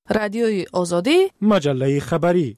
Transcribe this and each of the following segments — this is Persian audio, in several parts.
رادیوی آزادی، مجله خبری.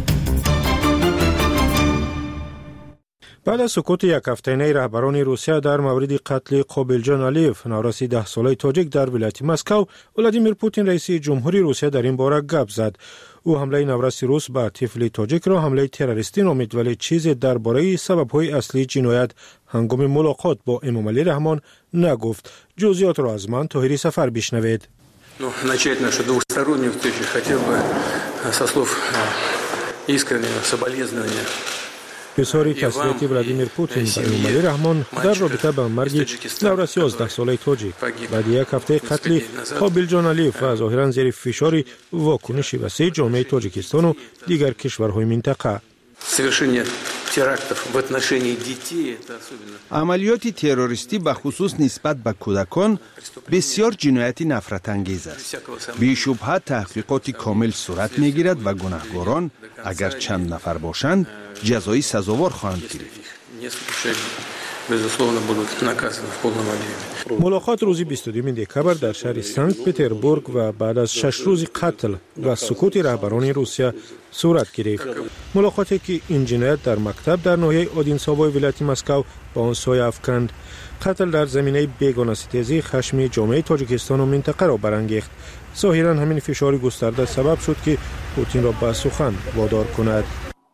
بعد از سکوت یک هفته‌ای رهبران روسیه در مورد قتل قابلجان علیف، نوروسی 10 ساله تاجیک در ولایت مسکو، ولادیمیر پوتین رئیس جمهوری روسیه در این باره گپ زد. او حمله نوروسی روس به طفل تاجیک را حمله تروریستی نامید، ولی چیزی درباره سبب‌های اصلی جنایت هنگام ملاقات با امام علی رحمان نگفت. جزئیات را از من طاهری سفر بشنوید. Начать нашу двухстороннюю встречу хотел бы со слов искреннего соболезнования. اظهار تسلیت ولادیمیر پوتین به امام علی رحمان در رابطه با مرگ نوروسی 11 ساله تاجیک بعد یک هفته قتل قابلجان علیف و ظاهرا زیر فشار واکنش وسیع جامعه تاجیکستان و دیگر کشورهای منطقه. عملیات تروریستی به خصوص نسبت به کودکان بسیار جنایت نفرت انگیز است. بی شبهه تحقیقات کامل صورت میگیرد و گناهکاران اگر چند نفر باشند جزایی سزاوار خواهند گرفت. ملاقات روز 22 دکبر در شهر سنت پتربورگ و بعد از 6 روز قتل و سکوت رهبران روسیه صورت گرفت. ملاقاتی که این جنایت در مکتب در ناحیه آدینساوای ولایت مسکو با آن سایه افکند. قتل در زمینه بیگانه ستیزی خشم جامعه تاجیکستان و منطقه را برانگیخت. ظاهرا همین فشار گسترده سبب شد که پوتین را به سخن وادار کند.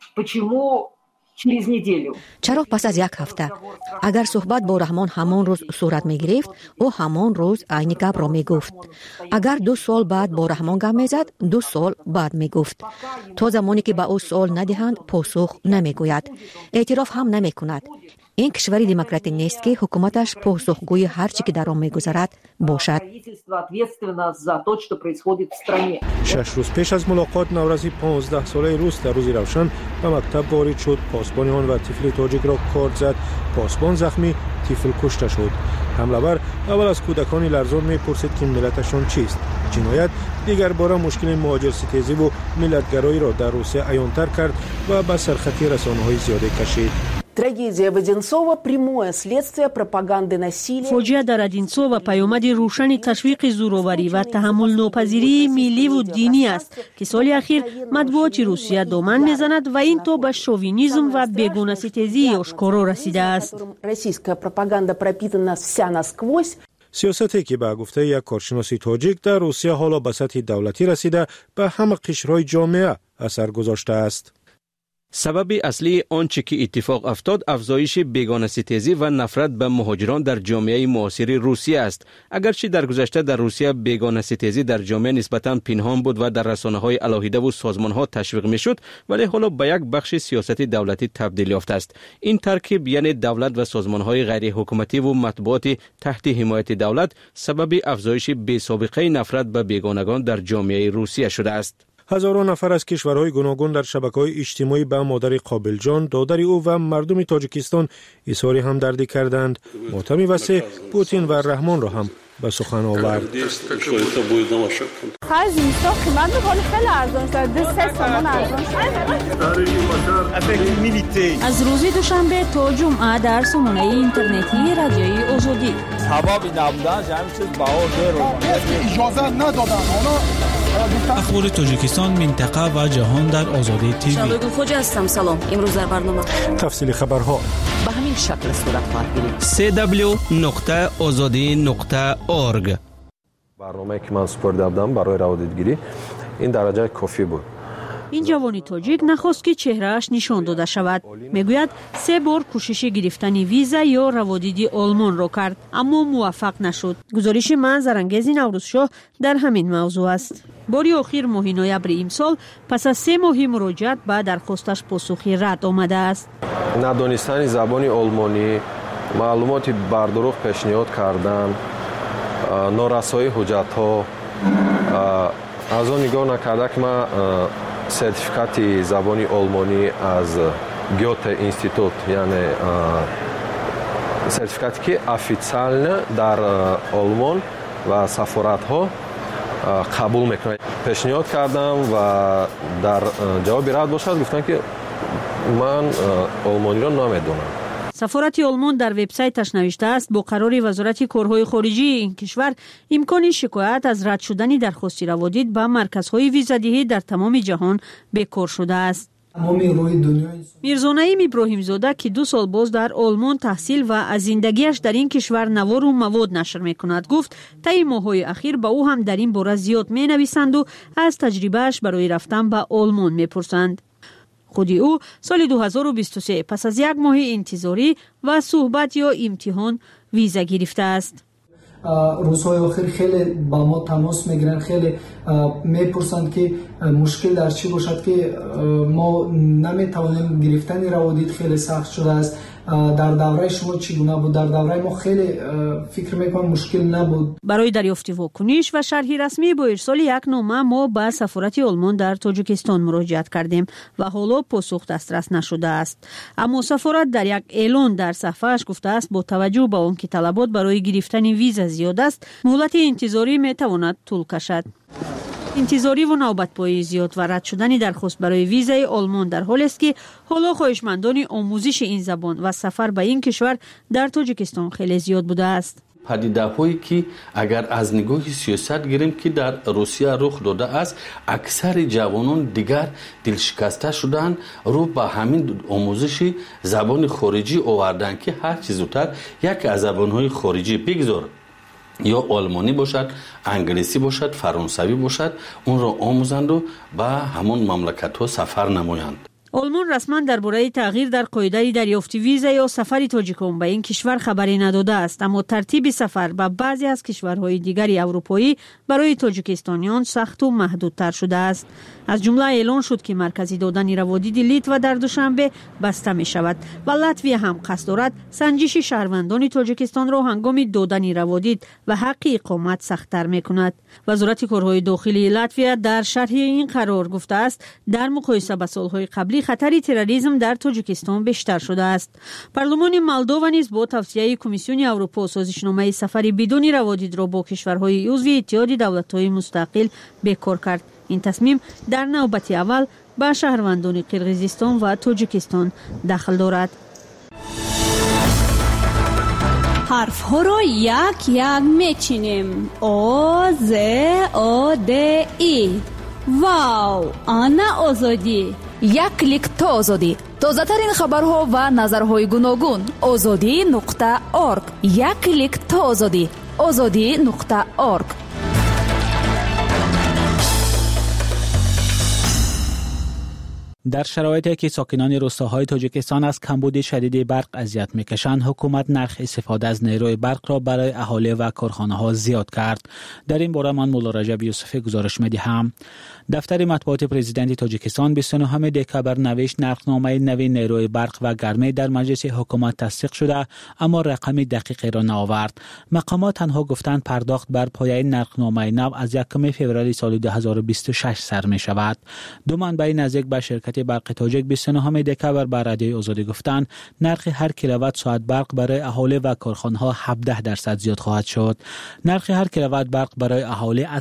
چرا پس از یک هفته؟ اگر صحبت با رحمان همان روز صورت می گرفت، او همان روز عین گپ را می گفت. اگر 2 سال بعد با رحمان گپ می زد، 2 سال بعد می گفت. تا زمانی که به او سوال ندهند، پاسخ نمی گوید. اعتراف هم نمی کند. این کشوری دموکراتیک نیست که حکومتش پاسخگوی هر چی که در آن می‌گذرد باشد. 6 روز پیش از ملاقات نوروزی 15 ساله روس در روز روشن به مکتب وارد شد. پاسبان آن و طفل تاجیک را کارد زد. پاسبان زخمی، طفل کشته شد. حمله‌آور اول از کودکان لرزان می‌پرسید که ملتشان چیست. جنایت دیگر باره مشکل مهاجرستیزی و ملتگرایی را در روسیه عیان‌تر کرد و به سرخطی رسانه‌های زیاده کشید. فوجیه در ادینسوو پیامد روشن تشویق زورآوری و تحمل ناپذیری ملی و دینی است که سال اخیر مطبوعات روسیه دامن میزند و این تو به شووینیسم و بیگانه ستیزی آشکارا رسیده است. سیاستی که به گفته یک کارشناس تاجیک در روسیه حالا به سطح دولتی رسیده به همه قشرهای جامعه اثر گذاشته است. سبب اصلی آنچه که اتفاق افتاد افزایش بیگانه‌ستیزی و نفرت به مهاجران در جامعه معاصر روسیه است. اگرچه در گذشته در روسیه بیگانه‌ستیزی در جامعه نسبتاً پنهان بود و در رسانه‌های علاهیده و سازمان‌ها تشویق می‌شد، ولی حالا به یک بخش سیاست دولتی تبدیل یافته است. این ترکیب یعنی دولت و سازمان‌های غیر حکومتی و مطبوعات تحت حمایت دولت سبب افزایش بی‌سابقه نفرت به بیگانگان در جامعه روسیه شده است. هزاران نفر از کشورهای گوناگون در شبکه‌های اجتماعی به مادر قابلجان، دادر او و مردم تاجیکستان اظهار همدردی کردند. ماتم وسیع پوتین و رحمان را هم به سخن آورد. از روز دوشنبه تا جمعه در سامانه اینترنتی رادیوی آزادی. اخبار تاجیکستان، منطقه و جهان در آزادی تیوی. شادو خوجا هستم. سلام. امروز در برنامه تفصیل خبرها به همین شکل صورت خواهد گرفت. www.azadi.org. برنامه‌ای که من سپرده بودم برای روادیدگیری این درجه کافی بود. این جوانی تاجیک نخواست که چهرهش نشان داده شود. میگوید 3 بار کوشش گرفتن ویزا یا روادیدی آلمان را کرد اما موفق نشد. گزارش منظرانگیز نوروزشاه در همین موضوع است. باری آخر ماه نوامبر امسال پس از 3 ماه مراجعت به درخواستش پاسخی رد آمده است. ندانستن زبان آلمانی، معلومات بردروغ پیشنهاد کردن، نارسایی حجت‌ها، از آن نگاه نکرده که من سرتیفیکات زبان آلمانی از گوته اینستیتوت یعنی سرتیفیکاتی که افیциально در آلمان و سفارت‌ها قبول میکنه. پیشنهاد کردم و در جواب رد باشد گفتن که من آلمانی را نمیدونم. سفارت آلمان در وبسایتش نوشته است با قرار وزارت کارهای خارجی این کشور امکان شکایت از رد شدن درخواست روادید به مرکزهای ویزادهی در تمام جهان بکار شده است. میرزا نعیم ابراهیم زاده که 2 سال باز در آلمان تحصیل و از زندگیش در این کشور نوار و مواد نشر میکند گفت طی ماه‌های اخیر با او هم در این باره زیاد مینویسند و از تجربهش برای رفتن به آلمان میپرسند. خودی او سال 2023 پس از 1 ماه انتظاری و صحبت یا امتحان ویزا گرفته است. روزهای آخر خیلی با ما تماس میگیرن، خیلی میپرسند که مشکل در چی باشد که ما نمیتوانیم گرفتن روادید خیلی سخت شده است. در دوره شما چگونه بود؟ در دوره ما خیلی فکر میکنم مشکل نبود. برای دریافت واکنش و شرح رسمی با ارسال یک نامه ما به سفارت آلمان در تاجیکستان مراجعت کردیم و حالا پاسخ دسترس نشده است. اما سفارت در یک اعلان در صفحه‌اش گفته است با توجه به آنکه طلبات برای گرفتن ویزا زیاد است، مهلت انتظاری میتواند طول کشد. انتظاری و نوبت‌پایی زیاد و رد شدن درخواست برای ویزای آلمان در حالی است که حالا خواهشمندان آموزش این زبان و سفر به این کشور در تاجیکستان خیلی زیاد بوده است. پدیده‌هایی که اگر از نگاه سیاست گیریم که در روسیه رخ داده است، اکثر جوانان دیگر دلشکسته شدن رو به همین آموزش زبان خارجی آوردن که هر چیز زودتر یک از زبان‌های خارجی بگذار، یا آلمانی باشد، انگلیسی باشد، فرانسوی باشد، اون را آموزند و به همون مملکت‌ها سفر نمایند. آلمان رسما درباره تغییر در قاعده دریافت ویزا یا سفر تاجیکان به این کشور خبری نداده است، اما ترتیب سفر به بعضی از کشورهای دیگری اروپایی برای تاجیکستانیان سخت و محدودتر شده است. از جمله اعلان شد که مرکزی دادن روادید لیتوا در دوشنبه بسته می شود و لاتویا هم قصد دارد سنجش شهروندان تاجیکستان را هنگام دادن روادید و حق اقامت سخت‌تر می کند. وزارت کارهای داخلی لاتویا در شرح این قرار گفته است در مقایسه با سالهای قبلی خطر تروریسم در تاجیکستان بیشتر شده است. پارلمان مولداوا نیز با توصیه کمیسیون اروپا سازشنامه سفر بدون روادید را با کشورهای عضو اتحاد دولت‌های مستقل بکار کرد. این تصمیم در نوبت اول به شهروندان قرقیزستان و تاجیکستان دخل دارد. حرف ها را یک یک میچینیم. آ ز آ د ای. واو، آنا آزادی. یک کلیک تا آزادی. تازه ترین خبرها و نظرهای گوناگون. azadi.org. یک کلیک تا آزادی. azadi.org. در شرایطی که ساکنان روستاهای تاجیکستان از کمبود شدید برق اذیت میکشند، حکومت نرخ استفاده از نیروی برق را برای اهالی و کارخانه‌ها زیاد کرد. در این باره من مولا رجب یوسفی گزارش می‌دهم. دفتر مطبوعات پرزیدنت تاجیکستان 29 دکامبر نوشت نرخنامه نوی نیروی برق و گرمی در مجلس حکومت تصدیق شده، اما رقم دقیقی را نآورد. مقامات تنها گفتند پرداخت بر پایه نرخنامه نو از 1 فوریه سال 2026 سر می‌شود. دو منبع نزدیک به شرکت برق تاجیک 29 دکامبر بر رادیوی آزادی گفتند نرخ هر کیلووات ساعت برق برای اهالی و کارخانه‌ها 17% زیاد خواهد شد. نرخ هر کیلووات برق برای اهالی از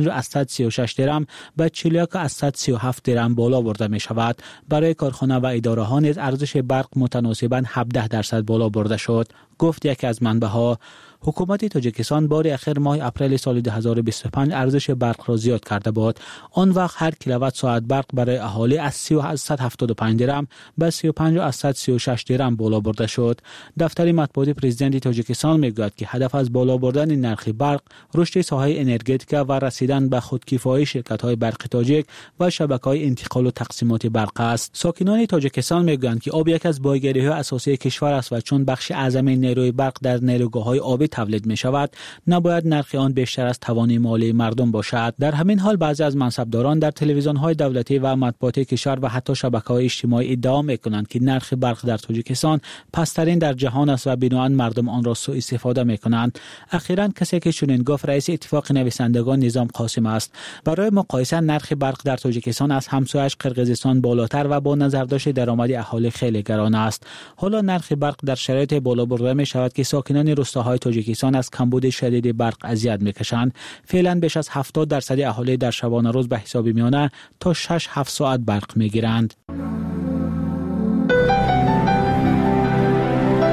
35.36 درم به 41.37 درم بالا برده می شود. برای کارخانه و اداره ها نیز ارزش برق متناسباً 17% بالا برده شد. گفت یکی از منبع‌ها حکومت تاجیکستان بار اخیر ماه اپریل سال 2025 ارزش برق را زیاد کرده بود. آن وقت هر کیلووات ساعت برق برای اهالی از 3875 درم به 35.36 درم بالا برده شد. دفتر مطبوعات پرزیدنت تاجیکستان میگوید که هدف از بالا بردن نرخ برق رشد ساحه انرژتیک و رسیدن به خودکفایی شرکت‌های برق تاجیک و شبکه‌های انتقال و تقسیمات برق است. ساکنان تاجیکستان میگویند که آب یک از بایگری‌های اساسی کشور است و چون بخش اعظم نیروی برق در نیروگاه‌های آبی تولید می شود، نباید نرخ آن بیشتر از توان مالی مردم باشد. در همین حال بعضی از منصبداران در تلویزیون‌های دولتی و مطبوعات کشور و حتی شبکه‌های اجتماعی ادعا می‌کنند که نرخ برق در تاجیکستان پست‌ترین در جهان است و بنابراین مردم آن را سوء استفاده می‌کنند. اخیراً کسی که چنین گفت رئیس اتفاق نویسندگان نظام قاسم است. برای مقایسه نرخ برق در تاجیکستان از همسایه‌اش قرقیزستان بالاتر و با نظرداشت درآمد اهالی خیلی گران است. حالا نرخ برق در شرایط بالا برده می‌شود که ساکنان روستاهای تاجیکستان از کمبود شدید برق اذیت می‌کشند. فعلا بیش از 70% اهالی در شبانه روز به حساب میانه تا 6-7 ساعت برق می‌گیرند.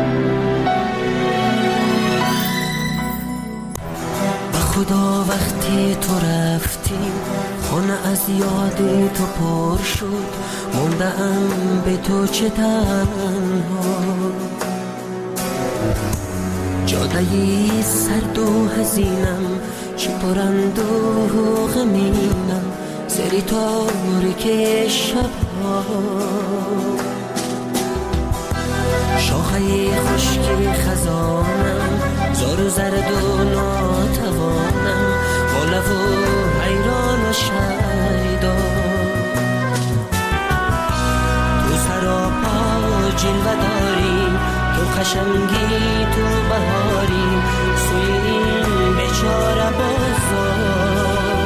که تو رفتی خانه از یاد تو پر شد، موندم به تو چه تنها. جادهی سرد و حزینم، چه پرند و غمینم، سری تاریک شبها. شاخه خشک خزانم، زار و زرد و ناتوانم، بالا و حیران و شیدا. تو سراپا جلوه داری، تو خشمگی، تو بهاری، سوی این بیچاره بازار.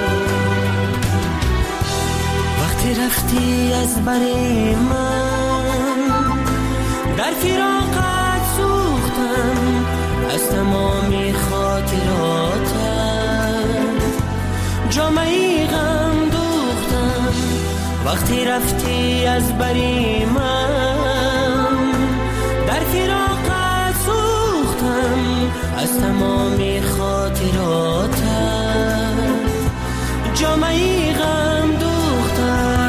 وقتی رفتی از بر من، در فراقت سوختم از تمامی خاطراتت، جامعی غم دوختم. وقتی رفتی از بر من، در فراقت سوختم از تمامی خاطراتت، جامعی غم دوختم.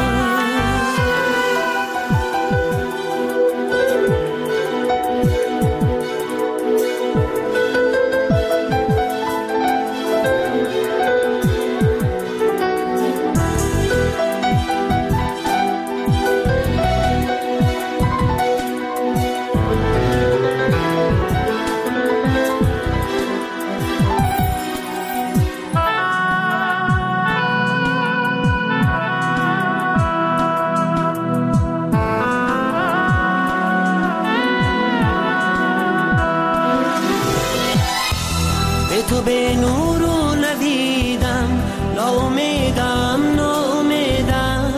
تو به نور و ندیدم، ناامیدم ناامیدم،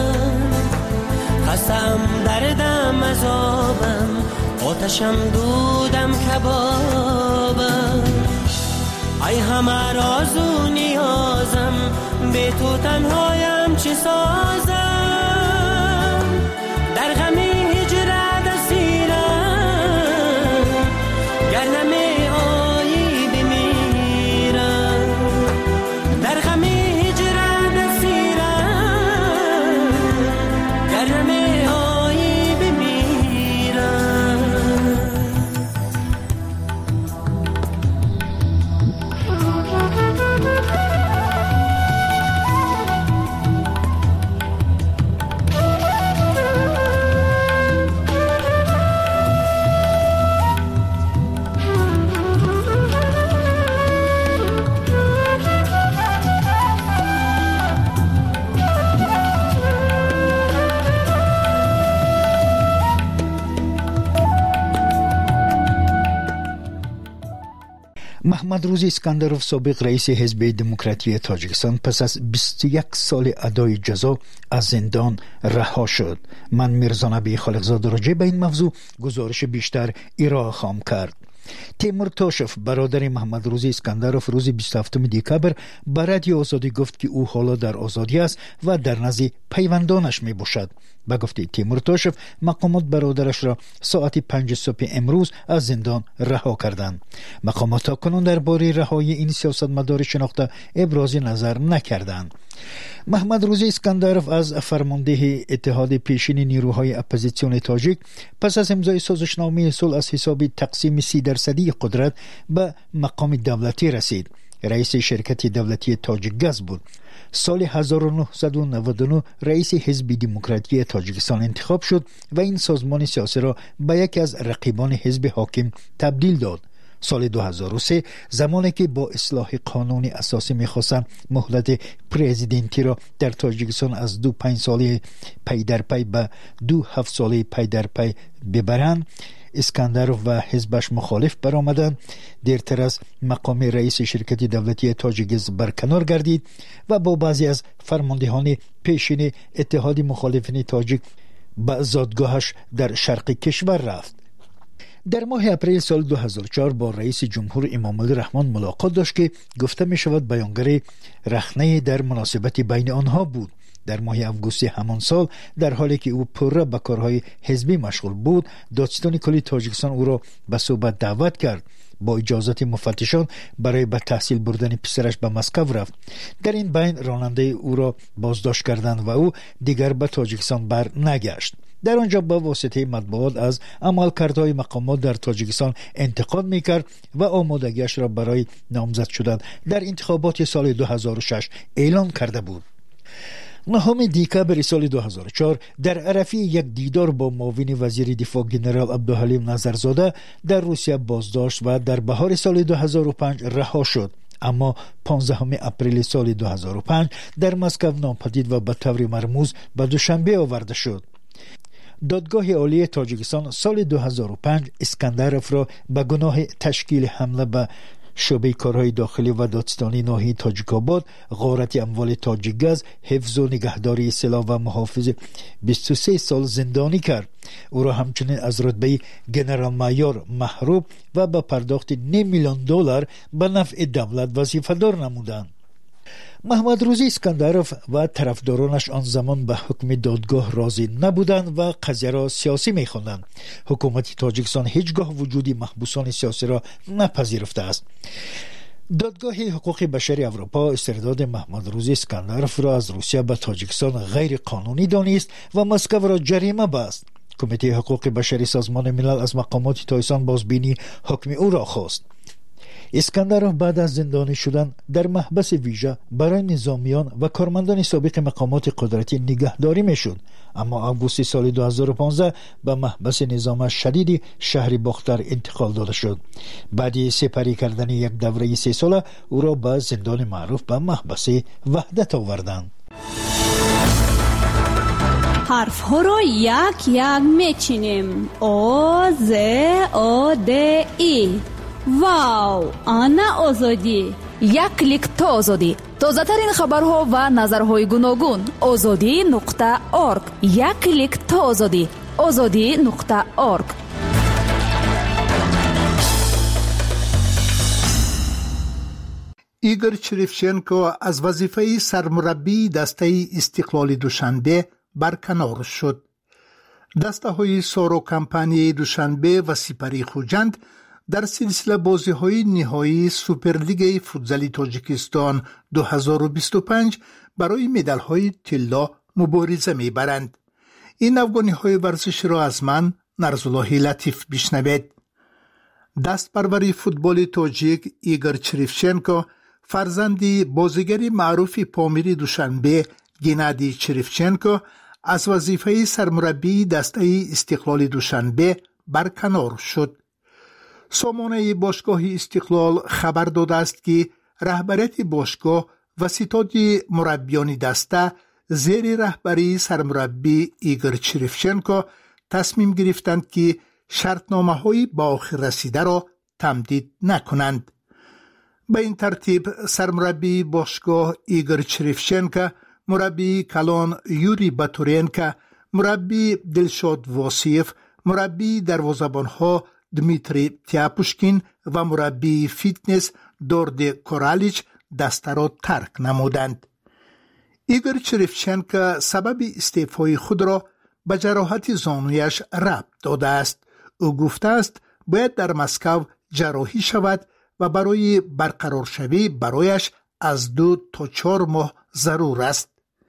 خستم دردم عذابم، آتشم دودم کبابم. ای همه راز و نیازم، به تو تنهایم چه سازم. در غم هجرت اسیرم، گر نمی محمد روزی اسکندروف سابق رئیس حزب دموکراتی تاجیکستان پس از 21 سال ادای جزا از زندان رها شد. من میرزا نبی خالقزاده راجع به این موضوع گزارش بیشتر ارائه خواهم کرد. تیمور توشف برادر محمد روزی اسکندروف روز 27 دکبر به رادیو آزادی گفت که او حالا در آزادی است و در نزد پیوندانش می باشد. به گفته تیمور توشف مقامات برادرش را ساعت 5 صبح امروز از زندان رها کردند. مقامات تاکنون درباره رهایی این سیاستمدار شناخته ابراز نظر نکردند. محمد روزی اسکندروف از فرمانده اتحاد پیشین نیروهای اپوزیسیون تاجیک پس از امضای سازشنامه صلح از حساب تقسیم 30% قدرت به مقام دولتی رسید. رئیس شرکت دولتی تاجیک گاز بود. سال 1999 رئیس حزب دموکراتی تاجیکستان انتخاب شد و این سازمان سیاسی را به یکی از رقیبان حزب حاکم تبدیل داد. سال 2003 زمانی که با اصلاح قانون اساسی می‌خواستند مهلت پرزیدنتی را در تاجیکستان از 2.5 ساله پی در پی به 2.7 ساله پی در پی ببرند، اسکندروف و حزبش مخالف برآمدند. دیرتر از مقام رئیس شرکت دولتی تاجیک برکنار گردید و با بعضی از فرماندهان پیشین اتحاد مخالفین تاجیک به زادگاهش در شرق کشور رفت. در ماه اپریل سال 2004 با رئیس جمهور امام علی رحمان ملاقات داشت که گفته می شود بیانگر رخنه در مناسبت بین آنها بود. در ماه اوگوست همان سال در حالی که او پرره به کارهای حزبی مشغول بود، دادستان کلی تاجیکستان او را به صحبت دعوت کرد. با اجازت مفتشان برای به تحصیل بردن پسرش به مسکو رفت. در این بین راننده او را بازداشت کردند و او دیگر به تاجیکستان بر نگشت. در آنجا با واسطه مطبوعات از عملکردهای مقامات در تاجیکستان انتقاد میکرد و آمادگیش را برای نامزد شدن در انتخابات سال 2006 اعلان کرده بود. 9 دکبر سال 2004 در عرفه یک دیدار با معاون وزیر دفاع جنرال عبدالحلیم نظرزاده در روسیه بازداشت و در بهار سال 2005 رها شد، اما 15 اپریل سال 2005 در مسکو ناپدید و به طور مرموز به دوشنبه آورده شد. دادگاه عالی تاجیکستان سال 2005 اسکندروف را به گناه تشکیل حمله به شعبه کارهای داخلی و دادستانی ناحیه تاجیک‌آباد، غارت اموال تاجیک‌گاز، حفظ و نگهداری سلاح و محافظ 23 سال زندانی کرد. او را همچنین از رتبه گنرال مایور محروم و به پرداخت $5,000,000 به نفع دولت وظیفه‌دار نمودند. محمد روزی اسکندروف و طرفدارانش آن زمان به حکم دادگاه راضی نبودند و قضیه را سیاسی می‌خواندند. حکومت تاجیکستان هیچگاه وجود محبوسان سیاسی را نپذیرفته است. دادگاه حقوق بشر اروپا استرداد محمد روزی اسکندروف را از روسیه به تاجیکستان غیر قانونی دانست و مسکو را جریمه بست. کمیته حقوق بشری سازمان ملل از مقامات تاجیکستان بازبینی حکم او را خواست. اسکندروف بعد از زندانی شدن در محبس ویژه برای نظامیان و کارمندان سابق مقامات قدرتی نگهداری میشد، اما آگوست سال 2015 به محبس نظام شدید شهر باختر انتقال داده شد. بعد سپری کردن یک دوره 3 ساله او را به زندان معروف به محبس وحدت آوردند. حرف ها را یک یک میچینیم. آ ز آ د ای. واو، آنا آزادی. یک کلیک تا آزادی. تازه ترین خبرها و نظرهای گوناگون. azadi.org. یک کلیک تا آزادی. azadi.org. ایگور چریفچنکو از وظیفه سرمربی دسته استقلال دوشنبه برکنار شد. دسته های سارو کمپانی دوشنبه و سپری خوجند در سلسله بازی‌های نهایی سوپرلیگ فوتبال تاجیکستان 2025 برای مدال‌های طلا مبارزه می‌برند. این افغانی‌های ورزش را از من نرزالله لطیف بشنوید. دستپروری فوتبال تاجیک ایگور چریفچنکو فرزند بازیگر معروف پامیری دوشنبه گنادی چریفچنکو از وظیفه سرمربی دسته استقلال دوشنبه برکنار شد. سامانه باشگاه استقلال خبر داده است که رهبریت باشگاه و ستاد مربیان دسته زیر رهبری سرمربی ایگور چریفچنکو تصمیم گرفتند که شرطنامه‌های با آخر رسیده را تمدید نکنند. به این ترتیب سرمربی باشگاه ایگور چریفچنکو، مربی کلان یوری باتورینکو، مربی دلشاد واسیف، مربی دروازه‌بان‌ها دمیتری تیاپوشکین و مربی فیتنس دورد کورالیچ دسته را ترک نمودند. ایگور چریفچنکو سبب استعفای خود را به جراحت زانویش ربط داده است. او گفته است باید در مسکو جراحی شود و برای برقرار شوی برایش از 2 تا 4 ماه ضرور است.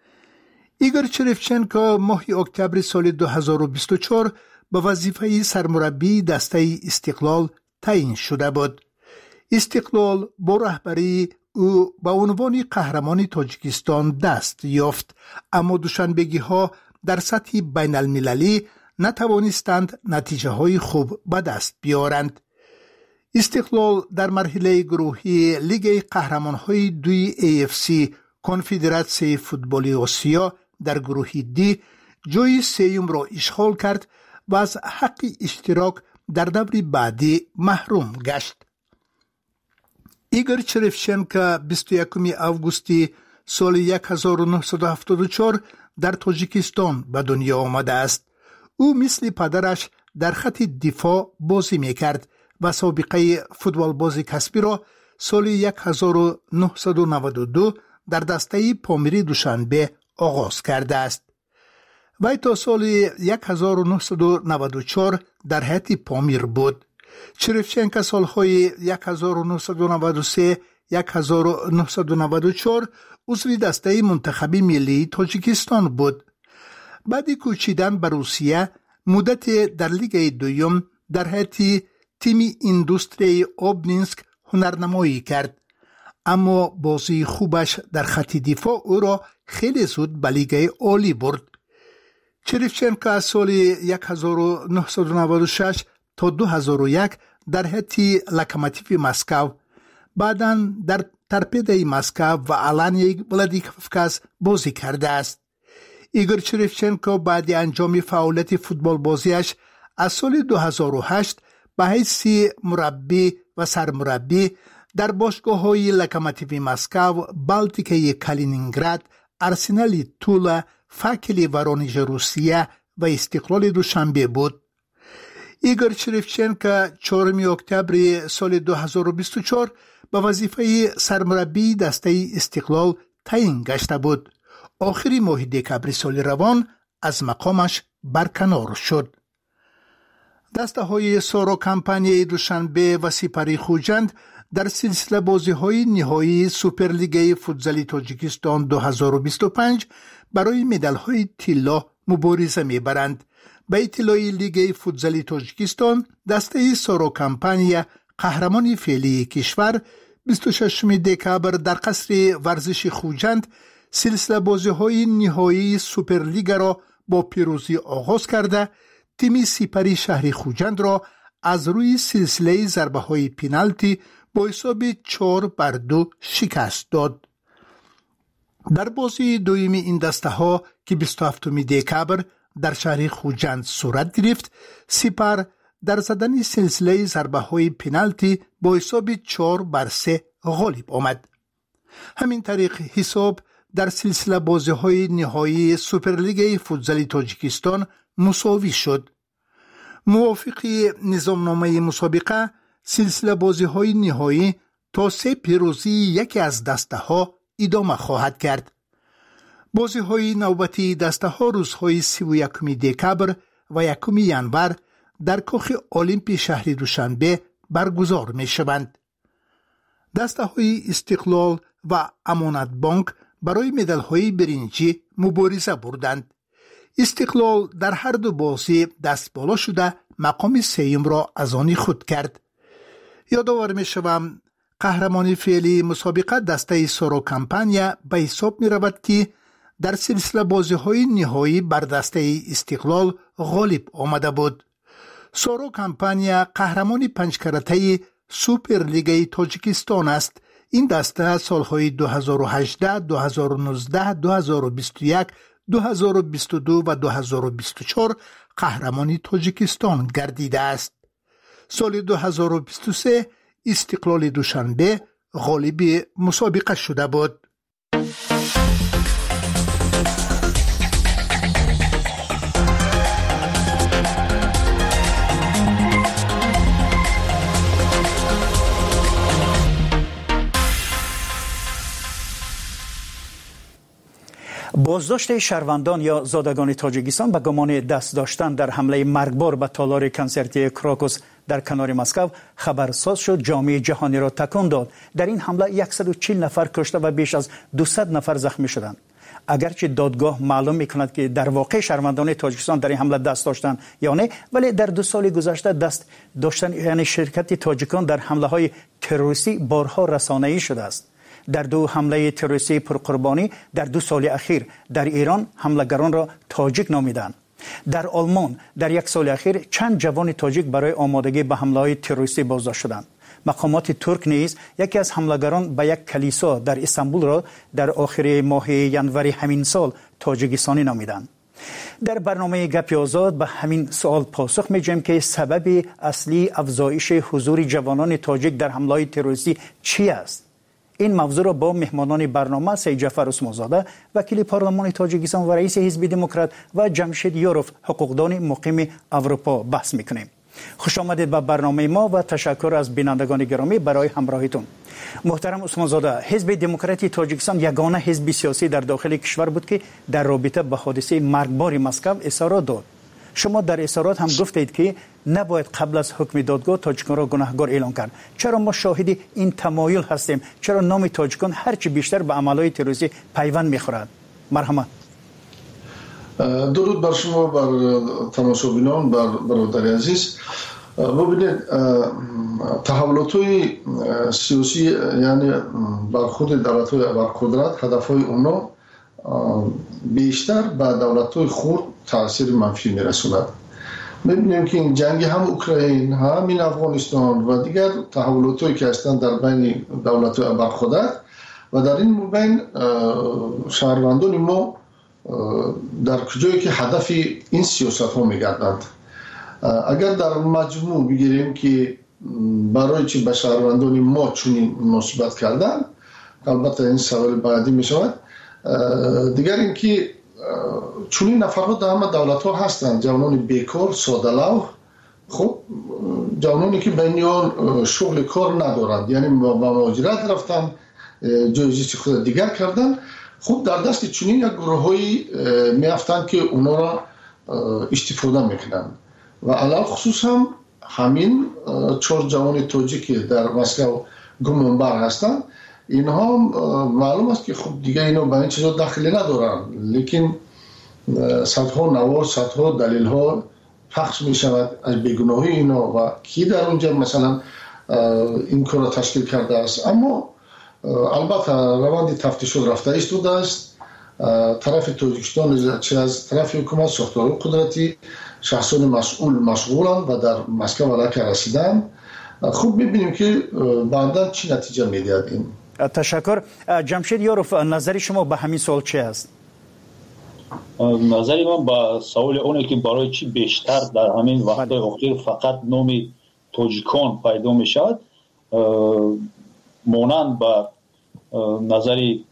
ایگور چریفچنکو ماه اکتبر سال 2024 به وظیفه سرمربی دسته استقلال تعیین شده بود. استقلال با رهبری او به عنوان قهرمان تاجیکستان دست یافت، اما دوشنبگی ها در سطح بین المللی نتوانستند نتیجه های خوب به دست بیارند. استقلال در مرحله گروهی لیگ قهرمان های 2 AFC کنفدراسیون فوتبال آسیا در گروه دی جای 3 را اشغال کرد و از حق اشتراک در دور بعدی محروم گشت. ایگور چریفچنکو 21 آگوست سال 1974 در تاجیکستان به دنیا آمده است. او مثل پدرش در خط دفاع بازی میکرد و سابقه فوتبال بازی کسبی را سال 1992 در دسته پامیری دوشنبه آغاز کرده است. وی تا سال 1994 در هیئت پامیر بود. چریفچنکا سالهای 1993 1994 عضو دسته منتخب ملی تاجیکستان بود. بعد کوچیدن به روسیه مدت در لیگ دوم در هیئت تیم ایندوستری اوبنینسک هنرنمایی کرد، اما بازی خوبش در خط دفاع او را خیلی زود به لیگ عالی برد. چریفچنکا از سال 1996 تا 2001 در هیئت لوکوموتیو مسکو، بعداً در تورپیدوی مسکو و آلانیا ولادیکاوکاز بازی کرده است. ایگور چریفچنکو بعد انجام فعالیت فوتبال بازیش از سال 2008 به حیث مربی و سرمربی در باشگاه‌های لوکوموتیو مسکو، بالتیکای کالینینگراد، آرسنال تولا، فاکل ورونژ روسیه و استقلال دوشنبه بود. ایگور چریفچنکو 4 اکتبر سال 2024 به وظیفه سرمربی دسته استقلال تعیین گشته بود. آخری ماه دکبر سال روان از مقامش برکنار شد. دسته های سارا کمپانی دوشنبه و سپری خوجند در سلسله بازی های نهایی سوپرلیگ فوتزال تاجیکستان 2025 برای مدال های طلا مبارزه میبرند. به اطلاع لیگ فوتزال تاجیکستان، دسته سارا کمپانی قهرمان فعلی کشور 26 دکبر در قصر ورزش خوجند سلسله بازی های نهایی سوپرلیگ را با پیروزی آغاز کرده، تیم سپری شهر خوجند را از روی سلسله ضربه های پنالتی با حساب 4-2 شکست داد. در بازی دویم این دسته ها که 27 دکبر در شهر خوجند صورت گرفت، سپر در زدن سلسله ضربه های پنالتی با حساب 4-3 غالب آمد. همین طریق حساب در سلسله بازی های نهایی سوپرلیگ فوتزال تاجیکستان مساوی شد. موافق نظامنامه مسابقه، سلسله بازی های نهایی تا 3 پیروزی یکی از دسته ها ادامه خواهد کرد. بازی های نوبتی دسته ها روزهای 31 دکبر و 1 ژانویه در کاخ المپی شهر دوشنبه برگزار می شوند. دسته های استقلال و امانت بانک برای مدال های برنجی مبارزه بردند. استقلال در هر دو بازی دست بالا شده مقام سوم را از آن خود کرد. یادآور می شوم قهرمان فعلی مسابقه دسته سارا کمپانیا به حساب می رود که در سلسله بازی های نهایی بر دسته استقلال غالب آمده بود. سارا کمپانیا قهرمان 5 کرته سوپرلیگ تاجیکستان است. این دسته سالهای 2018، 2019، 2021، 2022 و 2024 قهرمان تاجیکستان گردیده است. سال 2023 استقلال دوشنبه غالب مسابقه شده بود. بازداشت شهروندان یا زادگان تاجیکستان به گمان دست داشتن در حمله مرگبار به تالار کنسرتی کراکوس در کنار مسکو خبرساز شد، جامعه جهانی را تکان داد. در این حمله 140 نفر کشته و بیش از 200 نفر زخمی شدند. اگرچه دادگاه معلوم می‌کند که در واقع شهروندان تاجیکستان در این حمله دست داشتند یا نه، ولی در 2 سال گذشته دست داشتن یعنی شرکت تاجیکان در حمله‌های تروریستی بارها رسانه‌ای شده است. در 2 حمله تروریستی پرقربانی در 2 سال اخیر در ایران حملگران را تاجیک نامیدند. در آلمان در 1 سال اخیر چند جوان تاجیک برای آمادگی به حمله‌های تروریستی بازداشت شدند. مقامات ترک نیز یکی از حملگران به یک کلیسا در استانبول را در آخر ماه ژانویه همین سال تاجیکستانی نامیدند. در برنامه گپ آزاد به همین سوال پاسخ می‌دهیم که سبب اصلی افزایش حضور جوانان تاجیک در حمله‌های تروریستی چی است؟ این موضوع را با مهمانان برنامه سید جعفر عثمانزاده وکیل پارلمان تاجیکستان و رئیس حزب دموکرات و جمشید یوروف حقوقدان مقیم اروپا بحث می‌کنیم. خوش آمدید به برنامه ما و تشکر از بینندگان گرامی برای همراهیتون. محترم عثمانزاده، حزب دموکراتی تاجیکستان یگانه حزب سیاسی در داخل کشور بود که در رابطه با حادثه مرگبار مسکو اظهارات داد. شما در اظهارات هم گفتید که نباید قبل از حکم دادگاه تاجیکان را گناهکار اعلام کرد. چرا ما شاهد این تمایل هستیم؟ چرا نام تاجیکان هرچی بیشتر به عملهای تروریستی پیوند میخورد؟ مرحمت. درود بر شما، بر تماشابینان، بر برادر عزیز. ببینید تحولات‌های سیاسی یعنی بر خود دولت‌های بر قدرت هدف‌های اونا بیشتر به دولت‌های خرد تاثیر منفی می‌رساند. می‌بینیم که این جنگ هم اوکراین، هم این افغانستان و دیگر تحولات‌هایی که هستند در بین دولت‌های بر قدرت و در این بین شهروندان ما در کجایی که هدف این سیاست‌ها می‌گردند. اگر در مجموع بگیریم که برای چی به شهروندان ما چنین مناسبت کردن، البته این سوال بعدی می شود. دیگر اینکه چنین نفرها در همه دولت ها هستند، جوانان بیکار، ساده لوح، خب جوانانی که بینیان شغل کار ندارند، یعنی با مهاجرت رفتن، جایزی خود دیگر کردن، خب در دست چنین یک گروهایی میافتند که اونا را استفاده میکنند. و علال خصوص هم همین 4 جوان تاجیکی در مسکو گمانبر هستند. اینها معلوم است که خب دیگه اینا به این چیزا دخلی ندارن، لیکن صدها نوار، صدها دلیل ها پخش می شود از بیگناهی اینا و کی در اونجا مثلا این کار را تشکیل کرده است. اما البته روند تفتیش رفته ایستاده است. طرف تاجیکستان چه از طرف حکومت، ساختارهای قدرتی، شخصان مسئول مشغولند و در مسکو علاقه رسیدن. خوب میبینیم که بعدا چی نتیجه میدهد این. تشکر. جمشید یاروف، نظر شما به همین سوال چه است؟ نظری من با سوال اونه که برای چی بیشتر در همین وقتای اخیر فقط نام تاجیکان پیدا میشد، مانند با نظری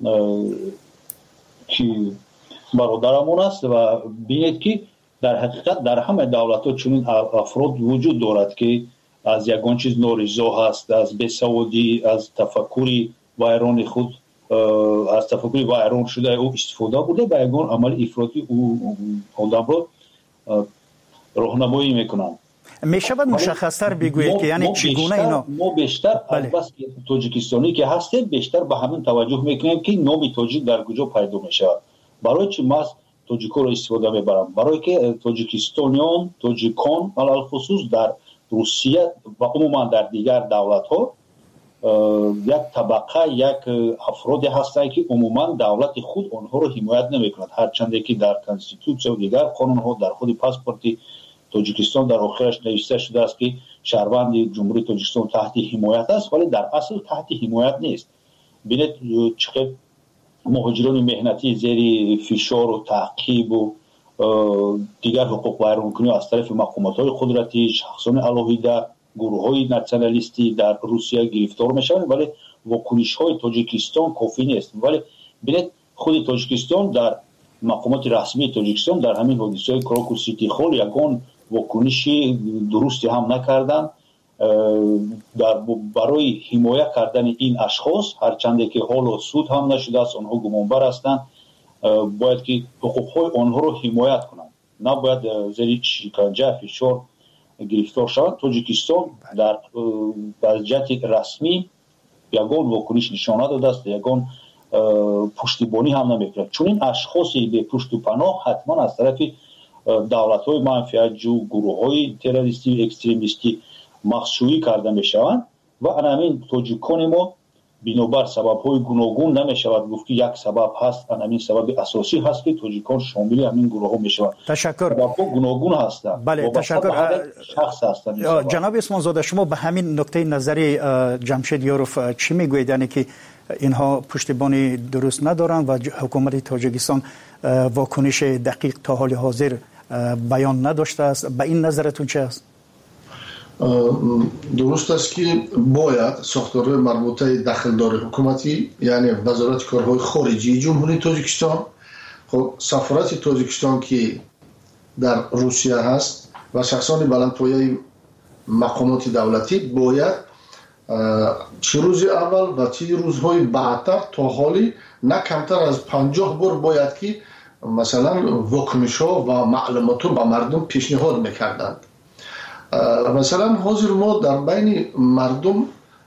که برادرمون است و بینید که در حقیقت در همه دولت‌ها چنین افراد وجود دارد که از یگان چیز نارضا هست، از بیسوادی، از تفکری ویران خود، از تفکری ویران شده او استفاده بوده به یگان عمل افراطی او آدم را راهنمایی میکنند. میشود مشخص‌تر بگویید که یعنی چگونه اینا ما بیشتر بس تاجیکستانی که هستیم بیشتر به همین توجه میکنیم که نام تاجیک در کجا پیدا میشه. برای چی ما تاجیک‌ها را استفاده میبرم؟ برای که تاجیکستانیان، تاجیکان علل خصوص در روسیه و عموما در دیگر دولت‌ها یک طبقه، یک افرادی هستند که عموما دولت خود آنها را حمایت نمیکند، هرچند که در کانستیتوسیون و دیگر قانون‌ها در خود پاسپورت تاجیکستان در آخرش نوشته شده است که شهروند جمهوری تاجیکستان تحت حمایت است، ولی در اصل تحت حمایت نیست. ببینید چقدر مهاجران مهنتی زیر فشار و تعقیب و دیگر حقوق ویرانکنی از طرف مقامات‌های قدرتی، شخصان علاهیده، گروه‌های ناسیونالیستی در روسیه گرفتار میشوند، ولی واکنش‌های تاجیکستان کافی نیست. ولی ببینید خود تاجیکستان در مقامات رسمی تاجیکستان در همین حادثه کراکو سیتی خول یگان واکنشی درستی هم نکردند برای حمایت کردن این اشخاص، هرچند که حالا سود هم نشده است، آنها گمانبر هستند، باید که حقوق‌های آنها رو حمایت کنند، نباید زیر شکنجه فشار گرفتار شوند. تاجیکستان در وضعیت رسمی یگان واکنش نشان نداده است، یگان پشتیبانی هم نمی‌کند. چون این اشخاصی به پشت و پناه حتما از طرف دولت‌های منفعت‌جو، گروه‌های تروریستی و اکستریمیستی مخشویی کرده می‌شوند و همین تاجیکان ما بنابر سبب‌های گوناگون نمی‌شود گفت که یک سبب هست، همین سبب اساسی هست که تاجیکان شامل همین گروه‌ها می‌شوند. تشکر. سبب‌ها گوناگون هستند. بله، تشکر. شخص هستند. جناب اسمان زاده، شما به همین نکته نظری جمشید یاروف چی می‌گویید؟ یعنی که اینها پشتیبانی درست ندارند و حکومت تاجیکستان واکنش دقیق تا حال حاضر بیان نداشته است. به این نظرتون چه است؟ درست است که باید ساختارهای مربوطه دخلدار حکومتی، یعنی وزارت کارهای خارجی جمهوری تاجیکستان، خب سفارت تاجیکستان که در روسیه هست و شخصان بلندپایه مقامات دولتی باید چه روز اول و چه روزهای بعدتر تا حالی نه کمتر از 50 بار باید که مثلا واکنش ها و معلومات رو به مردم پیشنهاد میکردند. مثلا حاضر ما در بین مردم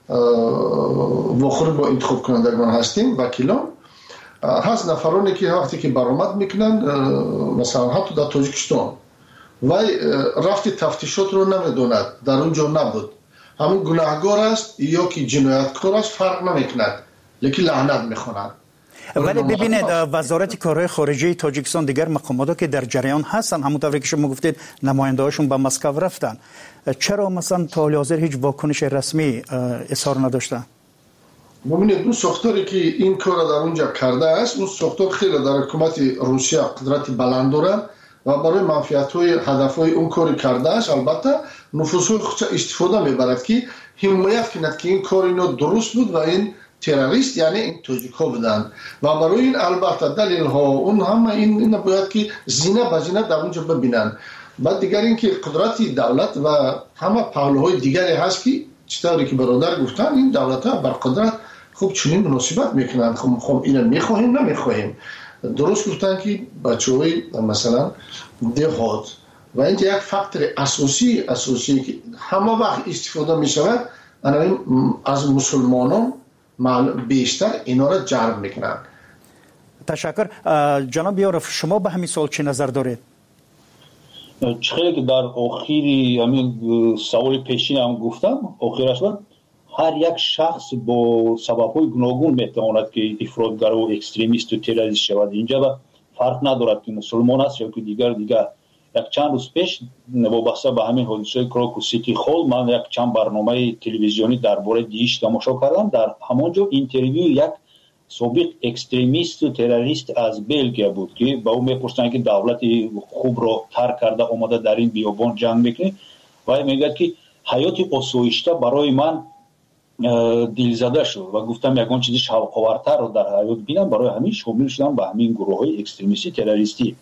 واخور با انتخاب کنندگان هستیم، وکیلان هست، نفرانی که وقتی که برآمد میکنن مثلا حتی در تاجیکستان وای رفت تفتیشات رو نمیدوند، در اونجا نبود، همون گناهگار است یا که جنایتکار است فرق نمیکند، لیکن لعنت میخونند. ولی ببینید وزارت کارهای خارجه تاجیکستان دیگر مقامات که در جریان هستن، همونطوری که شما گفتید نماینده‌هاشون به مسکو رفتن، چرا مثلا تا حال حاضر هیچ واکنش رسمی اظهار نداشتن؟ ببینید اون ساختاری که این کار در اونجا کرده است، اون ساختار خیلی در حکومت روسیه قدرت بلند داره و برای منفعت‌های هدف‌های اون کار کرده است. البته نفوذهای خودش استفاده میبرد که حمایت کند که این کار اینا درست بود و این تروریست یعنی این تاجیک‌ها بودند و برای این البته دلیل‌ها اون همه این باید که زینه به زینه در اونجا ببینن. بعد دیگر این که قدرت دولت و همه پهلوهای دیگری هست که چطوری که برادر گفتن این دولت‌ها بر قدرت خوب چنین مناسبت میکنند، خب اینو میخواهیم نمیخواهیم. درست گفتن که بچه‌های مثلا دهات و این یک فاکتور اساسی که همه وقت استفاده میشود از مسلمانان بیشتر اینا را جلب میکنن. تشکر. جناب یارف شما به همین سوال چه نظر دارید؟ خیلی که در آخری همین سوال پیشین هم گفتم، آخرش بود هر یک شخص با سبب‌های گوناگون میتواند که افراطگر و اکستریمیست و تروریست شود. اینجا فرق ندارد که مسلمان است یا که دیگر. یک چند روز پیش وابسته به همین حادثه کراکو سیتی هال من یک چند برنامه تلویزیونی درباره دیش تماشا کردم. در همونجا اینترویو یک سابق اکستریمیست و تروریست از بلژیک بود که با او میپرسن که دولت خوب را ترک کرده اومده در این بیابان جنگ میکنه و میگه که حیات آسایشته برای من دلزده شد و گفتم یگان چیزی شوق‌آورتر رو در حیات بینم، برای همین شامل شدم به همین گروه‌های اکستریمیستی تروریستی.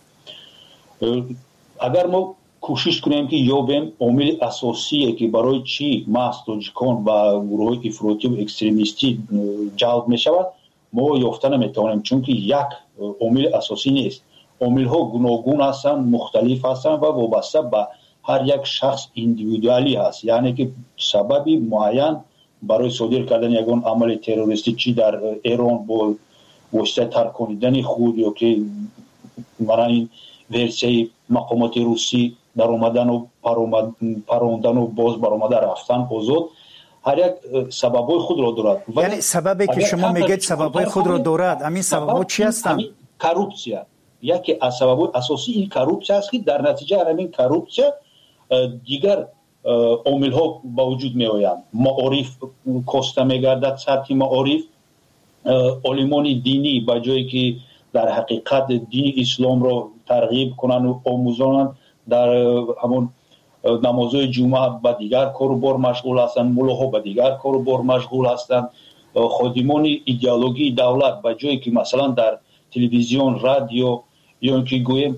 اگر ما کوشش کنیم که یابیم عامل اساسیه که برای چی محض تاجیکان و گروه‌های افراطی و اکستریمیستی جلب میشود ما یافته نمیتوانیم، چون که یک عامل اساسی نیست. عامل‌ها گوناگون هستند، مختلف هستند و وابسته به هر یک شخص ایندیویدوالی هست، یعنی که سببی معین برای صادر کردن یگان عمل تروریستی چی در ایران با واسطه ترکاندن خود یا که مثلا این ورسیه مقامات روسی در اومدن و پروندن و باز برآمده رفتن آزاد، هر یک سببای خود را دارد. یعنی سببی که شما میگید سببای خود را دارد، همین سببا چی هستند؟ کروپسیا یکی از سببای اساسی این کروپسیا است که در نتیجه همین کروپسیا دیگر عامل ها با وجود می آیند. معارف کاسته می گردد، سطح معارف عالمان دینی با جایی که در حقیقت دین اسلام را ترغیب کنند و آموزانند در همون نمازهای جمعه با دیگر کار و بار مشغول هستند، ملاها با دیگر کار و بار مشغول هستند، خادمان ایدئولوژی دولت با جایی که مثلا در تلویزیون، رادیو یا اینکه گویم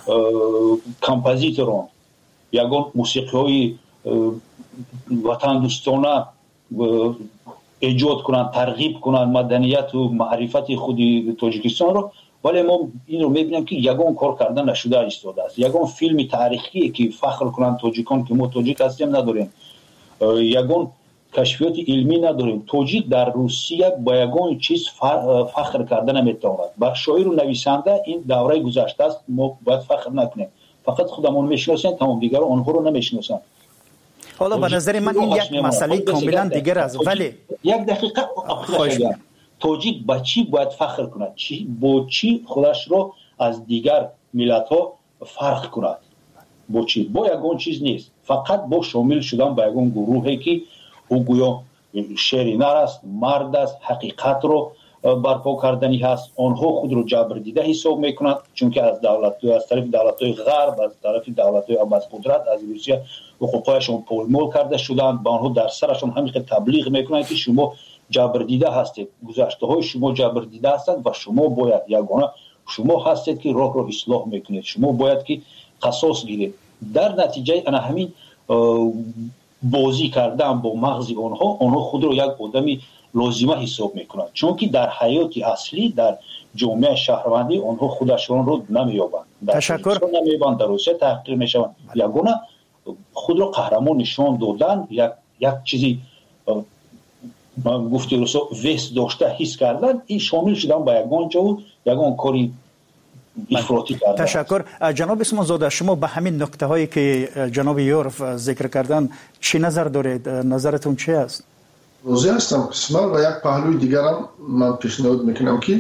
کمپوزیتوران یگان موسیقی های وطن دوستانه ایجاد کنند، ترغیب کنند مدنیت و معرفت خود تاجیکستان رو، ولی ما این رو میبینیم که یگان کار کردن نشده ایستاده است. یگان فیلم تاریخی که فخر کنند تاجیکان که ما تاجیک هستیم نداریم، یگان کشفیات علمی نداریم. تاجیک در روسیه با یگان چیز فخر کردن نمیتواند. با شاعر و نویسنده این دوره گذشته است، ما باید فخر نکنیم، فقط خودمون میشناسیم، تمام دیگر آنها رو نمیشناسن. حالا به نظر من این یک مسئله کاملا دیگر است. ولی یک دقیقه تاجیک با چی باید فخر کند، با چی خودش رو از دیگر ملت ها فرق کند، با چی؟ با یگان چیز نیست، فقط با شامل شدن با یگان گروهی که او گویا شیر نر است، مرد است، حقیقت رو برپا کردنی هست، آنها خود رو جبر دیده حساب میکنند، چون که از طرف دولت‌های غرب، از طرف دولت‌های از قدرت، از روسیه حقوقایشون پایمال کرده شدند، با آنها در سرشون همین تبلیغ میکنند که شما جبر دیده هستید، گذشته های شما جبر دیده هستند و شما باید یگانه شما هستید که راه رو اصلاح میکنید، شما باید که قصاص گیرید. در نتیجه انا همین بازی کردن با مغز آنها خود رو یک آدمی لازمه حساب میکنند، چون که در حیات اصلی در جامعه شهروندی آنها خودشون رو نمیابند، تشکر. نمیابند، در روسیه تحقیر میشوند. یگانه خود را قهرمان نشان دادن، یک چیزی گفتی روسا وست داشته حس کردن، این شامل شدن به یگان جا و یگان کاری افراطی کردن. تشکر. جناب اسمان زاده، شما به همین نکته هایی که جناب یورف ذکر کردن چی نظر دارید؟ نظرتون چی است؟ روزی هستم قسمت و یک پهلوی دیگرم من پیشنهاد میکنم که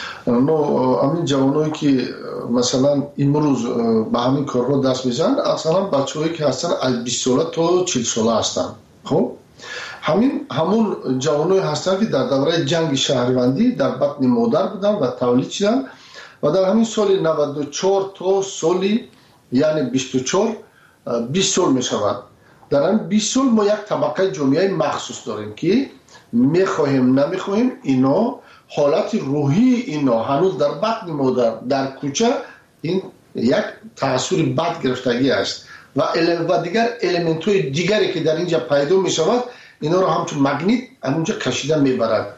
همین جوانایی که مثلا امروز به همین کارها دست میزنن اصلا بچه‌هایی که هستن از 20 ساله تا 40 ساله هستن. خب همون جوانایی هستن که در دوره جنگ شهروندی در بطن مادر بودن و تولید شدن و در همین سال 94 تا سالی یعنی 24 20 سال می شود. در این 20 سال ما یک طبقه جامعه مخصوص داریم که میخواهیم نمیخواهیم اینا حالت روحی اینا هنوز در بطن مادر در کوچه این یک تأثیر بد گرفتگی است و دیگر الیمنت های دیگری که در اینجا پیدا می شود اینا رو همچون مگنیت همونجا کشیده میبرد.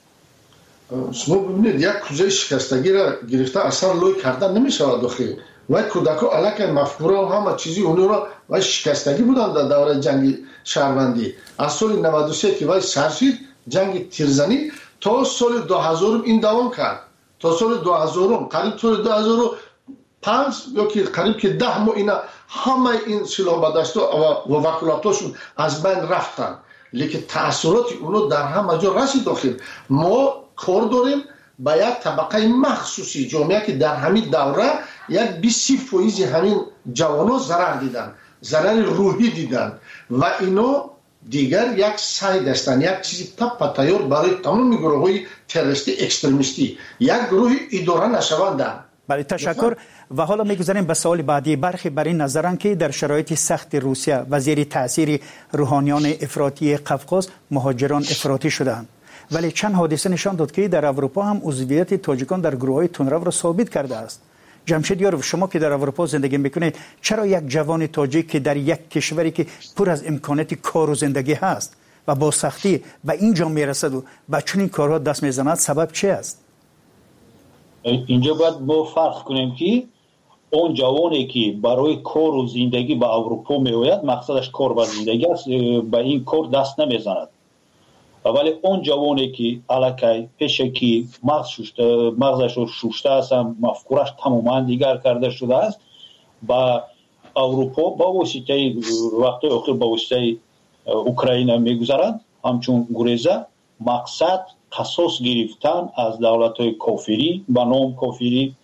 شما ببینید یک کوزه شکستگی را گرفته اصلا لوی کردن نمی شود داخل و کودکا علاقه مفکوره و همه چیزی اونو را و شکستگی بودن در دوره جنگ شهروندی. از سال 93 که وای سرشید جنگ تیرزنی تا سال 2000 این دوام کرد. تا سال 2000 قریب سال 2005 یا که قریب که 10 ماه اینا همه این سلاح بدست و وکالتاشون از بین رفتن. لیکن تأثیرات اونو در همه جا رسید داخل. ما کار داریم با یک طبقه مخصوصی جامعه که در همین دوره یک 20% همین جوانا ضرر دیدن، ضرر روحی دیدن و اینا دیگر یک ساید هستند، یک چیزی تیار برای تمام گروه های تروریستی اکستریمیستی، یک گروه اداره نشوندند. بله تشکر. و حالا میگذاریم به سوال بعدی. برخی بر این نظرن که در شرایط سخت روسیه و زیر تاثیر روحانیان افراطی قفقاز مهاجران افراطی شدند، ولی چند حادثه نشان داد که در اروپا هم عضویت تاجیکان در گروه‌های تندرو را ثابت کرده است. جمشید یاروف، شما که در اروپا زندگی میکنید، چرا یک جوان تاجیک که در یک کشوری که پر از امکانات کار و زندگی هست و با سختی و اینجا میرسد و به چنین کارها دست میزند، سبب چی است؟ اینجا باید ما فرق کنیم که اون جوانی که برای کار و زندگی به اروپا میآید مقصدش کار و زندگی است، به این کار دست نمیزند. ولی اون جوانی که علاقه پیشکی مغزش رو شوشته است، مفکورش تماما دیگر کرده شده است، با اروپا با واسطه وقتی آخر با واسطه اوکراین میگذرند همچون گریزه، مقصد قصاص گرفتن از دولت‌های کافری با نام کافری،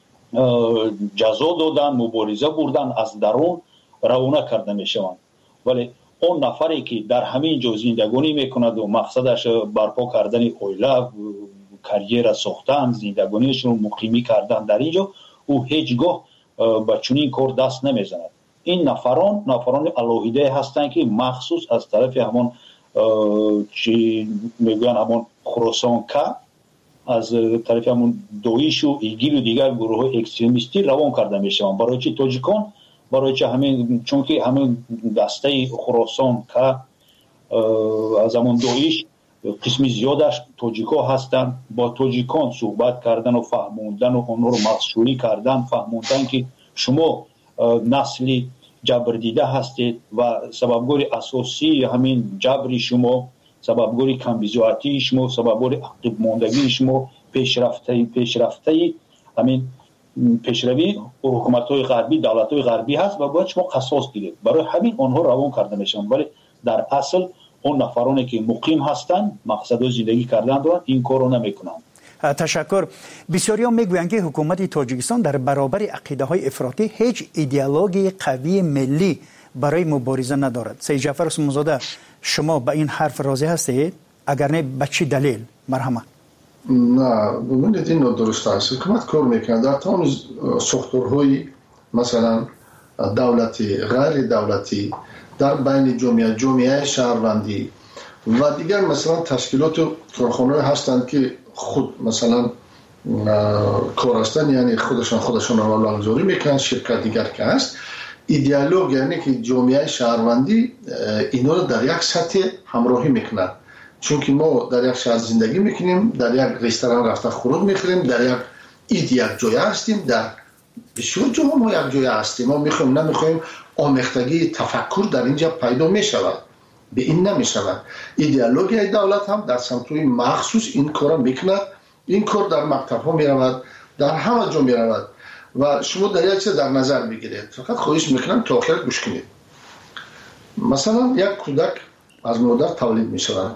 جزا دادن، مبارزه بردن، از درون روانه کرده میشوند. ولی اون نفری که در همین جا زندگانی میکند و مقصدش برپا کردن اویله، کریر ساختن، زندگانیش رو مقیمی کردن در اینجا، او هیچگاه به چنین کار دست نمیزند. این نفران الوهیده هستند که مخصوص از طرف همون چی میگن همون خراسان که از طرف همون دویش و ایگیل و دیگر گروه اکستریمیستی روان کرده میشوند. برای چی تاجیکان؟ برای چه همین، چون که همین دسته خراسان که از همون دویش قسمی زیادش تاجیکا هستند، با تاجیکان صحبت کردن و فهموندن و اونها رو مخشوری کردن، فهموندن که شما نسلی جبر دیده هستید و سببگوری اساسی همین جبری شما، سببگوری کمبیزواتی شما، سببگوری عقب ماندگی شما، پیشرفته همین پیشروی حکومت‌های غربی، دولت‌های غربی هست و باید شما قصاص گیرید. برای همین آنها روان کرده میشن، ولی در اصل اون نفرانی که مقیم هستند، مقصد زندگی کردن دارن، این کارو نمیکنند. تشکر. بسیاری هم میگویند که حکومت تاجیکستان در برابر عقیده‌های افراطی هیچ ایدئولوژی قوی ملی برای مبارزه ندارد. سید جعفر اسمانزاده، شما به این حرف راضی هستید؟ اگر نه به چه دلیل؟ مرحمت. نه، ببینید این درست است. حکومت کار میکنه در تمام ساختارهای مثلا دولتی، غیر دولتی، در بین جامعه شهروندی و دیگر مثلا تشکیلات و کارخانه‌ای هستند که خود مثلا کار هستند، یعنی خودشان رو نامگذاری میکنن. شرکت دیگر که هست ایدئولوژی، یعنی که جامعه شهروندی اینا رو در یک سطح همراهی میکنن. چون که ما در یک شهر زندگی میکنیم، در یک رستوران رفته خوراک میخوریم، در یک جای هستیم، در بسیار جاها ما یک جای هستیم. ما میخوایم نمیخوایم آمیختگی تفکر در اینجا پیدا می شود. به این نمی شود. ایدئولوژی دولت هم در سمت‌های مخصوص این کار میکند. این کار در مکتب ها می رود، در همه جا می رود و شما در یک چیز در نظر بگیرید. فقط خواهش میکنم تا آخر گوش کنید. مثلا یک کودک از مادر تولید می شود،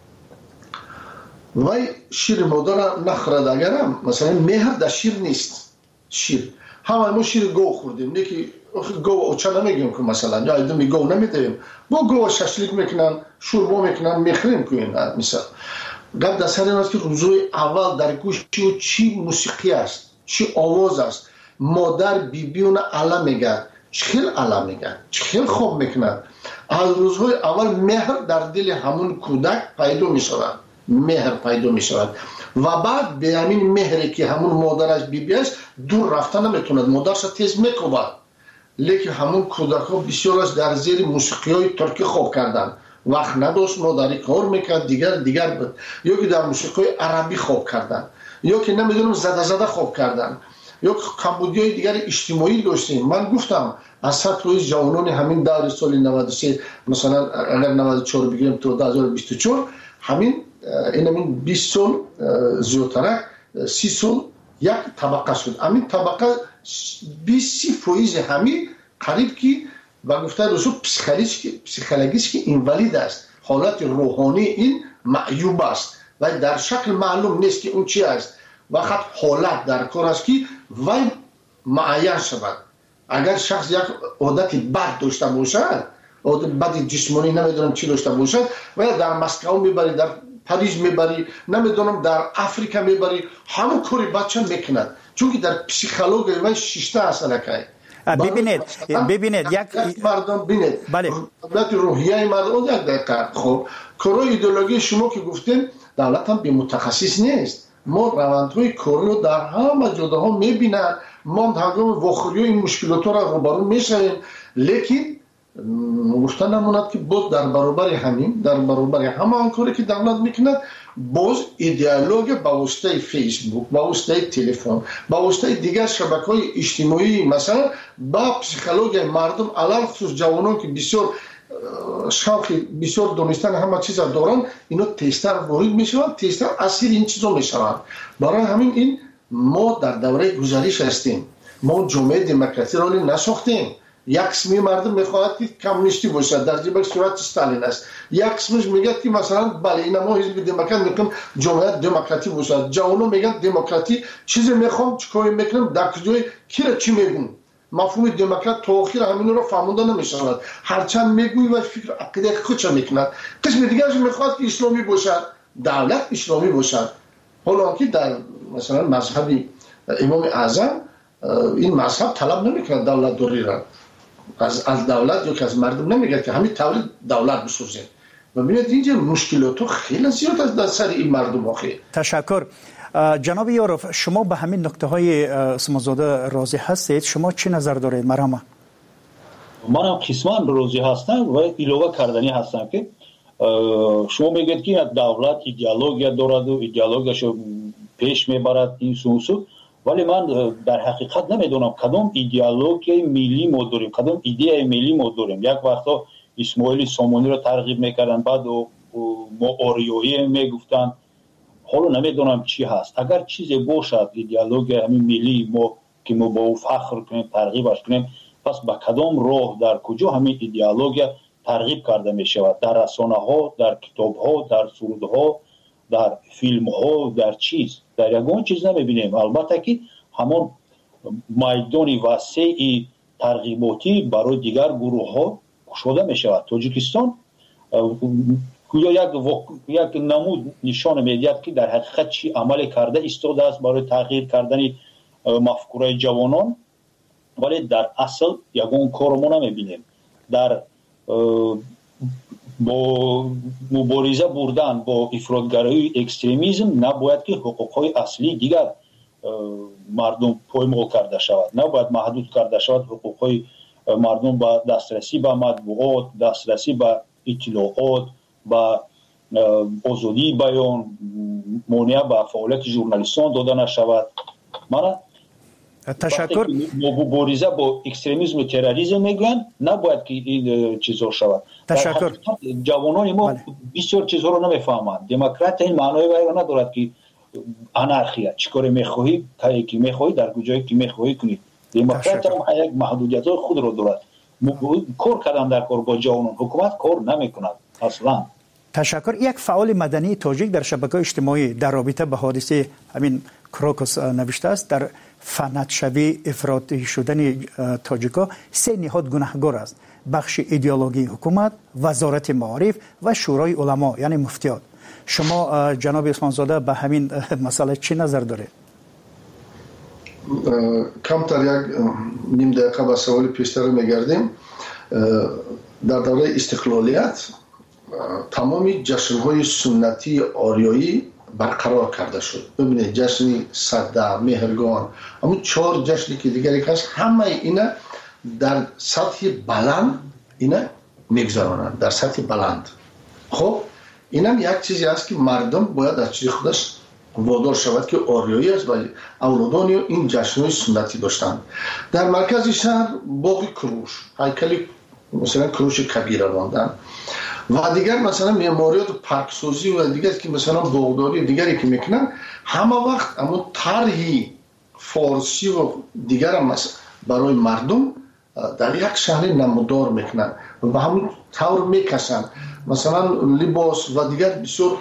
وای شیر مادر نخورد، اگرم مثلا مهر در شیر نیست. شیر همه ما شیر گو خوردیم، یکی گو اوچا نمیگیم که مثلا یا ایدمی گو نمیدیم، گو ششلیک میکنن، شوربا میکنن، میخریم کنین. مثلا گفت در سر این است که روزوی اول در گوش چی موسیقی است، چی آواز است. مادر بیبیون علا میگه، چخیل علا میگه، چخیل خوب میکنن. از روزهای اول مهر در دل همون کودک پیدا میشود، مهر پیدا میشود و بعد به همین مهری که همون مادرش بیبی است دور رفتن نمیتوند، مادرش تیز میکوبد. لیکن همون کودک ها بسیارش در زیر موسیقی های ترکی خوب کردن، وقت نداشت مادری کار میکرد، دیگر بود، یا که در موسیقی های عربی خوب کردن، یا که نمیدونم زده خوب کردن، یا کمبودی های دیگر اجتماعی داشتیم. من گفتم از سطح جوانان همین دور سال 93 مثلا اگر 94 بگیریم تا 2024 همین 20 سال زیادتر 30 سال یک طبقه شد. همین طبقه 20% همین قریب که و گفته رسول پسیکولوژیش که اینوالید است، حالت روحانی این معیوب است و در شکل معلوم نیست که اون چی است و خط حالت در کار است که وای معین شود. اگر شخص یک عادت بد داشته باشد، عادت بد جسمانی نمیدونم چی داشته باشد و در مسکو میبری، در پاریس میبری، نمیدونم در افریقا میبری، همون کاری بچه میکند، چون که در پسیکولوژی و شیشته اصلا که ببینید یک مردم ببینید بله دولت روحیه مردم یک دقیقه. خب کارای ایدئولوژی شما که گفتین دولت هم به متخصص نیست. ما روندهای کاری رو در همه جاها میبینن، ما هنگام واخوری این مشکلات را روبرو میشویم، لیکن گفتن نموند که باز در برابر همه آن کاری که دولت میکند باز ایدئولوژی با واسطه فیسبوک، با واسطه تلفن، با واسطه دیگر شبکه‌های اجتماعی مثلا با پسیکولوژی مردم علل خصوص جوانان که بسیار شوقی بسیار دونستن همه چیز دارن، اینا تیزتر وارد میشوند، تیزتر اسیر این چیزا میشوند. برای همین این ما در دوره گذشته هستیم، ما جامعه دموکراسی را نساختیم. یک قسمی مردم میخواهد که کمونیستی باشد، در جبهه صورت استالین است. یک قسمش میگه که مثلا بله این ما حزب دموکرات میگم جامعه دموکراتی باشد. جوانان میگن دموکراتی چیزی میخوام چیکار میکنم، در کجای کی را چی میگم. مفهوم دموکرات تا آخر همین رو فهمونده نمیشود، هرچند میگوی و فکر عقیده خودش میکند. قسم دیگرش میخواد که اسلامی باشد، دولت اسلامی باشد، حالا که در مثلا مذهب امام اعظم این مذهب طلب نمیکنه دولت دوری را از دولت یا که از مردم نمیگه که همین تولید دولت بسازید. و ببینید اینجا مشکلات خیلی زیاد است در سر این مردم آخه. تشکر. جناب یاروف، شما به همین نکته های سمازاده راضی هستید؟ شما چی نظر دارید؟ مرحبا. منم قسما راضی هستم و ایلوه کردنی هستم که شما میگید که دولت ایدئولوژی دارد و ایدئولوژیشو پیش میبرد این سوسو، ولی من در حقیقت نمیدونم کدام ایدئولوژی ملی ما داریم، کدام ایده ملی ما داریم. یک وقتا اسماعیل سامانی رو ترغیب میکردن، بعد ما اوریویی میگفتن، حالا نمیدونم چی هست. اگر چیزی باشد ایدئولوژی همین ملی ما که ما با او فخر کنیم، ترغیبش کنیم، پس با کدام راه در کجا همین ایدئولوژی ترغیب کرده می شود؟ در رسانه ها، در کتاب ها، در سرود ها، در فیلم ها، در چیز، در یگان چیز نمیبینیم. البته که همون میدان وسیع ترغیباتی برای دیگر گروه ها گشوده می شود. تاجیکستان یک نمود نشان میدهد که در حقیقت چی عمل کرده ایستاده است برای تغییر کردن مفکوره جوانان، ولی در اصل یگان کار ما نمیبینیم. در با مبارزه بردن با افراطگرایی اکستریمیسم نباید که حقوقهای اصلی دیگر مردم پایمال کرده شود، نباید محدود کرده شود حقوقهای مردم با دسترسی به مطبوعات، دسترسی به اطلاعات، با آزادی بیان، مانع به فعالیت ژورنالیستان داده نشود. من تشکر. مبارزه با اکستریمیسم و تروریسم میگن نباید که این چیزا شود. تشکر. جوانان ما بسیار چیزها رو نمیفهمند. دموکرات این معنای وای ندارد که انارخیا چیکار میخواهی که میخواهی در کجایی که میخواهی کنی. دموکرات هم یک محدودیت خود رو دارد. کار کردن در کار با جوانان حکومت کار نمیکند اصلا. تشکر. یک فعال مدنی تاجیک در شبکه‌های اجتماعی در رابطه با حادثه همین کروکوس نوشته است در فنتشوی افراطی شدن تاجیکا 3 نهاد گناهکار است: بخش ایدئولوژی حکومت، وزارت معارف و شورای علما یعنی مفتیان. شما جناب عثمانزاده به همین مسئله چی نظر دارید؟ کمتر یک نیم دقیقه به سوال پیشتر میگردیم. در دوره استقلالیت تمام جشن‌های سنتی آریایی برقرار کرده شد. ببینید جشن صده، مهرگان، اما 4 جشنی که دیگری هست همه اینا در سطح بلند اینا میگذرانند، در سطح بلند. خب اینم یک چیزی است که مردم باید از چیز خودش وادار شود که آریایی است و اولادان این جشن‌های سنتی داشتند. در مرکز شهر باغ کروش، هیکل مثلا کروش کبیر راندن و دیگر مثلا معماریات پارکسازی و دیگر که مثلا باغداری دیگری که میکنن، همه وقت اما طرحی فارسی و دیگر هم برای مردم در یک شهر نمودار میکنن و به همون طور میکشن. مثلا لباس و دیگر بسیار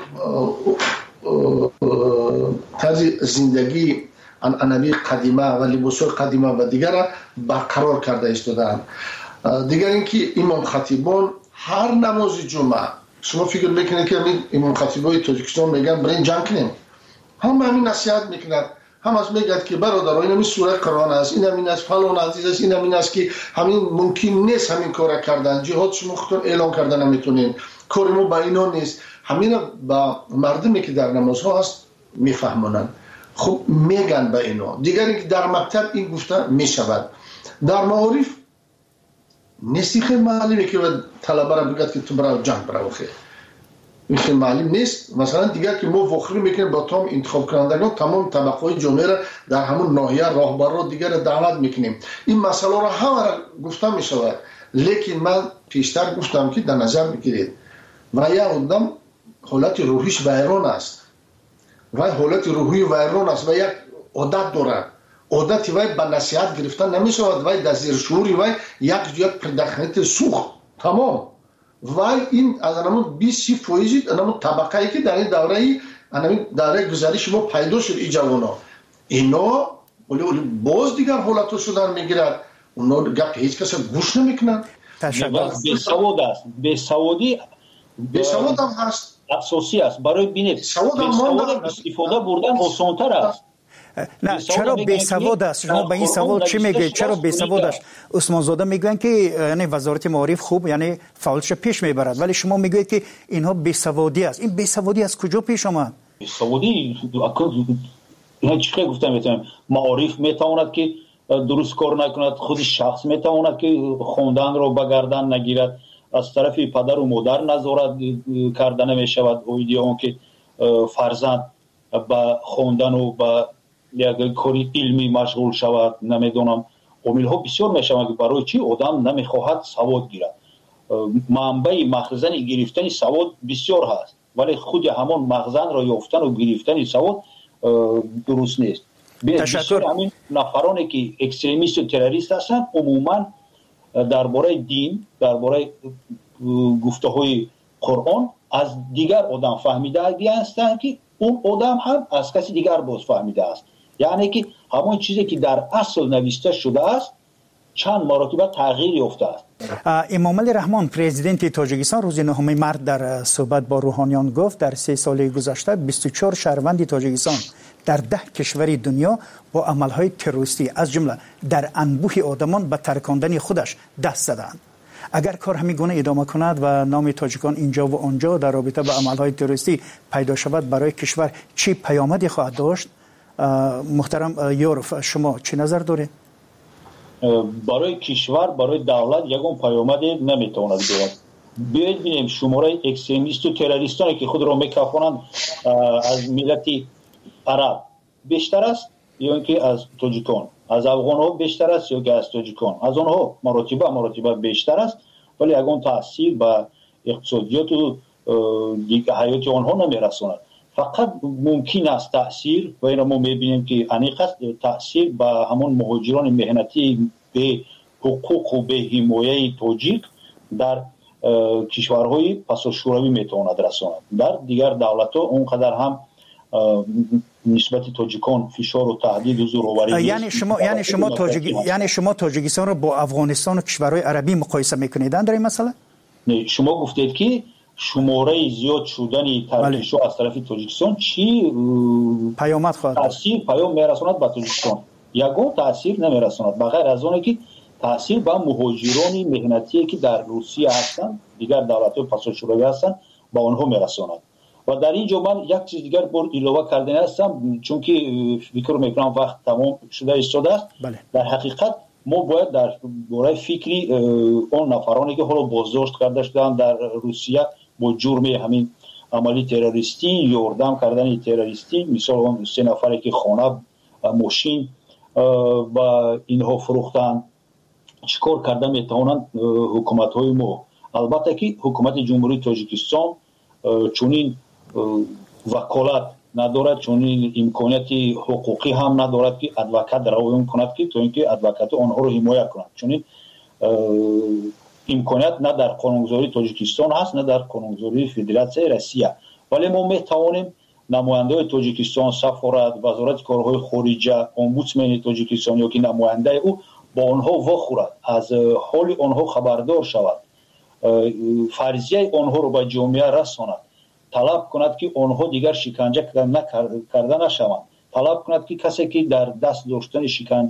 طرز زندگی عنعنوی قدیمه و لباس‌های قدیمه و دیگر برقرار کرده ایستادند. دیگر اینکه امام خطیبان هر نماز جمعه، شما فکر میکنید که امام خطیبای تاجیکستان میگن برین جنگ کنیم، هم همین نصیحت میکنند، هم از میگد که برادر این همین سوره قرآن است، این همین است، فلان عزیز است، این همین است که همین ممکن نیست همین کار کردن، جهاد شما خودتون اعلان کردن نمیتونین، کار ما با اینا نیست. همین با مردمی که در نمازها هست میفهمونن. خب میگن به اینا. دیگری که در مکتب این گفته میشود. در معارف نیستی خیلی معلومه که طلبه را بگید که تو برای جنگ برای خیلی این خیلی معلوم نیست. مثلا دیگر که ما وخری میکنیم با تمام انتخاب کنندگان تمام طبقه های جامعه را در همون ناحیه راهبر را دیگر دعوت میکنیم. این مسئله را همه را گفتم میشود، لیکن من پیشتر گفتم که در نظر بگیرید و یک آدم حالت روحیش ویران است و حالت روحی ویران است و یک عادت دارد. عادتی وای به نصیحت گرفتن نمیشود، وای در زیر شعوری وای یک پرداخت سوخت تمام وای این از همون 20% همون طبقه‌ای که در این دوره گذشته ما پیدا شد این جوانا اینا ولی باز دیگر حالتو شدن میگیرد، اونا گپ هیچ کس گوش نمیکنن. بیسواد است، بیسواد هم هست، اساسی است. برای بینید بیسواد استفاده بردن آسان‌تر است. نه چرا بیسواد است؟ شما به این سوال چی میگید؟ چرا بیسواد است؟ عثمانزاده میگن که یعنی وزارت معارف خوب یعنی فعالش پیش میبرد، ولی شما میگید که اینها بیسوادی است. این بیسوادی از کجا پیش آمد؟ بیسوادی نه چیزی گفتم میتونم معارف میتواند که درست کار نکند، خود شخص میتواند که خوندن رو به گردن نگیرد، از طرف پدر و مادر نظارت کردن نمیشود، اون که فرزند با خوندن و با یک کاری علمی مشغول شود. نمیدونم عامل ها بسیار میشوند که برای چی آدم نمیخواهد سواد گیرد. منبع مخزن گرفتن سواد بسیار هست، ولی خود همان مخزن را یافتن و گرفتن سواد درست نیست. بسیار همین نفرانی که اکستریمیست و تروریست هستند عموما درباره دین، درباره گفته های قرآن از دیگر آدم فهمیده هستند که اون آدم هم از کسی دیگر باز فهمیده است. یعنی که همون چیزی که در اصل نوشته شده است چند مرتبه تغییر یافته است. امام علی رحمان پرزیدنت تاجیکستان روز 9 مارس در صحبت با روحانیان گفت در 3 سال گذشته 24 شهروند تاجیکستان در 10 کشور دنیا با عملهای تروریستی از جمله در انبوه آدمان به ترکاندن خودش دست زدند. اگر کار همین گونه ادامه کند و نام تاجیکان اینجا و آنجا در رابطه با عملهای تروریستی پیدا شود، برای کشور چی پیامدی خواهد داشت؟ محترم یورف شما چه نظر دارید؟ برای کشور، برای دولت یگان پیامدی نمیتواند دارد. بیایید ببینیم شماره اکستریمیست و تروریستانی که خود را میکافانند از ملت عرب بیشتر است یا اینکه از تاجیکان، از افغان‌ها بیشتر است یا که از تاجیکان، از آنها مراتب بیشتر است، ولی اون تاثیر به اقتصادیات و حیات آنها نمیرساند. فقط ممکن است تاثیر و این ما میبینیم که انیق است تاثیر به همون مهاجران مهنتی به حقوق و به حمایه تاجیک در کشورهای پساشوروی میتواند رساند. در دیگر دولت‌ها اونقدر هم نسبت تاجیکان فشار و تهدید و زورآوری یعنی شما تاجیکستان رو با افغانستان و کشورهای عربی مقایسه میکنید در این مسئله؟ نه، شما گفتید که شماره زیاد شدن ترکیش از طرف تاجیکستان چی پیامد خواهد تاثیر پیام میرساند به تاجیکستان؟ یگان تاثیر نمیرساند بغیر از اون که تاثیر به مهاجران مهنتی که در روسیه هستند، دیگر دولت‌های پساشوروی هستند، با آنها میرساند. و در اینجا من یک چیز دیگر بار اضافه کردن هستم، چون که فکر میکنم وقت تمام شده است. در حقیقت ما باید در باره فکری اون نفرانی که حالا بازداشت کرده شدن در روسیه با جرم همین عملی تروریستی، یاردم کردن تروریستی، مثال اون 3 نفری که خانه ماشین با اینها فروختن، چیکار کرده میتوانند حکومت‌های ما؟ البته که حکومت جمهوری تاجیکستان چونین وکالت ندارد، چونین امکانیتی حقوقی هم ندارد که ادوکات روایت کند که تو اینکه ادوکات آنها رو حمایت کند، چونین امکانیت نه در قانونگذاری تاجیکستان هست نه در قانونگذاری فدراسیون روسیه. ولی ما میتوانیم نماینده تاجیکستان، سفارت، وزارت کارهای خارجه، امبودسمن تاجیکستان یا که نماینده او با آنها وخورد، از حال آنها خبردار شود، فرضیه آنها رو به جامعه رساند، طلب کند که آنها دیگر شکنجه کرده نشوند، طلب کند که کسی که در دست داشتن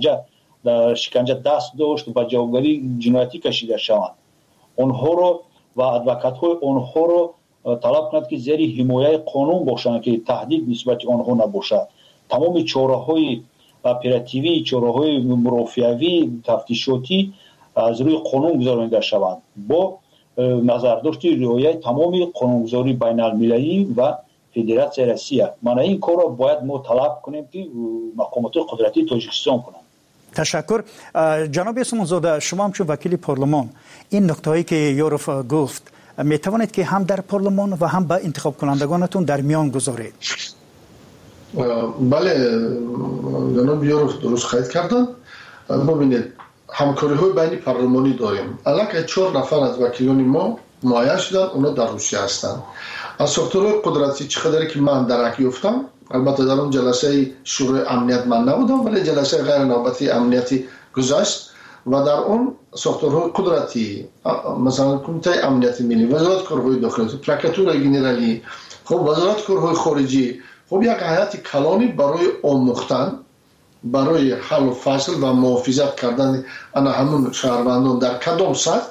شکنجه دست داشت و جوابگری جنایتی کشیده شوند، آنها رو و ادوکات های آنها رو طلب کند که زیر حمایه قانون باشند که تهدید نسبت آنها نباشد. تمام چاره‌های اپراتیوی، چاره‌های مرافعوی، تفتیشاتی از روی قانون گذرانده شوند با نظرداشت رعایت تمام قانونگذاری بین المللی و فدراسیون روسیه. من این کار را باید ما طلب کنیم که مقامات قدرتی تاجیکستان کنند. تشکر. جناب اسمانزاده، شما هم چون وکیل پارلمان این نکته‌ای که یوروف گفت می توانید که هم در پارلمان و هم با انتخاب کنندگانتون در میان گذارید؟ بله جناب یوروف درست خواهید کردن. ببینید همکاری های بین پارلمانی داریم. الان 4 نفر از وکیلان ما معین شدن، اونا در روسیه هستند. از ساختارهای قدرتی چقدر که من درک یافتم، البته در اون جلسه شورای امنیت من نبودم ولی جلسه غیر نوبتی امنیتی گذشت و در اون ساختارهای قدرتی مثلا کمیته امنیت ملی، وزارت کارهای داخلی، پروکراتور گنرالی، خب وزارت کارهای خارجی، خب یک هیئت کلانی برای آموختن، برای حل و فصل و محافظت کردن انا همون شهروندان در کدام سطح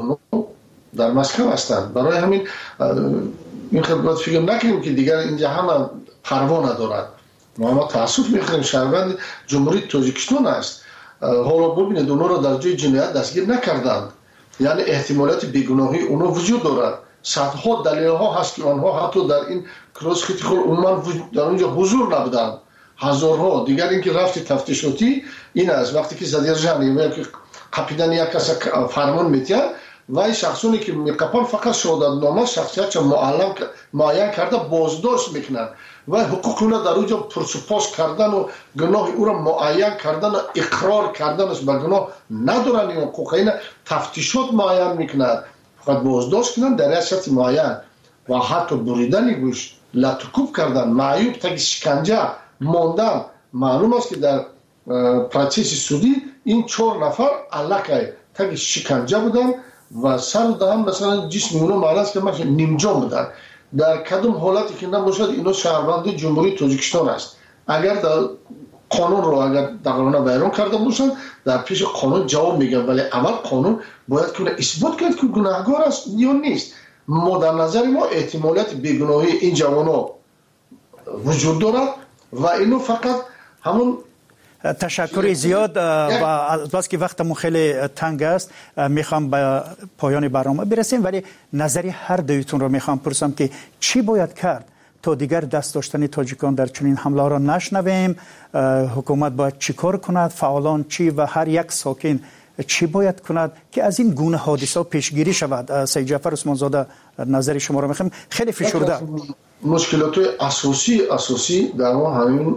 در مسکو هستند. برای همین این خدمت فکر نکنیم که دیگر اینجا همه پروا ندارد. ما تاسف میخوریم شهروند جمهوری تاجیکستان است. حالا ببینید اونا را در جای جنایت دستگیر نکردند، یعنی احتمالات بیگناهی اونا وجود دارد. صدها دلیل ها هست که آنها حتی در این کلاس خیلی عموما در اونجا حضور نبودند. هزارها دیگر اینکه رفتی تفتیشاتی این است وقتی که زدیر جانی و که قپیدن یک کس فرمان میتیه و این شخصونی که میقپن فقط شهادت نامه شخصیت معین کرده بازداشت میکنن و حقوق اونا در اونجا پرسپاس کردن و گناه او را معین کردن و اقرار کردن است به گناه ندارن. این حقوق اینا تفتیشات معین میکنن، فقط بازداشت کنن در ریاست معین و حتی بریدن گوش، لطکوب کردن، معیوب تا شکنجه ماندن. معلوم است که در پروسس سودی این 4 نفر علاقه تا شکنجه بودن و سر دهم مثلا جسم اونا معلوم است که مثلا نیمجان بودن. در کدام حالتی که نباشد اینا شهروند جمهوری تاجیکستان است. اگر در قانون رو اگر دقیقاً بیان کرده باشند در پیش قانون جواب میگن، ولی اول قانون باید که اثبات کنه که گناهکار است یا نیست. ما در نظر ما احتمالات بیگناهی این جوانا وجود دارد و اینو فقط همون. تشکر زیاد و بس که وقتمون خیلی تنگ است میخوام به پایان برنامه برسیم، ولی نظری هر دویتون رو میخوام پرسم که چی باید کرد تا دیگر دست داشتن تاجیکان در چنین حمله را نشنویم. حکومت باید چیکار کند، فعالان چی و هر یک ساکن چی باید کند که از این گونه حادثه پیشگیری شود؟ سید جعفر عثمان زاده نظر شما را میخوایم. خیلی فشرده مشکلات اساسی در همین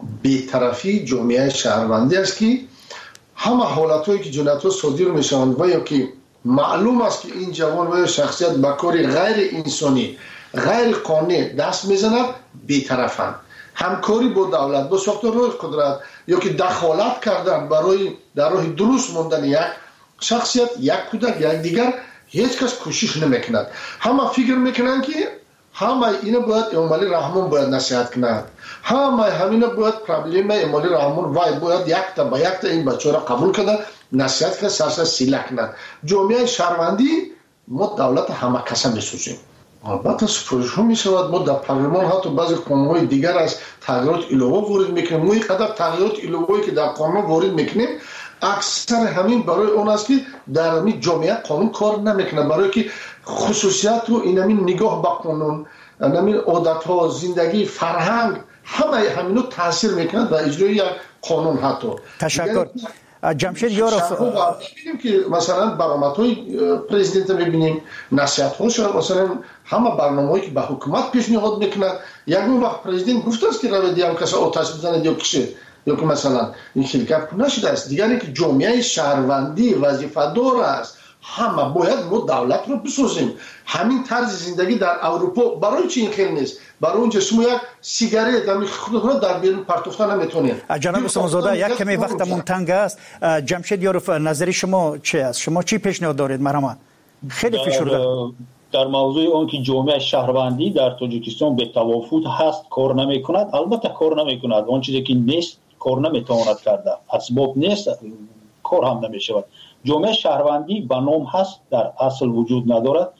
بی‌طرفی جامعه شهروندی است که همه حالت‌هایی که جنایت‌ها صادر میشوند و یا که معلوم است که این جوان و شخصیت به کار غیر انسانی غیر قانونی دست میزند بی‌طرفند. همکاری با دولت، با ساختارهای قدرت یا که دخالت کردن برای در راه درست ماندن یک شخصیت، یک کودک، یک دیگر، هیچ کس کوشش نمیکند. همه فکر میکنند که همه اینا باید امالی رحمان باید نصیحت کند، همه همینا باید پرابلم امالی رحمان وای باید یک تا این بچه را قبول کنند، نصیحت کنند، سرسر سیله کنند. جامعه شهروندی ما دولت همه کسا میسوزیم. البته سفارش ها می شود، ما در پارلمان حتی بعضی قانون‌های دیگر از تغییرات علاوه وارد میکنیم. ما اینقدر تغییرات علاوه‌ای که در قانون وارد میکنیم اکثر همین برای اون است که در همین جامعه قانون کار نمیکنه، برای که خصوصیت و این همین نگاه به قانون، همین عادت‌ها، زندگی، فرهنگ همه همینو تاثیر میکنه در اجرای یک قانون. حتی تشکر. جمشید یاروف می‌بینیم که مثلا برآمدهای پرزیدنت می‌بینیم، نصیحت‌هاش مثلا همه برنامه‌ای که به حکومت پیشنهاد می‌کند. یک وقت پرزیدنت گفته است که روی دیام کسا آتش بزنید یا کشید یا که مثلا این شرکت نشده است. دیگری که جامعه شهروندی وظیفه‌دار است، همه باید ما دولت رو بسازیم. همین طرز زندگی در اروپا برای چی این خیلی نیست؟ برای اونجا شما یک سیگارت هم خودتون در بیرون پرتوفتن نمیتونید. جناب عثمان زاده یک کمی وقتمون تنگ است. جمشید یاروف نظر شما چی است؟ شما چی پیشنهاد دارید مرحبا؟ خیلی فشرده در موضوع اون که جامعه شهروندی در تاجیکستان به توافق هست کار نمیکند. البته کار نمیکند، اون چیزی که نیست کار نمیتواند کرده، اسباب نیست کار هم نمیشود. جامعه شهروندی به نام هست، در اصل وجود ندارد،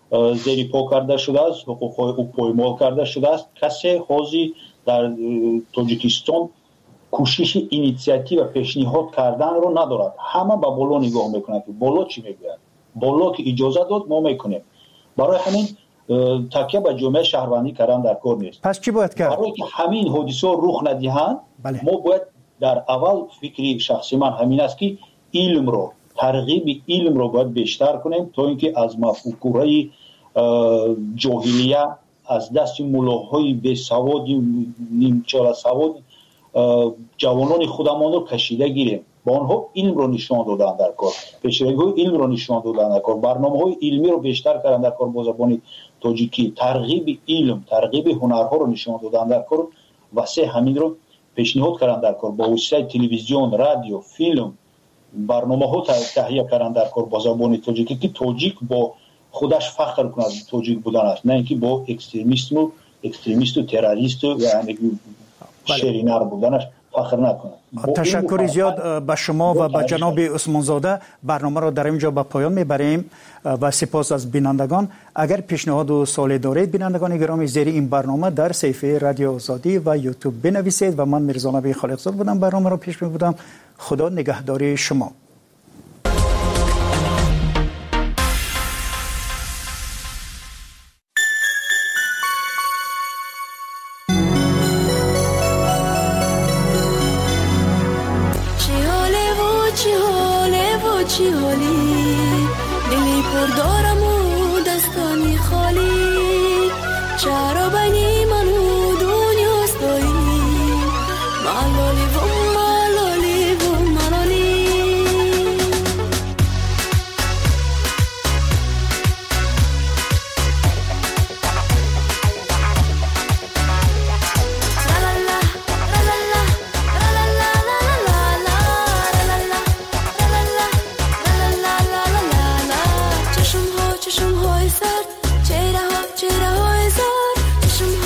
زیر پا کرده شده است، حقوق او پایمال کرده شده است. کسی حاضی در تاجیکستان کوشش اینیشیاتیو و پیشنهاد کردن رو ندارد. همه به بالا نگاه میکنند که بالا چی میگوید، بالا که اجازه داد ما میکنیم. برای همین تکیه به جامعه شهروندی کردن در کار نیست. پس چی باید کرد؟ برای که همین حادثه رخ ندهند ما باید در اول فکری شخصی من همین است که علم رو، ترغیب علم رو باید بیشتر کنیم تا اینکه از مفکوره جاهلیه، از دست ملاهای بی سواد، نیمچه سواد جوانان خودمان رو کشیده گیریم. با آنها علم رو نشان دادن در کار، پیشروی علم رو نشان دادن در کار، برنامه‌های علمی رو بیشتر کردن در کار با زبان تاجیکی، ترغیب علم، ترغیب هنرها رو نشان دادن در کار. واسه همین رو پیشنهاد کردن در کار با وسیله تلویزیون، رادیو، فیلم، برنامه‌ها تهیه کردن در کار با زبان تاجیکی که تاجیک با خودش فخر کند تاجیک بودن است، نه اینکه با اکستریمیست و تروریست و یعنی شرینر بودنش فخر نکنه. تشکر زیاد به شما و به جناب عثمان زاده. برنامه را در اینجا به پایان میبریم و سپاس از بینندگان. اگر پیشنهاد و سوالی دارید بینندگان گرامی زیر این برنامه در صفحه رادیو آزادی و یوتیوب بنویسید. و من میرزا نبی خالقزاد بودم، برنامه را پیش میبردم. خدا نگهدار شما. چی حالی دلی پر دارم و دستانی خالی، چرا بینی من و دنیاست دایی ملالی و ملالی و ملالی. چشم های سر چهره های زار، چشم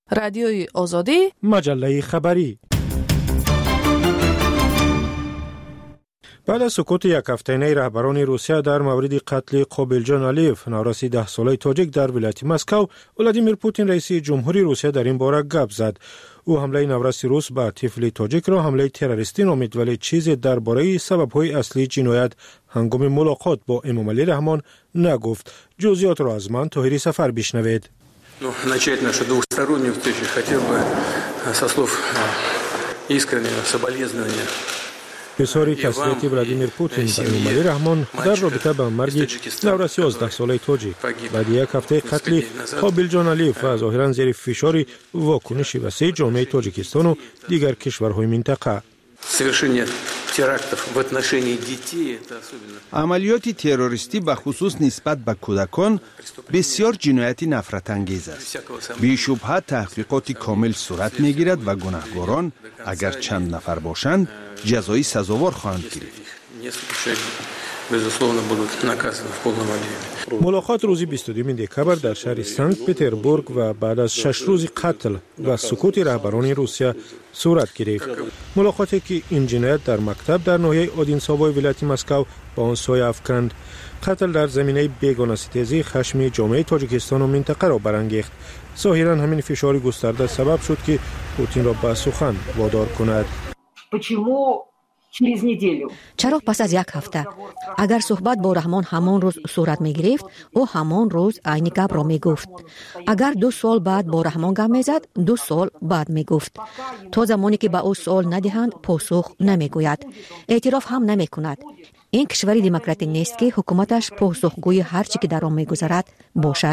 رادیوی آزادی، مجله خبری. بعد از سکوت یک هفته‌ای رهبران روسیه در مورد قتل قابلجان علیف نوراسی 10 ساله تاجیک در ولایت مسکو، ولادیمیر پوتین رئیس جمهوری روسیه در این باره گپ زد. او حمله نوراسی روس به طفل تاجیک را حمله تروریستی نامید، ولی چیزی درباره سبب‌های اصلی جنایت هنگام ملاقات با امام علی رحمان نگفت. جزئیات را از من طاهری سفر بشنوید. начать нашу двухстороннюю встречу хотел бы со слов искреннего соболезнования. اظهار تسلیت ولادیمیر پوتین به امام علی رحمان در رابطه با مرگ نوراسی 11 ساله تاجیک بعد یک هفته قتل قابلجان علیف و ظاهرا زیر فشار واکنش وسیع جامعه تاجیکستان و دیگر کشورهای منطقه. عملیات تروریستی به خصوص نسبت به کودکان بسیار جنایت نفرت انگیز است. بی شبهه تحقیقات کامل صورت می گیرد و گناهکاران اگر چند نفر باشند جزایی سزاوار خواهند گرفت. ملاقات روز 22 دکبر در شهر سنت پتربورگ و بعد از 6 روز قتل و سکوت رهبران روسیه صورت گرفت. ملاقاتی که این جنایت در مکتب در ناحیه آدینساوای ولایت مسکو با آن سایه افکند. قتل در زمینه بیگانه‌ستیزی خشم جامعه تاجیکستان و منطقه را برانگیخت. ظاهرا همین فشار گسترده سبب شد که پوتین را به سخن وادار کند. چرا پس از یک هفته؟ اگر صحبت با رحمان همان روز صورت می گرفت، او همان روز عین گپ را می گفت. اگر 2 سال بعد با رحمان گپ می زد، 2 سال بعد می گفت. تا زمانی که به او سوال ندهند پاسخ نمی گوید. اعتراف هم نمی کند. این کشوری دموکراتی نیست که حکومتش پاسخگوی هر چی که در آن می‌گذرد باشد.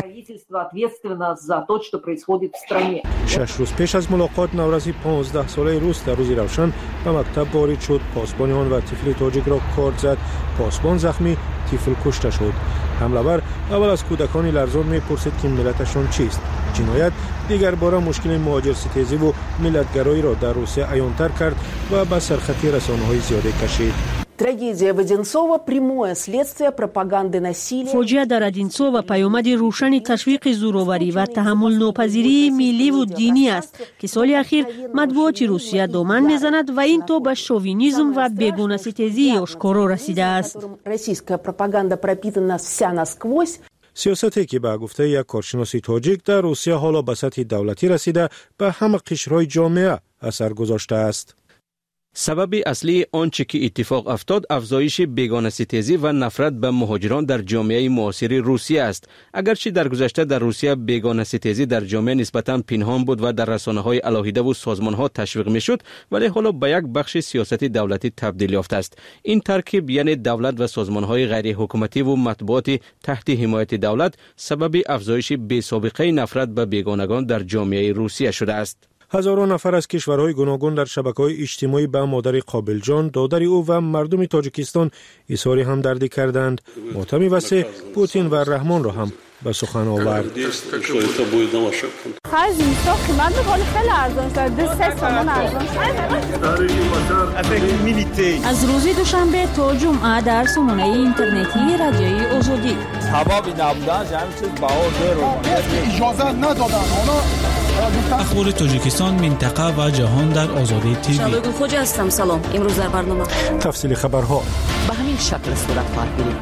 6 روز پیش از ملاقات نوراسی 15 ساله روس در روز روشن به مکتب وارد شد. پاسبان آن و طفل تاجیک را کارد زد. پاسبان زخمی، طفل کشته شد. حمله‌آور اول از کودکان لرزان می‌پرسید که ملتشان چیست. جنایت دیگر باره مشکل مهاجرستیزی و ملتگرایی را در روسیه عیان‌تر کرد و به سرخطی رسانه‌های زیاده کشید. فوجیه در ادینسووا پیامد روشن تشویق زورآوری و تحمل ناپذیری ملی و دینی است که سال اخیر مطبوعات روسیه دامن میزند و این تو به شووینیسم و بیگانه‌ستیزی آشکارا رسیده است. سیاستی که به گفته یک کارشناس تاجیک در روسیه حالا به سطح دولتی رسیده به همه قشرهای جامعه اثر گذاشته است. سبب اصلی آنچه که اتفاق افتاد افزایش بیگانه‌ستیزی و نفرت به مهاجران در جامعه معاصر روسیه است. اگرچه در گذشته در روسیه بیگانه‌ستیزی در جامعه نسبتاً پنهان بود و در رسانه‌های علاهیده و سازمان‌ها تشویق می‌شد، ولی حالا به یک بخش سیاستی دولتی تبدیل یافته است. این ترکیب یعنی دولت و سازمان‌های غیر حکومتی و مطبوعات تحت حمایت دولت سبب افزایش بی‌سابقه نفرت به بیگانگان در جامعه روسیه شده است. هزاران نفر از کشورهای گوناگون در شبکه‌های اجتماعی به مادر قابلجان، دادر او و مردم تاجیکستان اظهار همدردی کردند. ماتم وسیع پوتین و رحمان را هم به سخن آورد. از روز دوشنبه تا جمعه در سامانه اینترنتی رادیوی آزادی. اخبار تاجیکستان، منطقه و جهان در آزادی تیوی. شبگون خوجا هستم. سلام. امروز در برنامه تفصیل خبرها به همین شکل صورت خواهد گرفت.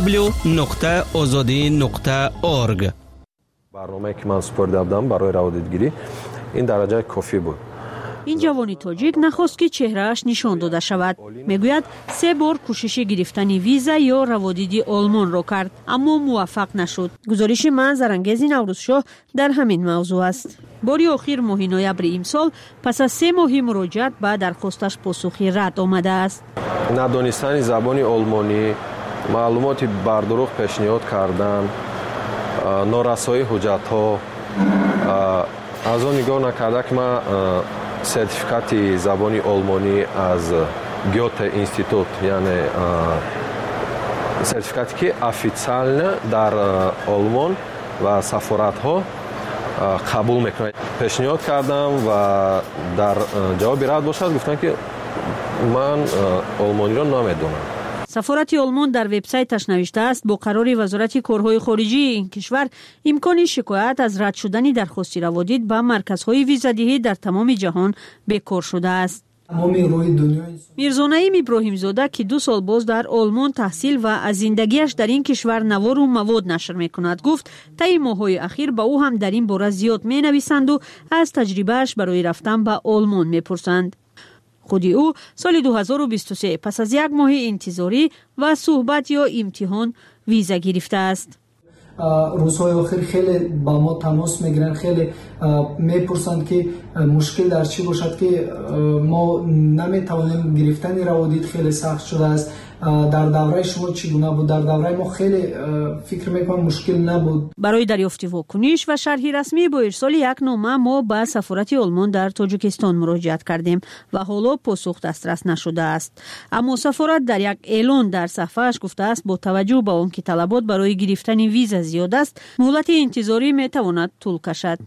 www.azadi.org. برنامه‌ای که من سپرده بودم برای روادیدگیری این درجه کافی بود. این جوانی تاجیک نخواست که چهرهش نشان داده شود. میگوید 3 بار کوشش گرفتن ویزا یا روادیدی آلمان را کرد اما موفق نشد. گزارش من زرنگیز نوروزشاه در همین موضوع است. باری آخر ماه نوامبر امسال پس از 3 ماه مراجعت به درخواستش پاسخی رد آمده است. ندانستن زبان آلمانی، معلومات بردروغ پیشنهاد کردن، نارسایی حجت‌ها، از آن نگاه نکرده که من سرتیفیکات زبان آلمانی از گوته اینستیتوت یعنی سرتیفیکاتی که افیциально در آلمان و سفارت‌ها قبول میکنه پیشنهاد کردم و در جواب رد باشد گفتن که من آلمانی را نمیدونم. سفارت آلمان در وبسایتش نوشته است با قرار وزارت کارهای خارجی این کشور امکان شکایت از رد شدن درخواست روادید به مرکزهای ویزادهی در تمام جهان بیکار شده است. میرزا نعیم ابراهیم زاده که 2 سال باز در آلمان تحصیل و از زندگیش در این کشور نوار و مواد نشر میکند گفت طی ماه‌های اخیر با او هم در این باره زیاد مینویسند و از تجربهش برای رفتن به آلمان میپرسند. خودی او سال 2023 پس از 1 ماه انتظاری و صحبت یا امتحان ویزا گرفته است. روزهای آخر خیلی با ما تماس میگیرن، خیلی میپرسند که مشکل در چی باشد که ما نمیتوانیم گرفتن روادید خیلی سخت شده است. در دوره شما چگونه بود؟ در دوره ما خیلی فکر میکنم مشکل نبود. برای دریافت واکنش و شرح رسمی با ارسال یک نامه ما به سفارت آلمان در تاجیکستان مراجعت کردیم و حالا پاسخ دسترس نشده است. اما سفارت در یک اعلان در صفحه‌اش گفته است با توجه به آنکه طلبات برای گرفتن ویزا زیاد است، مهلت انتظاری میتواند طول کشد.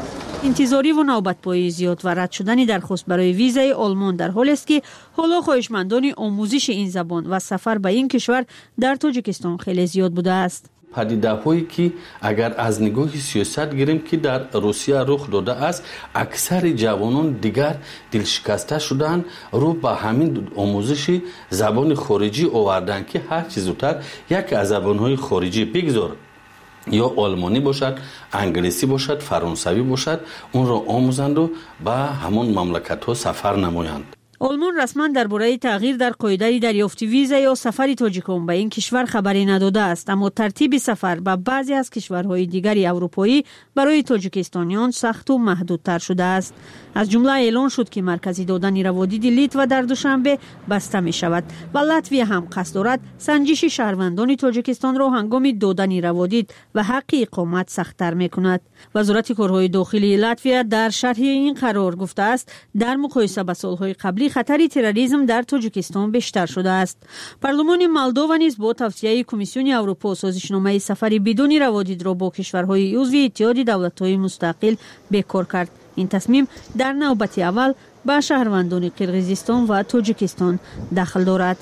انتظاری و نوبت‌پایی زیاد و رد شدن درخواست برای ویزای آلمان در حالی است که حالا خواهشمندان آموزش این زبان و سفر به این کشور در تاجیکستان خیلی زیاد بوده است. پدیده‌هایی که اگر از نگاه سیاست گیریم که در روسیه رخ داده است، اکثر جوانان دیگر دلشکسته شدن رو به همین آموزش زبان خارجی آوردن که هر چیز زودتر یک از زبان‌های خارجی بگذار، یا آلمانی باشد، انگلیسی باشد، فرانسوی باشد، اون را آموزند و به همون مملکت‌ها سفر نمایند. آلمان رسما درباره تغییر در قاعده دریافت ویزا یا سفر تاجیکان به این کشور خبری نداده است، اما ترتیب سفر به بعضی از کشورهای دیگری اروپایی برای تاجیکستانیان سخت و محدودتر شده است. از جمله اعلان شد که مرکز دادن روادید لیتوا در دوشنبه بسته می شود و لاتویا هم قصد دارد سنجش شهروندان تاجیکستان را هنگام دادن روادید و حق اقامت سخت‌تر می کند. وزارت کارهای داخلی لاتویا در شرح این قرار گفته است در مقایسه با سالهای قبلی خطر تروریسم در تاجیکستان بیشتر شده است. پارلمان مولداوا نیز با توصیه کمیسیون اروپا سازشنامه سفر بدون روادید را با کشورهای عضو اتحاد دولت‌های مستقل بیکار کرد. این تصمیم در نوبت اول به شهروندان قرقیزستان و تاجیکستان دخل دارد.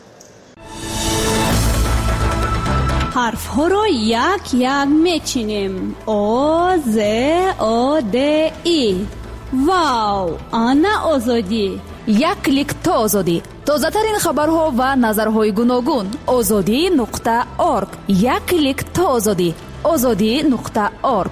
حرف ها را یک یک میچینیم. آ ز آ د ای. واو، آنا آزادی. یک کلیک تا آزادی. تازه ترین خبرها و نظرهای گوناگون. azadi.org. یک کلیک تا آزادی. azadi.org.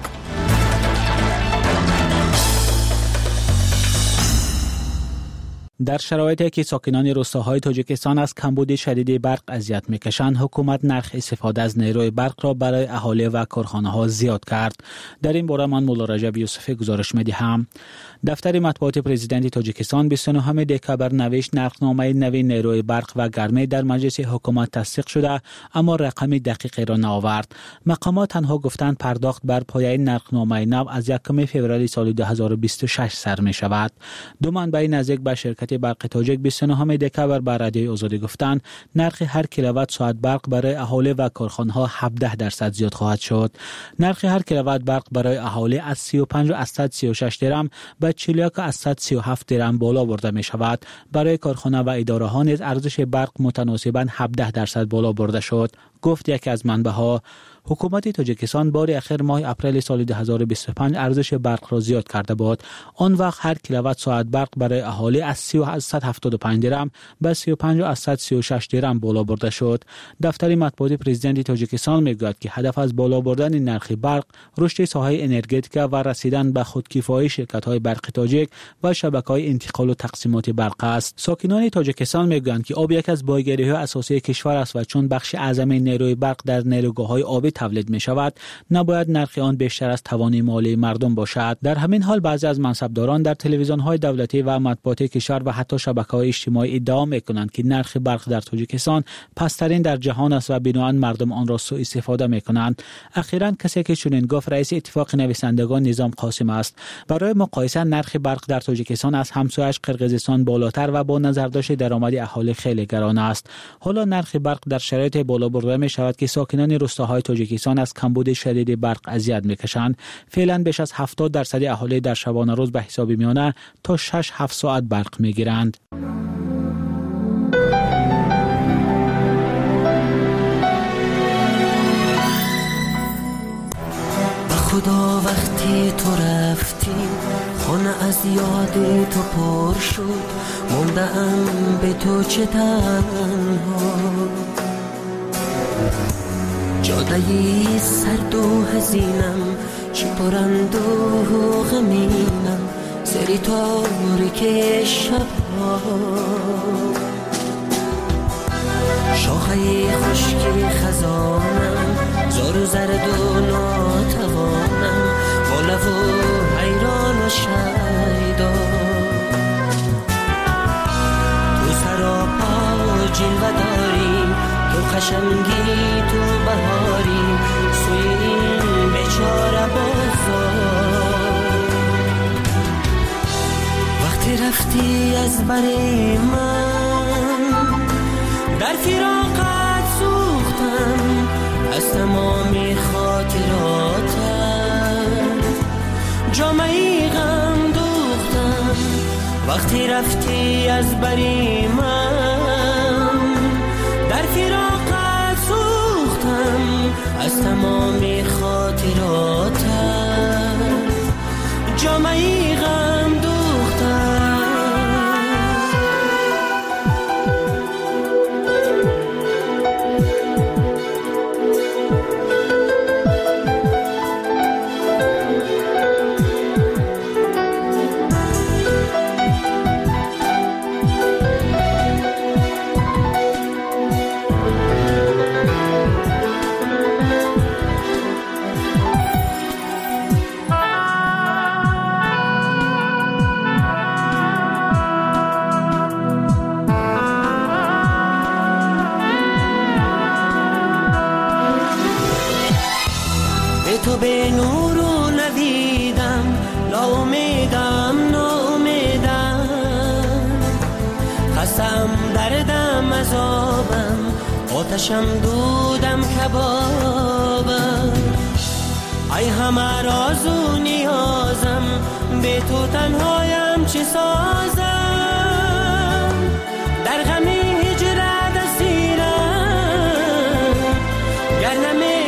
در شرایطی که ساکنان روستاهای تاجیکستان از کمبود شدید برق اذیت میکشند، حکومت نرخ استفاده از نیروی برق را برای اهالی و کارخانه‌ها زیاد کرد. در این باره من مولا رجب یوسفی گزارش می‌دهم. دفتر مطبوعات پرزیدنت تاجیکستان 29 دکامبر نوشت نرخنامه نوین نیروی برق و گرمی در مجلس حکومت تصدیق شده، اما رقم دقیقی را نآورد. مقامات تنها گفتند پرداخت بر پایه نرخنامه نو از 1 فوریه سال 2026 سر می شود. دو منبع نزدیک به شرکت برق تاجیک 29 دکامبر به رادیوی آزادی گفتند نرخ هر کیلووات ساعت برق برای اهالی و کارخانه‌ها 17% زیاد خواهد شد. نرخ هر کیلووات برق برای اهالی از 35 و 36 درم به 41 و 37 درم بالا برده می شود. برای کارخانه و اداره ها نیز ارزش برق متناسباً 17% بالا برده شد. گفت یکی از منبع‌ها. حکومت تاجیکستان بار اخیر ماه اپریل سال 2025 ارزش برق را زیاد کرده بود. آن وقت هر کیلووات ساعت برق برای اهالی از 375 درم به 35 و 36 درم بالا برده شد. دفتر مطبوعات پرزیدنت تاجیکستان میگوید که هدف از بالا بردن نرخ برق رشد ساحه انرژتیک و رسیدن به خودکفایی شرکت‌های برق تاجیک و شبکه‌های انتقال و تقسیمات برق است. ساکنان تاجیکستان میگویند که آب یک از بایگری‌های اساسی کشور است و چون بخش اعظم نیروی برق در نیروگاه‌های آبی تولید می شود، نباید نرخ آن بیشتر از توان مالی مردم باشد. در همین حال بعضی از منصبداران در تلویزیون‌های دولتی و مطبوعات کشور و حتی شبکه‌های اجتماعی ادعا می‌کنند که نرخ برق در تاجیکستان پست‌ترین در جهان است و بنابراین مردم آن را سوء استفاده می‌کنند. اخیراً کسی که چنین گفت رئیس اتفاق نویسندگان نظام قاسم است. برای مقایسه نرخ برق در تاجیکستان از همسایه‌اش قرقیزستان بالاتر و با نظرداشت درآمد اهالی خیلی گران است. حالا نرخ برق در شرایط بالا برده می‌شود که ساکنان روستاهای تاجیکستان از کمبود شدید برق اذیت می‌کشند. فعلا بیش از 70% اهالی در شبانه روز به حساب میانه تا 6-7 ساعت برق می‌گیرند. خدا وقتی تو رفتی خانه از یاد تو پر شد، موندم به تو چه تنها. جادهی سرد و حزینم، چه پرند و غمینم، سری تاریک شبها. شاخه خشک خزانم، زار و زرد و ناتوانم، با لب و حیران و شیدا. تو سراپا جلوه داری، تو خشمگی تو بهاری، سوی این بیچاره بازار. وقتی رفتی از بر من، در فراقت سوختم از تمامی خاطراتت، جامعی غم دوختم. وقتی رفتی از بر من، در فراقت سوختم از تمامی خاطراتت، جامعی غم دوختم. تو به نور و نویدم، ناامیدم ناامیدم، خستم دردم عذابم، آتشم دودم کبابم. ای همه راز و نیازم، به تو تنهایم چه سازم. در غم هجرت اسیرم، گر نمی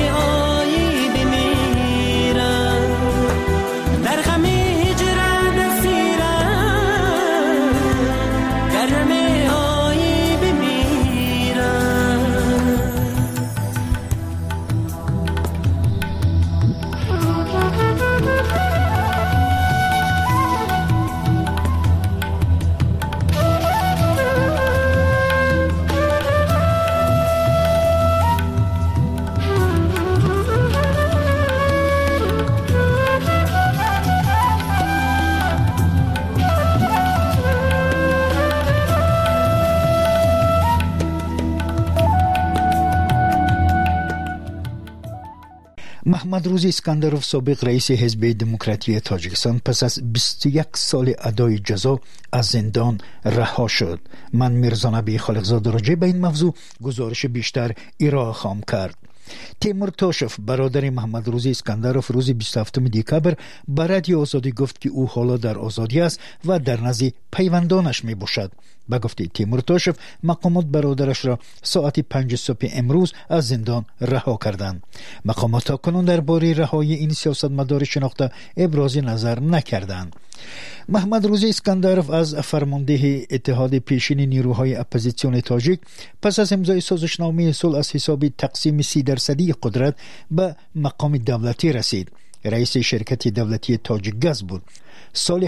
محمد روزی اسکندروف سابق رئیس حزب دموکراتی تاجیکستان پس از 21 سال ادای جزا از زندان رها شد. من میرزا نبی خالقزاد راجع به این موضوع گزارش بیشتر ارائه خواهم کرد. تیمور توشف برادر محمد روزی اسکندروف روز 27 دکبر به رادیو آزادی گفت که او حالا در آزادی است و در نزد پیوندانش می باشد. به گفته تیمور توشف مقامات برادرش را ساعت 5 صبح امروز از زندان رها کردند. مقامات تاکنون درباره رهایی این سیاستمدار شناخته ابراز نظر نکردند. محمد روزی اسکندروف از فرمانده اتحاد پیشین نیروهای اپوزیسیون تاجیک پس از امضای سازشنامه صلح از حساب تقسیم 30% قدرت به مقام دولتی رسید. رئیس شرکت دولتی تاجیکگاز بود. سال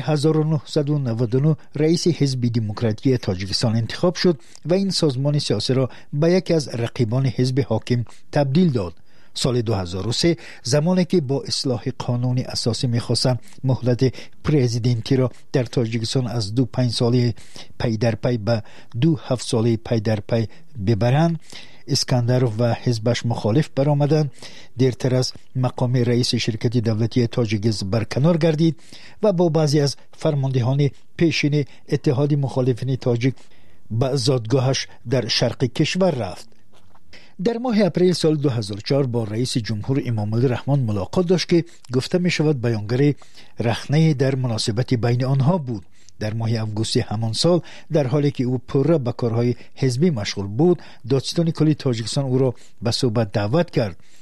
1999 رئیس حزب دموکراتی تاجیکستان انتخاب شد و این سازمان سیاسی را به یکی از رقیبان حزب حاکم تبدیل داد. سال 2003 زمانی که با اصلاح قانون اساسی می‌خواستند مهلت پرزیدنتی را در تاجیکستان از 5 ساله پی در پی به 7 ساله پی در پی ببرند، اسکندروف و حزبش مخالف برآمدند. دیرتر از مقام رئیس شرکت دولتی تاجیکگاز برکنار گردید و با بعضی از فرماندهان پیشین اتحاد مخالفین تاجیک به زادگاهش در شرق کشور رفت. در ماه اپریل سال 2004 با رئیس جمهور امام الرحمن ملاقات داشت که گفته می شود بیانگر رخنه در مناسبت بین آنها بود. در ماه آگوست همان سال در حالی که او پرره به کارهای حزبی مشغول بود، دادستان کلی تاجیکستان او را به صحبت دعوت کرد.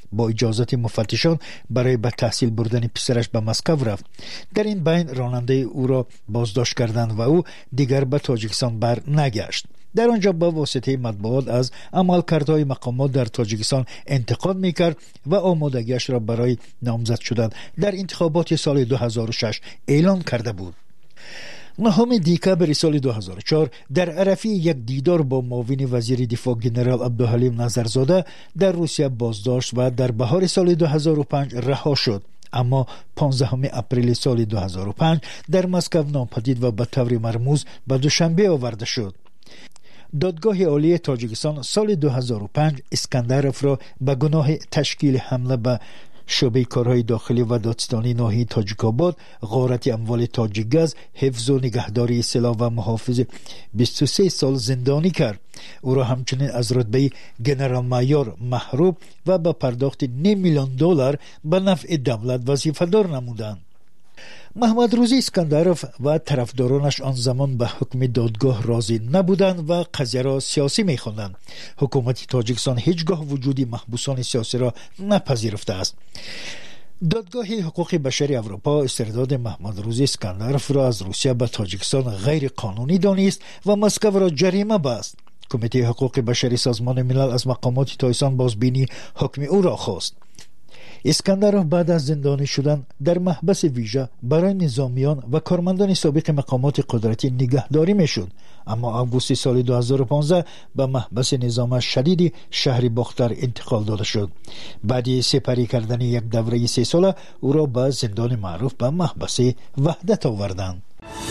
با اجازت مفتشان برای به تحصیل بردن پسرش به مسکو رفت. در این بین راننده او را بازداشت کردند و او دیگر به تاجیکستان بر نگشت. در آنجا با واسطه مطبوعات از عملکردهای مقامات در تاجیکستان انتقاد میکرد و آمادگیش را برای نامزد شدن در انتخابات سال 2006 اعلان کرده بود. 9 دکبر سال 2004 در عرفه یک دیدار با معاون وزیر دفاع جنرال عبدالحلیم نظرزاده در روسیه بازداشت و در بهار سال 2005 رها شد. اما 15 اپریل سال 2005 در مسکو ناپدید و به طور مرموز به دوشنبه آورده شد. دادگاه عالی تاجیکستان سال 2005 اسکندروف را به گناه تشکیل حمله به شعبه کارهای داخلی و دادستانی ناحیه تاجیک‌آباد، غارت اموال تاجیک‌گاز، حفظ و نگهداری سلاح و محافظ 23 سال زندانی کرد. او را همچنین از رتبه گنرال مایور محروم و به پرداخت $5 میلیون به نفع دولت وظیفه‌دار نمودند. محمد روزی اسکندروف و طرفدارانش آن زمان به حکم دادگاه راضی نبودند و قضیه را سیاسی می‌خواندند. حکومت تاجیکستان هیچگاه وجود محبوسان سیاسی را نپذیرفته است. دادگاه حقوق بشری اروپا استرداد محمد روزی اسکندروف را از روسیه به تاجیکستان غیر قانونی دانست و مسکو را جریمه بست. کمیته حقوق بشری سازمان ملل از مقامات تاجیکستان بازبینی حکم او را خواست. اسکندروف بعد از زندانی شدن در محبس ویژه برای نظامیان و کارمندان سابق مقامات قدرتی نگهداری میشد، اما آگوست سال 2015 به محبس نظام شدید شهر باختر انتقال داده شد. بعد سپری کردن یک دوره 3 ساله او را به زندان معروف به محبس وحدت آوردند.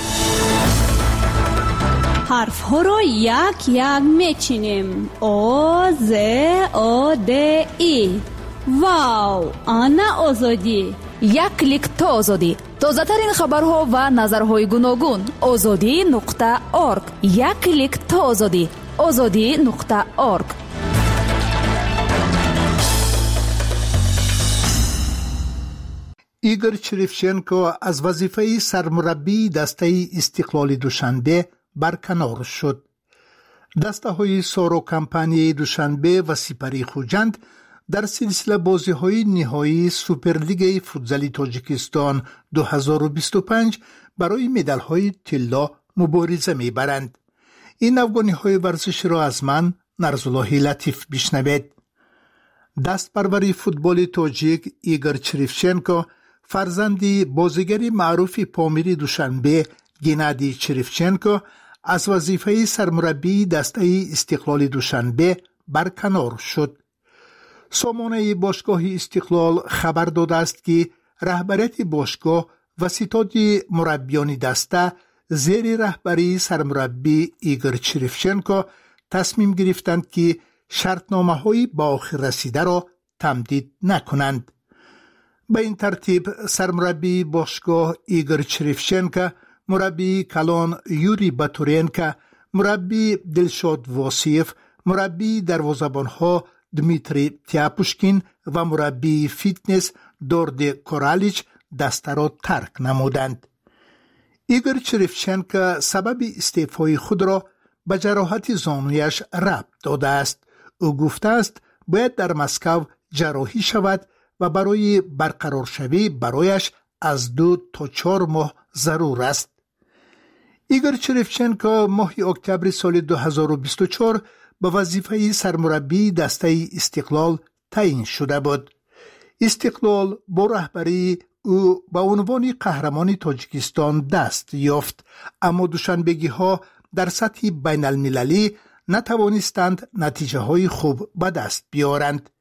حرف ها را یک یک میچینیم. او ز او د ای. واو، آنا آزادی. یک کلیک تا آزادی. تازه ترین خبرها و نظرهای گوناگون. azadi.org. یک کلیک تا آزادی. azadi.org. ایگور چریفچنکو از وظیفه سرمربی دسته استقلال دوشنبه برکنار شد. دسته های سارو کمپانی دوشنبه و سپری خوجند در سلسله بازی‌های نهایی سوپرلیگ فوتبال تاجیکستان 2025 برای مدال‌های طلا مبارزه می‌برند. این افغانی‌های ورزشی را از من نرزالله لطیف بشنوید. دستپروری فوتبال تاجیک ایگور چریفچنکو فرزند بازیگر معروف پامیری دوشنبه گنادی چریفچنکو از وظیفه سرمربی دسته استقلال دوشنبه برکنار شد. سامانه باشگاه استقلال خبر داده است که رهبریت باشگاه و ستاد مربیان دسته زیر رهبری سرمربی ایگور چریفچنکو تصمیم گرفتند که شرطنامه‌های به آخر رسیده را تمدید نکنند. به این ترتیب سرمربی باشگاه ایگور چریفچنکو، مربی کلان یوری باتورینکو، مربی دلشاد واسیف، مربی دروازه‌بان‌ها دمیتری تیاپوشکین و مربی فیتنس دورد کورالیچ دسته را ترک نمودند. ایگور چریفچنکو سبب استعفای خود را به جراحت زانویش ربط داده است. او گفته است باید در مسکو جراحی شود و برای برقرار شوی برایش از 2 تا 4 ماه ضرور است. ایگور چریفچنکو ماه اکتبر سال 2024 به وظیفه سرمربی دسته استقلال تعیین شده بود. استقلال با رهبری او به عنوان قهرمان تاجیکستان دست یافت، اما دوشنبگی ها در سطح بین المللی نتوانستند نتیجه های خوب به دست بیارند.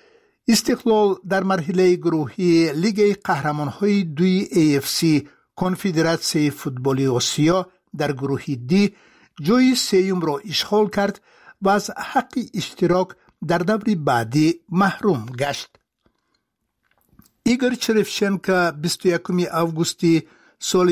استقلال در مرحله گروهی لیگ قهرمان های 2 AFC کنفدراسیون فوتبال آسیا در گروه دی جای 3 را اشغال کرد و از حق اشتراک در دور بعدی محروم گشت. ایگور چریفچنکو 21 آگوست سال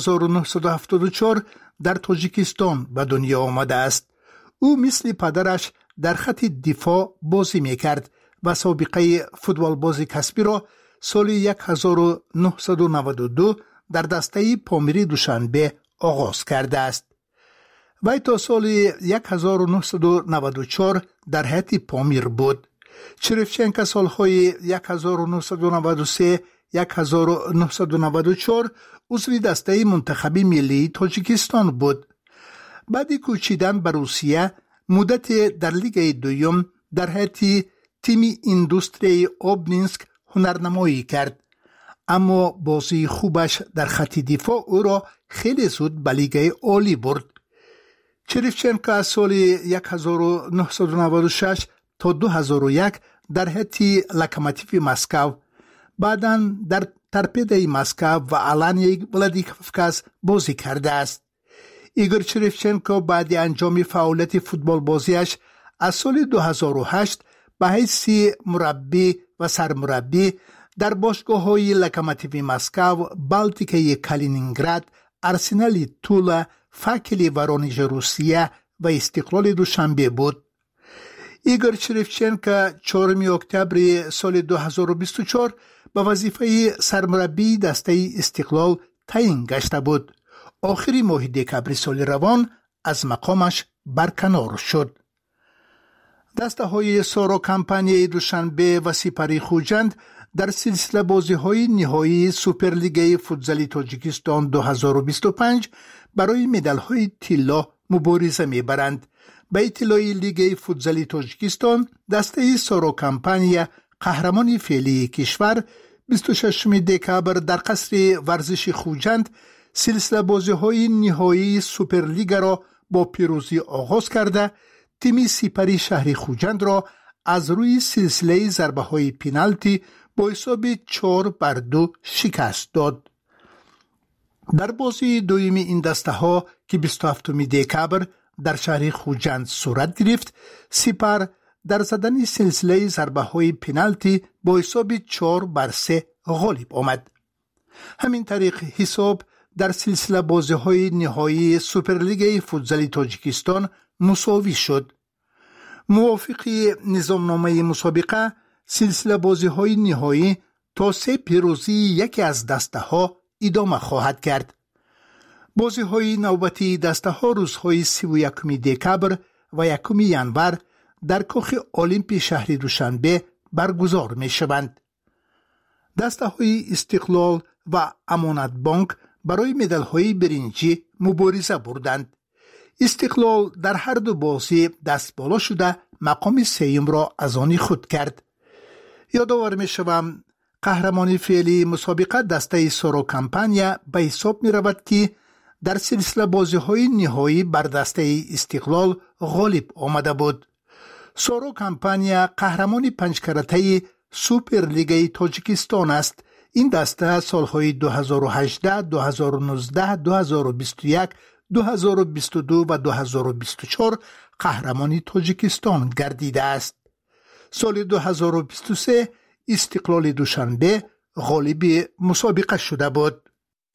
1974 در تاجیکستان به دنیا آمده است. او مثل پدرش در خط دفاع بازی میکرد و سابقه فوتبال بازی کسبی را سال 1992 در دسته پامیری دوشنبه آغاز کرده است. وی تا سال 1994 در هیئت پامیر بود. چریفچنکا سالهای 1993 1994 عضو دسته منتخبی ملی تاجیکستان بود. بعد کوچیدن به روسیه مدت در لیگ دوم در هیئت تیم ایندوستری اوبنینسک هنرنمایی کرد، اما بازی خوبش در خط دفاع او را خیلی زود به لیگ عالی برد. چریفچنکا از سال 1996 تا 2001 در هیئت لوکوموتیو مسکو، بعداً در تورپیدوی مسکو و آلانیای ولادیکافکاز بازی کرده است. ایگور چریفچنکو بعد انجام فعالیت فوتبال بازیش از سال 2008 به حیث مربی و سرمربی در باشگاه‌های لوکوموتیو مسکو، بالتیکای کالینینگراد، آرسنال تولا، فاکل ورونیژ روسیه و استقلال دوشنبه بود. ایگور چریفچنکو 4 اکتبر سال 2024 به وظیفه سرمربی دسته استقلال تعیین گشته بود. آخری ماه دکبر سال روان از مقامش برکنار شد. دسته های سارا کمپانی دوشنبه و سپری خوجند در سلسله بازی های نهایی سوپرلیگ فوتزال تاجیکستان 2025 برای مدال های طلا مبارزه میبرند. به اطلاع لیگ فوتزال تاجیکستان، دسته سارا کمپانی قهرمان فعلی کشور 26 دکبر در قصر ورزش خوجند سلسله بازی های نهایی سوپرلیگ را با پیروزی آغاز کرده، تیم سپری شهر خوجند را از روی سلسله ضربه های پنالتی با حساب 4-2 شکست داد. در بازی دوم این دسته ها که 27 دکبر در شهر خوجند صورت گرفت، سپر در زدن سلسله ضربه های پنالتی با حساب 4-3 غالب آمد. همین طریق حساب در سلسله بازی های نهایی سوپرلیگ فوتزال تاجیکستان مساوی شد. موافق نظامنامه مسابقه، سلسله بازی های نهایی تا 3 پیروزی یکی از دسته ها ادامه خواهد کرد. بازی های نوبتی دسته ها روزهای 31 دکبر و 1 ژانویه در کاخ المپی شهر دوشنبه برگزار می شوند. دسته های استقلال و امانت بانک برای مدال های برنجی مبارزه بردند. استقلال در هر دو بازی دست بالا شده مقام سوم را از آن خود کرد. یادآور می شوم قهرمانی فعلی مسابقه دسته سارا کمپانیا به حساب می رود که در سلسله بازی های نهایی بر دسته استقلال غالب آمده بود. سارا کمپانیا قهرمانی 5 کرته سوپرلیگ تاجیکستان است. این دسته سالهای 2018، 2019، 2021، 2022 و 2024 قهرمانی تاجیکستان گردیده است. سال 2023 استقلال دوشنبه غالب مسابقه شده بود.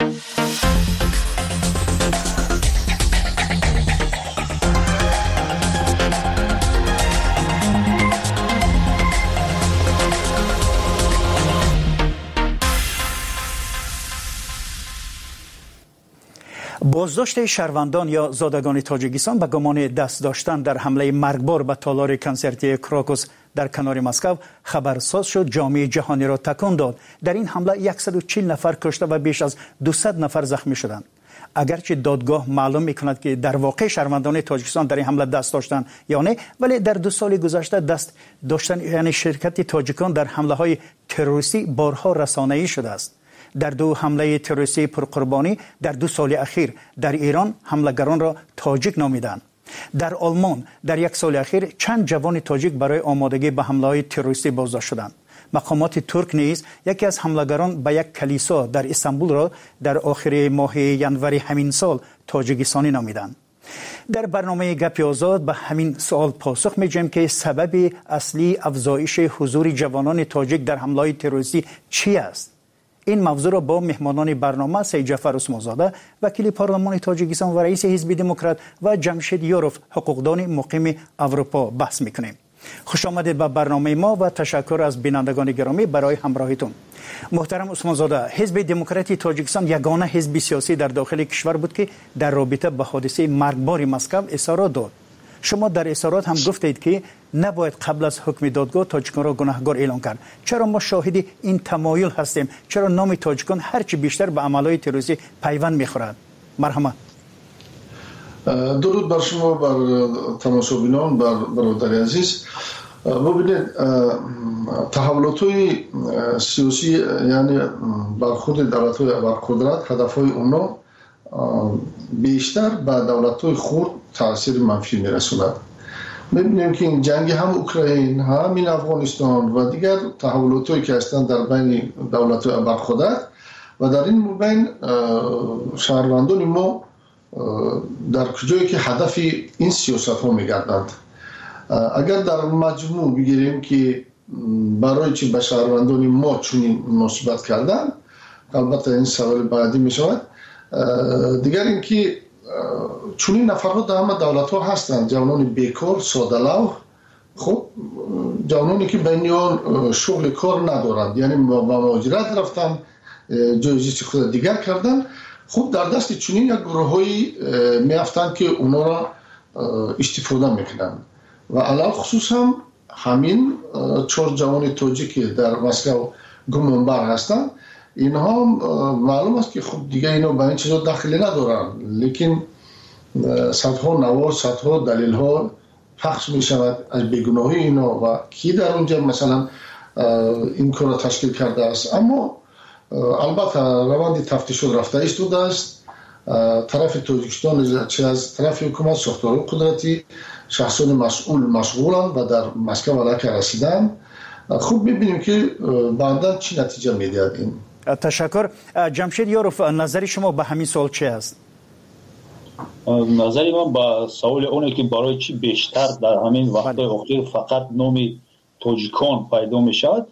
بازداشت شهروندان یا زادگان تاجیکستان به گمان دست داشتن در حمله مرگبار به تالار کنسرتی کراکوس در کنار مسکو خبرساز شد، جامعه جهانی را تکان داد. در این حمله 140 نفر کشته و بیش از 200 نفر زخمی شدند. اگرچه دادگاه معلوم می‌کند که در واقع شهروندان تاجیکستان در این حمله دست داشتند یا نه، ولی در 2 سال گذشته دست داشتن یعنی شرکت تاجیکان در حمله‌های تروریستی بارها رسانه‌ای شده است. در 2 حمله تروریستی پرقربانی در 2 سال اخیر در ایران حملگران را تاجیک نامیدند. در آلمان در 1 سال اخیر چند جوان تاجیک برای آمادگی به حمله‌های تروریستی بازداشت شدند. مقامات ترک نیز یکی از حملگران به یک کلیسا در استانبول را در آخر ماه ژانویه همین سال تاجیکستانی نامیدند. در برنامه گپ آزاد به همین سوال پاسخ می‌دهیم که سبب اصلی افزایش حضور جوانان تاجیک در حمله‌های تروریستی چی است؟ این موضوع را با مهمانان برنامه سید جعفر عثمانزاده وکیل پارلمان تاجیکستان و رئیس حزب دموکرات و جمشید یاروف حقوقدان مقیم اروپا بحث می‌کنیم. خوش آمدید به برنامه ما و تشکر از بینندگان گرامی برای همراهیتون. محترم عثمانزاده، حزب دموکراتی تاجیکستان یگانه حزب سیاسی در داخل کشور بود که در رابطه با حادثه مرگبار مسکو اظهارات داد. شما در اظهارات هم گفتید که نباید قبل از حکم دادگاه تاجیکان را گناهکار اعلام کرد. چرا ما شاهد این تمایل هستیم؟ چرا نام تاجیکان هرچی بیشتر به عملهای تروریستی پیوند میخورد؟ مرحمت. درود بر شما، بر تماشابینان، بر برادر عزیز. ببینید تحولات‌های سیاسی یعنی بر خود دولت‌های ابرقدرت هدف‌های اونا بیشتر به دولت‌های خرد تاثیر منفی می‌رساند. می‌بینیم که این جنگ هم اوکراین، هم این افغانستان و دیگر تحولات‌هایی که هستند در بین دولت‌های ابرقدرت و در این بین شهروندان ما در کجایی که هدف این سیاست‌ها می‌گردند. اگر در مجموع بگیریم که برای چی به شهروندان ما چنین مناسبت کردن، البته این سوال بعدی می شود. دیگر اینکه چنین نفرها در همه دولت ها هستند، جوانان بیکار، ساده‌لو، خب جوانانی که بین آن شغل کار ندارند، یعنی با مهاجرت رفتن، جایزی خود دیگر کردن. خب در دست چنین یک گروه‌هایی میافتند که اونا را استفاده میکنند و علاوه خصوص هم همین 4 جوان تاجیکی در مسکو گمانبر هستند. اینها معلوم است که خب دیگه اینا به این چیزا دخلی ندارن، لیکن صدها نوار، صدها دلیل ها پخش می شود از بیگناهی اینا و کی در اونجا مثلا این کار را تشکیل کرده است. اما البته روند تفتیش رفته ایستاده است. طرف تاجیکستان چه از طرف حکومت، ساختار قدرتی، شخصان مشغولند و در مسکو علاقه رسیدن. خوب میبینیم که بعدا چی نتیجه میدهد این. تشکر. جمشید یاروف، نظر شما به همین سوال چه است؟ نظری من با سوال اونه که برای چی بیشتر در همین وقت اخیر فقط نام تاجیکان پیدا میشد،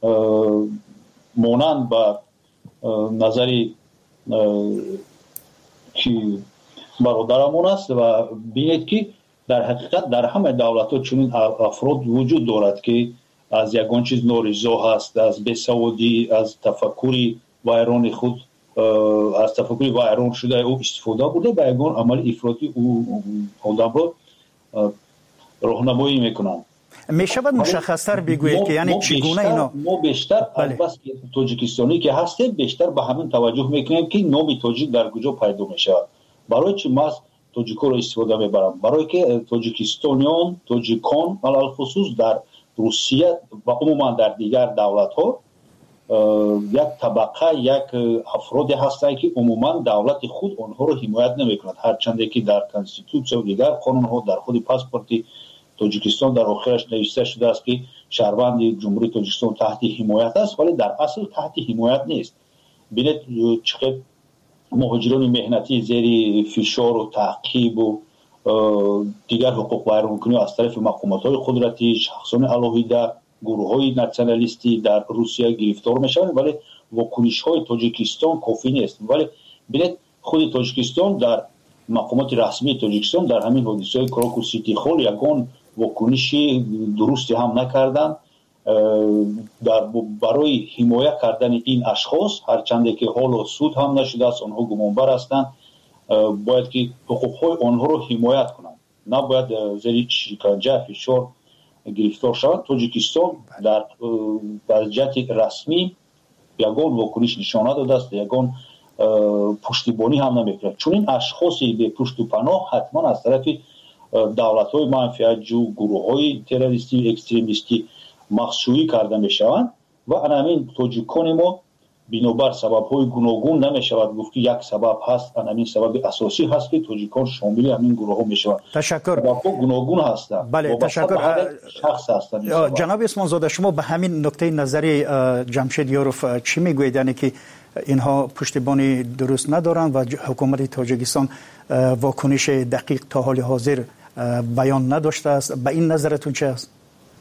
مانند با نظری که برادرمون است و بینید که در حقیقت در همه دولت‌ها چنین افراد وجود دارد که از یگان چیز نارضا هست، از بیسوادی، از تفکری ویران خود، از تفکری ویران شده او استفاده بوده به یگان عمل افراطی او آدم را راهنمایی میکنند. میشود مشخص‌تر بگویید که یعنی چگونه اینا ما بیشتر از بس که تاجیکستانی که هستیم بیشتر به همین توجه میکنیم که نام تاجیک در کجا پیدا میشه. برای چی ما تاجیک‌ها را استفاده میبرم؟ برای که تاجیکستانیان، تاجیکان علل خصوص در روسیه و عموما در دیگر دولت‌ها یک طبقه، یک افرادی هستند که عموما دولت خود آنها را حمایت نمیکند، هرچند که در کانستیتوسیون و دیگر قانون‌ها در خود پاسپورت تاجیکستان در آخرش نوشته شده است که شهروند جمهوری تاجیکستان تحت حمایت است، ولی در اصل تحت حمایت نیست. ببینید چقدر مهاجران مهنتی زیر فشار و تعقیب و دیگر حقوق ویرانکنی از طرف مقامات‌های قدرتی، شخصان علاهیده، گروه‌های ناسیونالیستی در روسیه گرفتار میشوند، ولی واکنش‌های تاجیکستان کافی نیست. ولی ببینید خود تاجیکستان در مقامات رسمی تاجیکستان در همین حادثه کراکو سیتی خال یگان واکنشی درستی هم نکردند برای حمایت کردن این اشخاص، هرچند که حال سود هم نشده است، آنها گمانبر هستند، باید که حقوق‌های آنها رو حمایت کنند، نباید زیر شکنجه فشار گرفتار شوند. تاجیکستان در جهت رسمی یگان واکنش نشان نداده است، یگان پشتیبانی هم نمیکنه. چون این اشخاصی به پشت و پناه حتما از طرف دولت‌های منفعت‌جو، گروه‌های تروریستی و اکستریمیستی مخشویی کرده میشوند و همین تاجیکان ما بنابر سبب‌های گوناگون نمیشود گفت که یک سبب هست، همین سبب اساسی هست که تاجیکان شامل همین گروه‌ها میشوند. تشکر. سبب‌ها گوناگون هستند. بله، تشکر. شخص هستند. جناب اسمانزاده، شما به همین نکته نظری جمشید یاروف چی میگویید؟ یعنی که اینها پشتیبانی درست ندارند و حکومت تاجیکستان واکنش دقیق تا حال حاضر بیان نداشته است. به این نظرتون چه است؟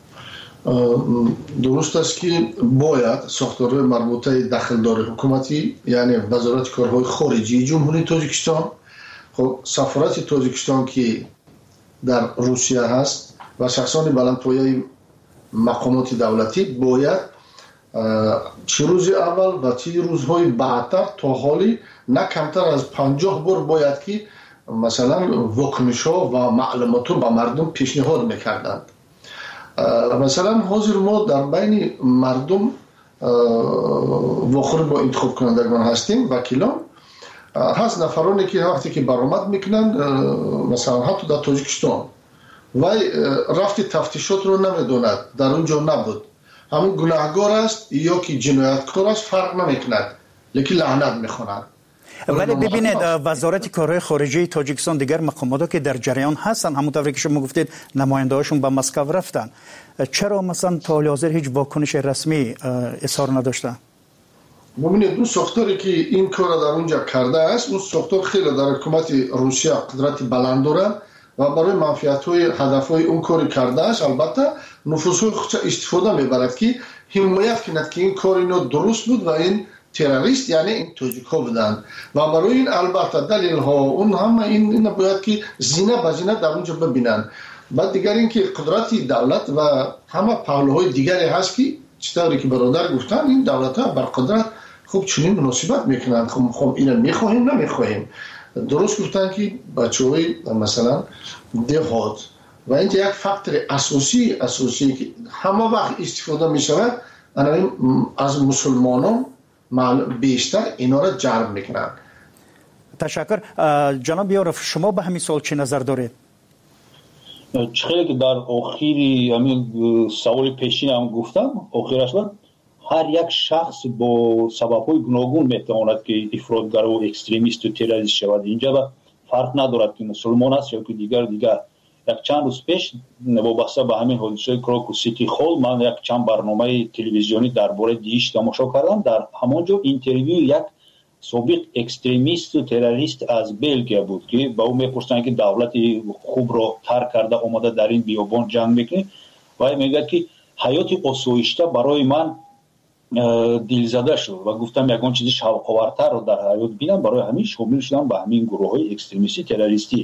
درست است که باید ساختارهای مربوطه دخلدار حکومتی، یعنی وزارت کارهای خارجی جمهوری تاجیکستان، خب سفارت تاجیکستان که در روسیه هست و شخصان بلندپایه مقامات دولتی باید چه روز اول و چه روزهای بعدتر تا حالی نه کمتر از 50 بار باید که مثلا واکنش‌ها و معلومات رو به مردم پیشنهاد میکردند. مثلا حاضر ما در بین مردم واخور با انتخاب کنندگان هستیم، وکیلان هست، نفرانی که وقتی که برآمد میکنن مثلا حتی در تاجیکستان وای رفتی تفتیشات رو نمیدوند، در اونجا نبود، همون گناهگار است یا که جنایتکار است فرق نمیکند، لیکن لعنت میخواند. ولی ببینید وزارت کارهای خارجه تاجیکستان دیگر مقامات که در جریان هستن، همونطور که شما گفتید نماینده هاشون به مسکو رفتن، چرا مثلا تا حال حاضر هیچ واکنش رسمی اظهار نداشتن؟ ببینید اون ساختاری که این کار در اونجا کرده است، اون ساختار خیلی در حکومت روسیه قدرت بلند داره و برای منفعت‌های هدف‌های اون کاری کرده است. البته نفوذهای خودش استفاده میبرد که حمایت کند که این کار اینو درست بود و این تروریست یعنی این تاجیک‌ها بودند و برای این البته دلیل‌ها اون همه این باید که زینه به زینه در اونجا ببینن. بعد دیگر این که قدرت دولت و همه پهلوهای دیگری هست که چطوری که برادر گفتن این دولت‌ها بر قدرت خوب چنین مناسبت میکنند. خب اینو میخواهیم نمیخواهیم. درست گفتن که بچه‌های مثلا دهات و این یک فاکتور اساسی که همه وقت استفاده میشود از مسلمانان بیشتر اینا را جلب میکنند. تشکر. جناب یارف شما به همین سوال چه نظر دارید؟ خیلی که در آخری همین سوال پیشین هم گفتم، آخرش بود هر یک شخص با سبب‌های گوناگون میتواند که افراطگرا و اکستریمیست و تروریست شود. اینجا فرق ندارد که مسلمان است یا که دیگر. یک چند روز پیش وابسته به همین حادثه کراکو سیتی هال من یک چند برنامه تلویزیونی درباره دیش تماشا کردم. در همونجا اینترویو یک سابق اکستریمیست و تروریست از بلژیک بود که با او میپرسن که دولت خوب را ترک کرده اومده در این بیابان جنگ میکنه و میگه که حیات آسایشته برای من دلزده شد و گفتم یگان چیزی شوق‌آورتر رو در حیات بینم، برای همین شامل شدم به همین گروه‌های اکستریمیستی تروریستی.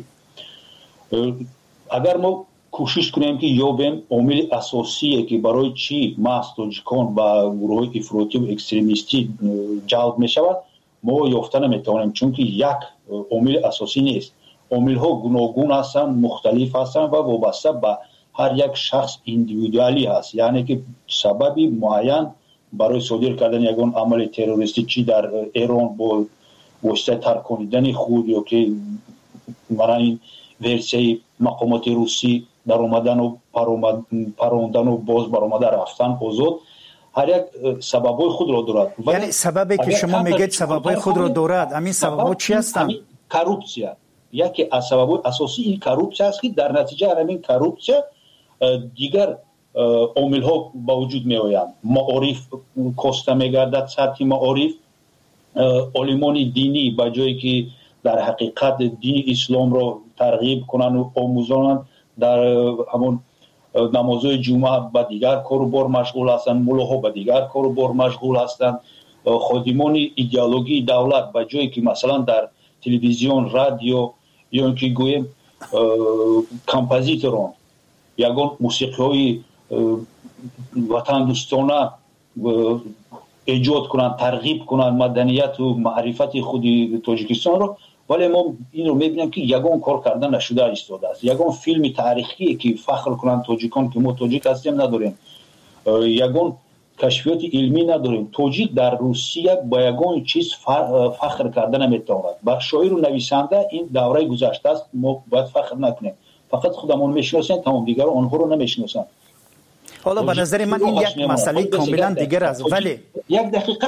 اگر ما کوشش کنیم که یابیم عامل اساسی که برای چی محض تاجیکان و گروه‌های افراطی و اکستریمیستی جلب میشود ما یافته نمیتوانیم، چون که یک عامل اساسی نیست. عامل‌ها گوناگون هستند، مختلف هستند و وابسته به هر یک شخص ایندیویدوالی هست، یعنی که سببی معین برای صادر کردن یگان عمل تروریستی چی در ایران با واسطه ترکاندن خود یا که برای این ورسیه مقامات روسی در اومدن و پروندن و باز برآمده رفتن آزاد، هر یک سببای خود را دارد. یعنی سببی که شما میگید سببای خود را دارد، همین سبب‌ها چی هستند؟ کروپسیا یکی از سببای اساسی این کروپسیا است که در نتیجه همین کروپسیا دیگر عامل ها با وجود می آیند. معارف کاسته می گردد، سطح معارف عالمان دینی با جایی که در حقیقت دین اسلام را ترغیب کنند و آموزانند در همون نمازهای جمعه با دیگر کار و بار مشغول هستند، ملاها با دیگر کار و بار مشغول هستند، خادمان ایدئولوژی دولت با جایی که مثلا در تلویزیون رادیو یا اینکه گویم کمپوزیتوران یگان موسیقی وطن دوستانه ایجاد کنند، ترغیب کنند مدنیت و معرفت خود تاجیکستان رو، ولی ما این رو میبینیم که یگان کار کردن نشده ایستاده است. یگان فیلم تاریخی که فخر کنند تاجیکان که ما تاجیک هستیم نداریم، یگان کشفیات علمی نداریم. تاجیک در روسیه با یگان چیز فخر کردن نمیتواند. با شاعر و نویسنده این دوره گذشته است، ما باید فخر نکنیم، فقط خودمون میشناسیم، تمام دیگر آنها رو نمیشناسند. حالا به نظر من این یک مسئله کاملا دیگر است. ولی یک دقیقه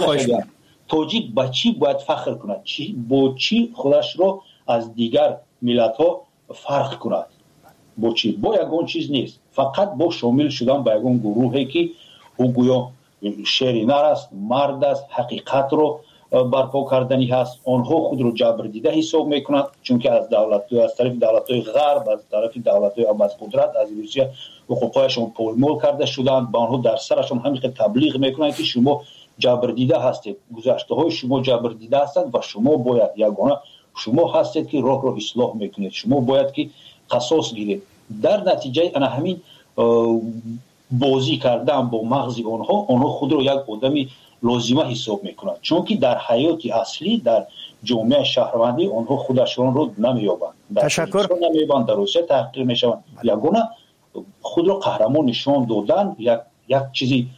تاجیک با چی باید فخر کند؟ با چی خودش رو از دیگر ملت ها فرق کند؟ با چی؟ با یگان چیز نیست، فقط با شامل شدن با یگان گروهی که او گویا شرینر است، مرد است، حقیقت رو برپا کردنی هست. آنها خود رو جبر دیده حساب میکنند، چون که از طرف دولت‌های غرب، از طرف دولت‌های از قدرت از روسیه حقوقایشون پولمول کرده شدند. با آنها در سرشون همین تبلیغ میکنند که شما جبر دیده هستید، گذشته های شما جبر دیده هستند و شما باید یگانه شما هستید که راه رو اصلاح میکنید، شما باید که قصاص گیرید. در نتیجه انا همین بازی کردن با مغز آنها خود رو یک آدمی لازمه حساب میکنند، چون که در حیات اصلی در جامعه شهروندی آنها خودشون رو نمییابند، تشکر نمییابند، در روسیه تحقیر میشوند. یگانه خود رو قهرمان نشان دادن، یک چیزی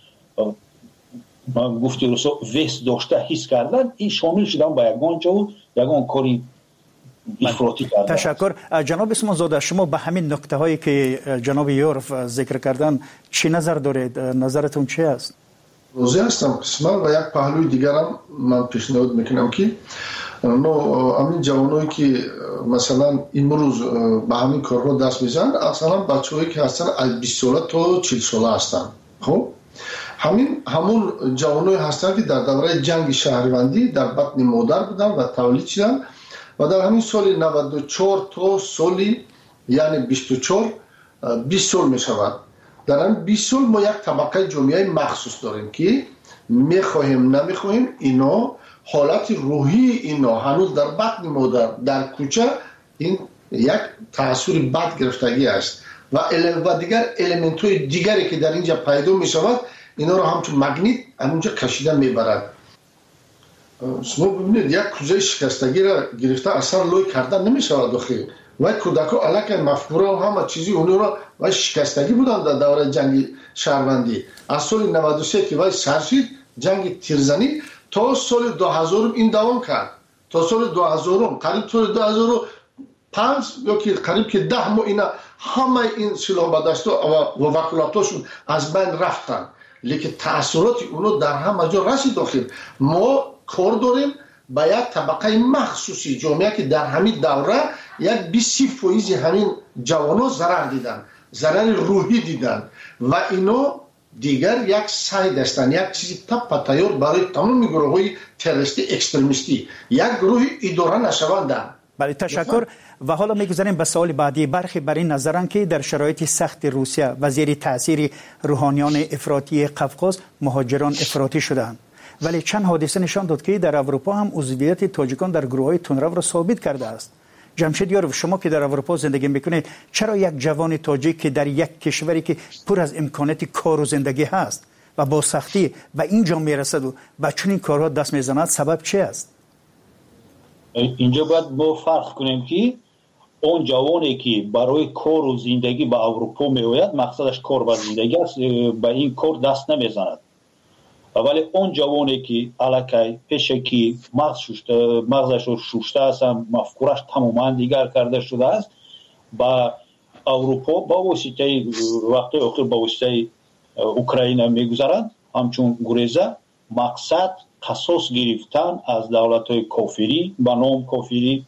گفته روسا وست داشته حس کردن، این شامل شدن به یگان جا و یگان کاری افراطی کردن. تشکر. جناب اسمانزاده، شما به همین نکته هایی که جناب یورف ذکر کردن چی نظر دارید؟ نظرتون چی است؟ راضی هستم قسما و یک پهلوی دیگرم من پیشنهاد میکنم که همین جوانایی که مثلا امروز به همین کارها دست میزنن اصلا بچه‌هایی که هستن از 20 ساله تا 40 ساله هستن. خب همون جوانایی هستن که در دوره جنگ شهروندی در بطن مادر بودن و تولید شدن و در همین سال 94 تا سالی یعنی 24 20 سال میشود. در این 20 سال ما یک طبقه جامعه مخصوص داریم که میخواهیم نمیخواهیم اینا حالت روحی اینا هنوز در بطن مادر در کوچه این یک تأثیر بد گرفتگی است و دیگر الیمنت های دیگری که در اینجا پیدا می شود اینا رو همچون مگنیت همونجا کشیده میبرد. شما ببینید یک کوزه شکستگی را گرفته اثر لوی کردن نمی شود داخل و کودکا علاقه مفکوره و همه چیزی اونو را و شکستگی بودن در دوره جنگ شهروندی. از سال 93 که وای سرشید جنگ تیرزنی تا سال 2000 این دوام کرد، تا سال 2000 قریب سال 2005 یا که قریب که 10 ماه اینا همه این سلاح بدستا و وکالتاشون از بین رفتن، لیکن تأثیرات اونو در همه جا رسید داخل. ما کار داریم با یک طبقه مخصوصی جامعه که در همین دوره یک 20% همین جوانا ضرر دیدن، ضرر روحی دیدن و اینو دیگر یک سعی داشتن یک چیزی تیار برای تمام گروه های تروریستی اکستریمیستی یک گروه اداره نشوندن. بله تشکر. و حالا میگذاریم به سوال بعدی. برخی بر این نظرن که در شرایط سخت روسیه و زیر تاثیر روحانیان افراطی قفقاز مهاجران افراطی شدند، ولی چند حادثه نشان داد که در اروپا هم عضویت تاجیکان در گروه‌های تندرو را ثابت کرده است. جمشید یاروف، شما که در اروپا زندگی میکنید، چرا یک جوان تاجیک که در یک کشوری که پر از امکانات کار و زندگی هست و با سختی و اینجا میرسد و به چنین کارها دست میزند، سبب چی است؟ اینجا باید ما فرق کنیم که اون جوانی که برای کار و زندگی به اروپا میآید مقصدش کار و زندگی است، به این کار دست نمیزند. ولی اون جوانی که علاقه پیشه که مغزش رو شوشته است، مفکورش تماما دیگر کرده شده است، با اروپا با واسطه وقت آخر با واسطه اوکراین میگذارند، همچون گریزه مقصد قصاص گرفتن از دولت‌های کافری به نام کافری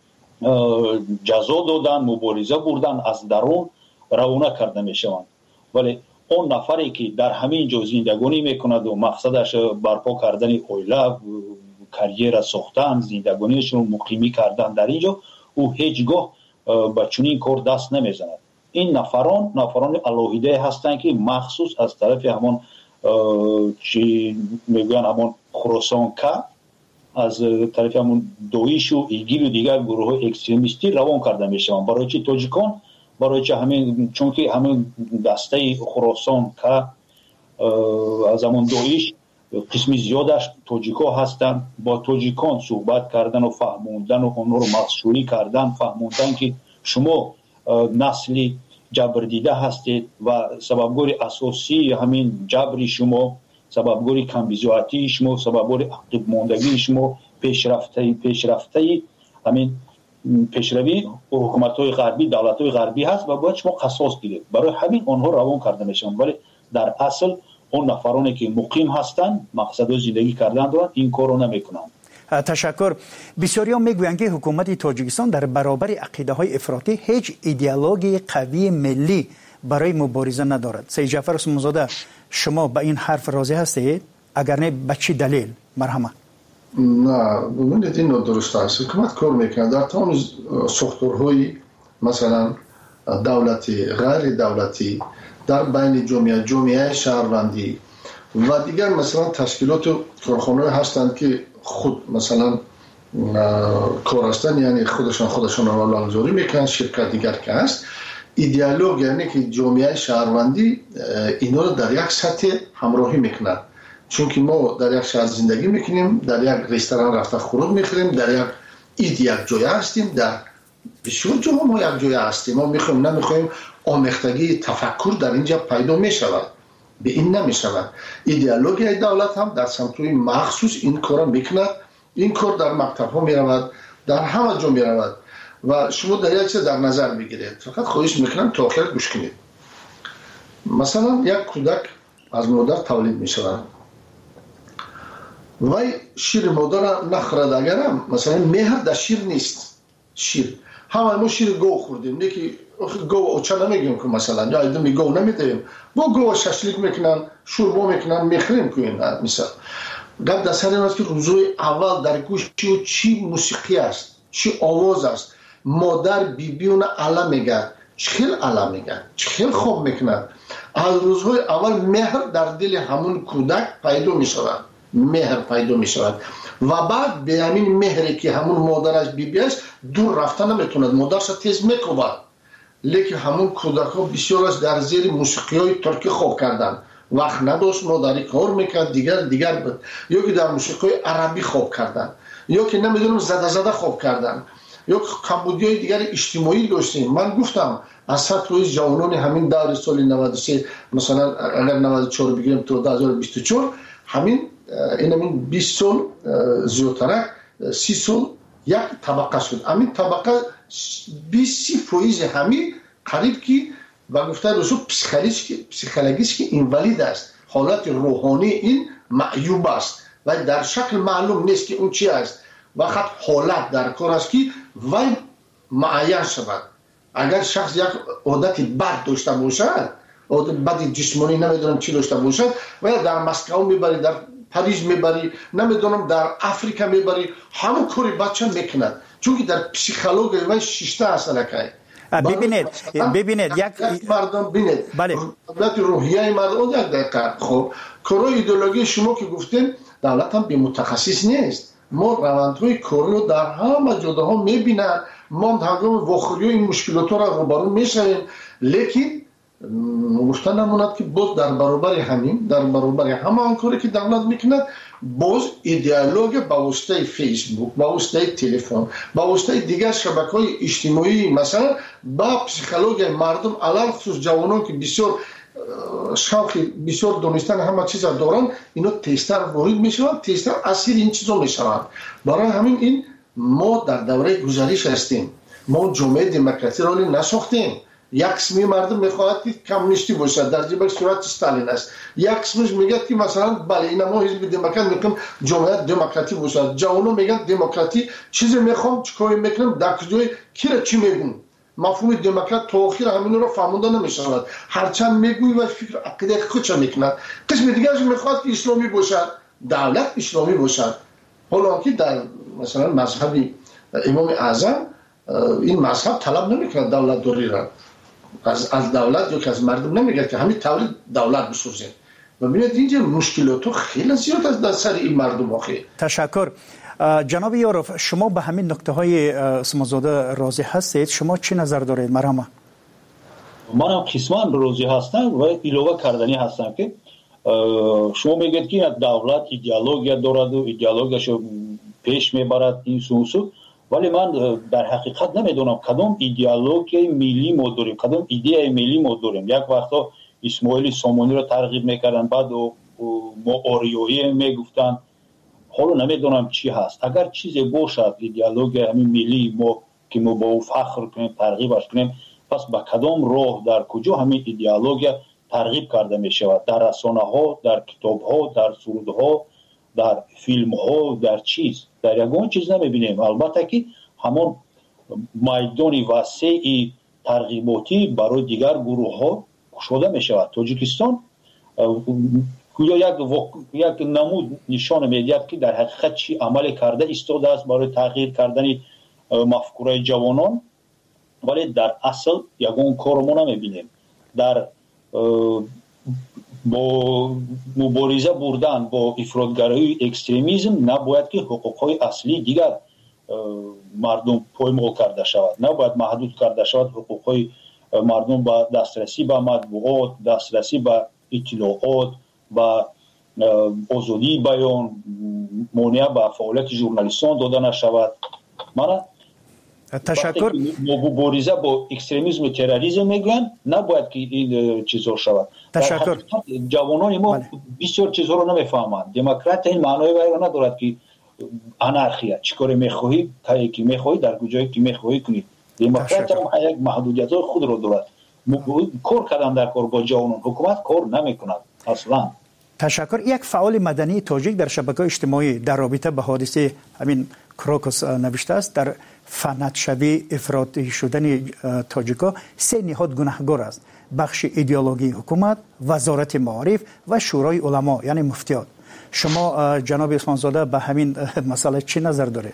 جزا دادن، مبارزه بردن، از درون روانه کرده میشوند. ولی اون نفری که در همین جا زندگانی میکند و مقصدش برپا کردن اویله، کریر ساختن، زندگانیشون مقیمی کردن در اینجا، او هیچگاه به چنین کار دست نمیزند. این نفران الهیده هستند که مخصوص از طرف همون چی میگن همون خراسان که از طرف همون دویش و ایگیل و دیگر گروه های اکستریمیستی روان کرده میشوند. برای چی تاجیکان؟ برای چه همین، چون که همین دسته خراسان که از همون دویش قسمی زیادش تاجیکا هستن، با تاجیکان صحبت کردن و فهموندن و اونها رو مخشوری کردن، فهموندن که شما نسلی جبر دیده هستید و سببگوری اساسی همین جبری شما، سببگوری کمبیزواتی شما، سببگوری عقب ماندگی شما، پیشرفته همین پیشروی حکومت‌های غربی، دولت‌های غربی هست و باید شما قصاص گیرید. برای همین آنها روان کرده میشن، ولی در اصل اون نفرانی که مقیم هستند، مقصد زندگی کردن دارند، این کارو نمیکنند. تشکر. بسیاریان میگویند که حکومت تاجیکستان در برابر عقیده‌های افراطی هیچ ایدئولوژی قوی ملی برای مبارزه ندارد. سید جعفر اسمانزاده، شما به این حرف راضی هستید؟ اگر نه به چه دلیل؟ مرحمت. نه، ببینید این درست است. حکومت کار میکنه در تمام ساختارهای مثلا دولتی، غیر دولتی، در بین جامعه شهروندی و دیگر مثلا تشکیلات و کارخانه هستند که خود مثلا کار هستند، یعنی خودشان رو لالزاری میکنن. شرکت دیگر که هست ایدئولوژی، یعنی که جامعه شهروندی اینا رو در یک سطح همراهی میکنن، چون که ما در یک شهر زندگی میکنیم، در یک رستوران رفته خورد میخوریم، در یک اید یک جای هستیم، در بسیار جاها ما یک جای هستیم. ما میخوایم نمیخوایم آمیختگی تفکر در اینجا پیدا میشود، به این نمیشود. ایدئولوژی دولت هم در سمت‌های مخصوص این کار میکند. این کار در مکتب ها میرود، در همه جا میرود و شما در یک چیز در نظر بگیرید. فقط خواهش میکنم تا آخر گوش کنید. مثلا یک کودک از مادر تولید میشود، وای شیر مادر نخورد، اگر مثلا مهر در شیر نیست. شیر همه ما شیر گو خوردیم، یکی گو اوچه نمیگیم که مثلا یا ایدمی گو نمیدیم، با گو ششلیک میکنن، شوربا میکنن، میخریم که این مثلا گفت در سر این است که روزهای اول در گوش چی موسیقی است، چی آواز است. مادر بیبی اون علم میگه، چخیل علم میگه، چخیل خوب میکنن. از روزهای اول مهر در دل همون کودک پیدا میشود، مهر پیدا میشود و بعد به همین مهری که همون مادرش بیبی است دور رفتن نمیتوند، مادرش تیز میکوبد. لیکن همون کودک ها بسیارش در زیر موسیقی های ترکی خوب کردن، وقت نداشت مادری کار میکرد، دیگر بود، یا که در موسیقی عربی خوب کردن، یا که نمیدونم زده خوب کردن، یا کمبودی های دیگر اجتماعی داشتیم. من گفتم از سطح جوانان همین دور سال 93 مثلا اگر 94 بگیریم تا 2024 همین 20 سال زیادتر 30 سال یک طبقه شد. همین طبقه 20% همین قریب که و گفته رسول پسیکولوژیش که اینوالید است، حالت روحانی این معیوب است و در شکل معلوم نیست که اون چی است. وقت حالت در کار است که وای معین شود. اگر شخص یک عادت بد داشته باشد، عادت بد جسمانی نمیدونم چی داشته باشد و در مسکو میبری، در پاریس میبری، نمیدونم در افریقا میبری، همون کاری بچه میکند، چون که در پسیکولوژی و شیشته اصلا که ببینید یک مردم ببینید دولت روحیه مردم یک دقیقه. خب کارای ایدئولوژی شما که گفتین دولت هم به متخصص نیست. ما روندهای کاری در همه جاها میبینن، ما هنگام واخوری این مشکلات را روبرو میشویم، لیکن گفتن نموند که باز در برابر همه آن کاری که دولت میکند باز ایدئولوژی با واسطه فیسبوک، با واسطه تلفن، با واسطه دیگر شبکه‌های اجتماعی مثلا با پسیکولوژی مردم علل خصوص جوانان که بسیار شوقی بسیار دونستن همه چیز دارن، اینا تیستر وارد میشوند، تیستر اسیر این چیزا میشوند. برای همین این ما در دوره گذشته هستیم، ما جامعه دموکراسی را نساختیم. یک قسمی مردم میخواهد که کمونیستی باشد، در جبهه صورت استالین است. یک قسمش میگه که مثلا بله این ما حزب دموکرات میگیم جامعه دموکراتی باشد. جوانو میگن دموکراتی چیزی میخوام چیکار میکنم، در کجای کی را چی میگن. مفهوم دموکرات تا آخر همین رو فهمونده نمیشود. هرچند میگوی و فکر عقیده خودش میکنند. قسم دیگرش میخواد که اسلامی باشد، دولت اسلامی باشد. حالا که در مثلا مذهب امام اعظم این مذهب طلب نمیکنه دولت دوری را از دولت یا که از مردم نمیگه که همین تولید دولت بسازید. و ببینید اینجا مشکلات خیلی زیاد است در سر این مردم آخه. تشکر. جناب یاروف، شما به همین نکته های سمازاده راضی هستید؟ شما چی نظر دارید؟ مرحبا. من هم قسمان راضی هستم و ایلوه کردنی هستم که شما میگید که دولت ایدئولوژی دارد و ایدئولوژیشو پیش میبرد این سوسو، ولی من در حقیقت نمیدونم کدام ایدئولوژی ملی ما داریم، کدام ایده ملی ما داریم. یک وقتا اسماعیل سامانی رو ترغیب میکردن، بعد ما آریایی میگفتن، حالا نمیدونم چی هست. اگر چیزی باشد ایدئولوژی همین ملی ما که ما با او فخر کنیم، ترغیبش کنیم، پس با کدام راه در کجا همین ایدئولوژی ترغیب کرده می شود؟ در رسانه ها، در کتاب ها، در سرود ها، در فیلم ها، در چیز، در یگان چیز نمیبینیم. البته که همون میدان وسیع ترغیباتی برای دیگر گروه ها شده می شود. تاجیکستان یک نمود نشان میدهد که در حقیقت چی عمل کرده ایستاده است برای تغییر کردن مفکوره جوانان، ولی در اصل یگان کار ما نمیبینیم. در با مبارزه بردن با افراطگرایی اکستریمیسم نباید که حقوقهای اصلی دیگر مردم پایمال کرده شود، نباید محدود کرده شود حقوقهای مردم با دسترسی به مطبوعات، دسترسی به اطلاعات و آزادی بیان، مانع به فعالیت ژورنالیستان داده نشود. من تشکر. مبارزه با اکستریمیسم و تروریسم میگن نباید که این چیزا شود. تشکر. جوانان ما بسیار چیزها رو نمیفهمند. دموکرات این معنای وای ندارد که انارخیا چیکار میخواهی تا یکی میخواهی در کجایی که میخواهی کنی. دموکرات هم یک محدودیت‌های خود رو دارد. کار کردن در کار با جوانان، حکومت کار نمیکند اصلا. تشکر. یک فعال مدنی تاجیک در شبکه اجتماعی در رابطه به حادثه همین کروکوس نوشته است در فنتشوی افراطی شدن تاجیکا 3 نهاد گناهکار است: بخش ایدئولوژی حکومت، وزارت معارف و شورای علما یعنی مفتیات. شما جناب عثمانزاده به همین مسئله چی نظر دارید؟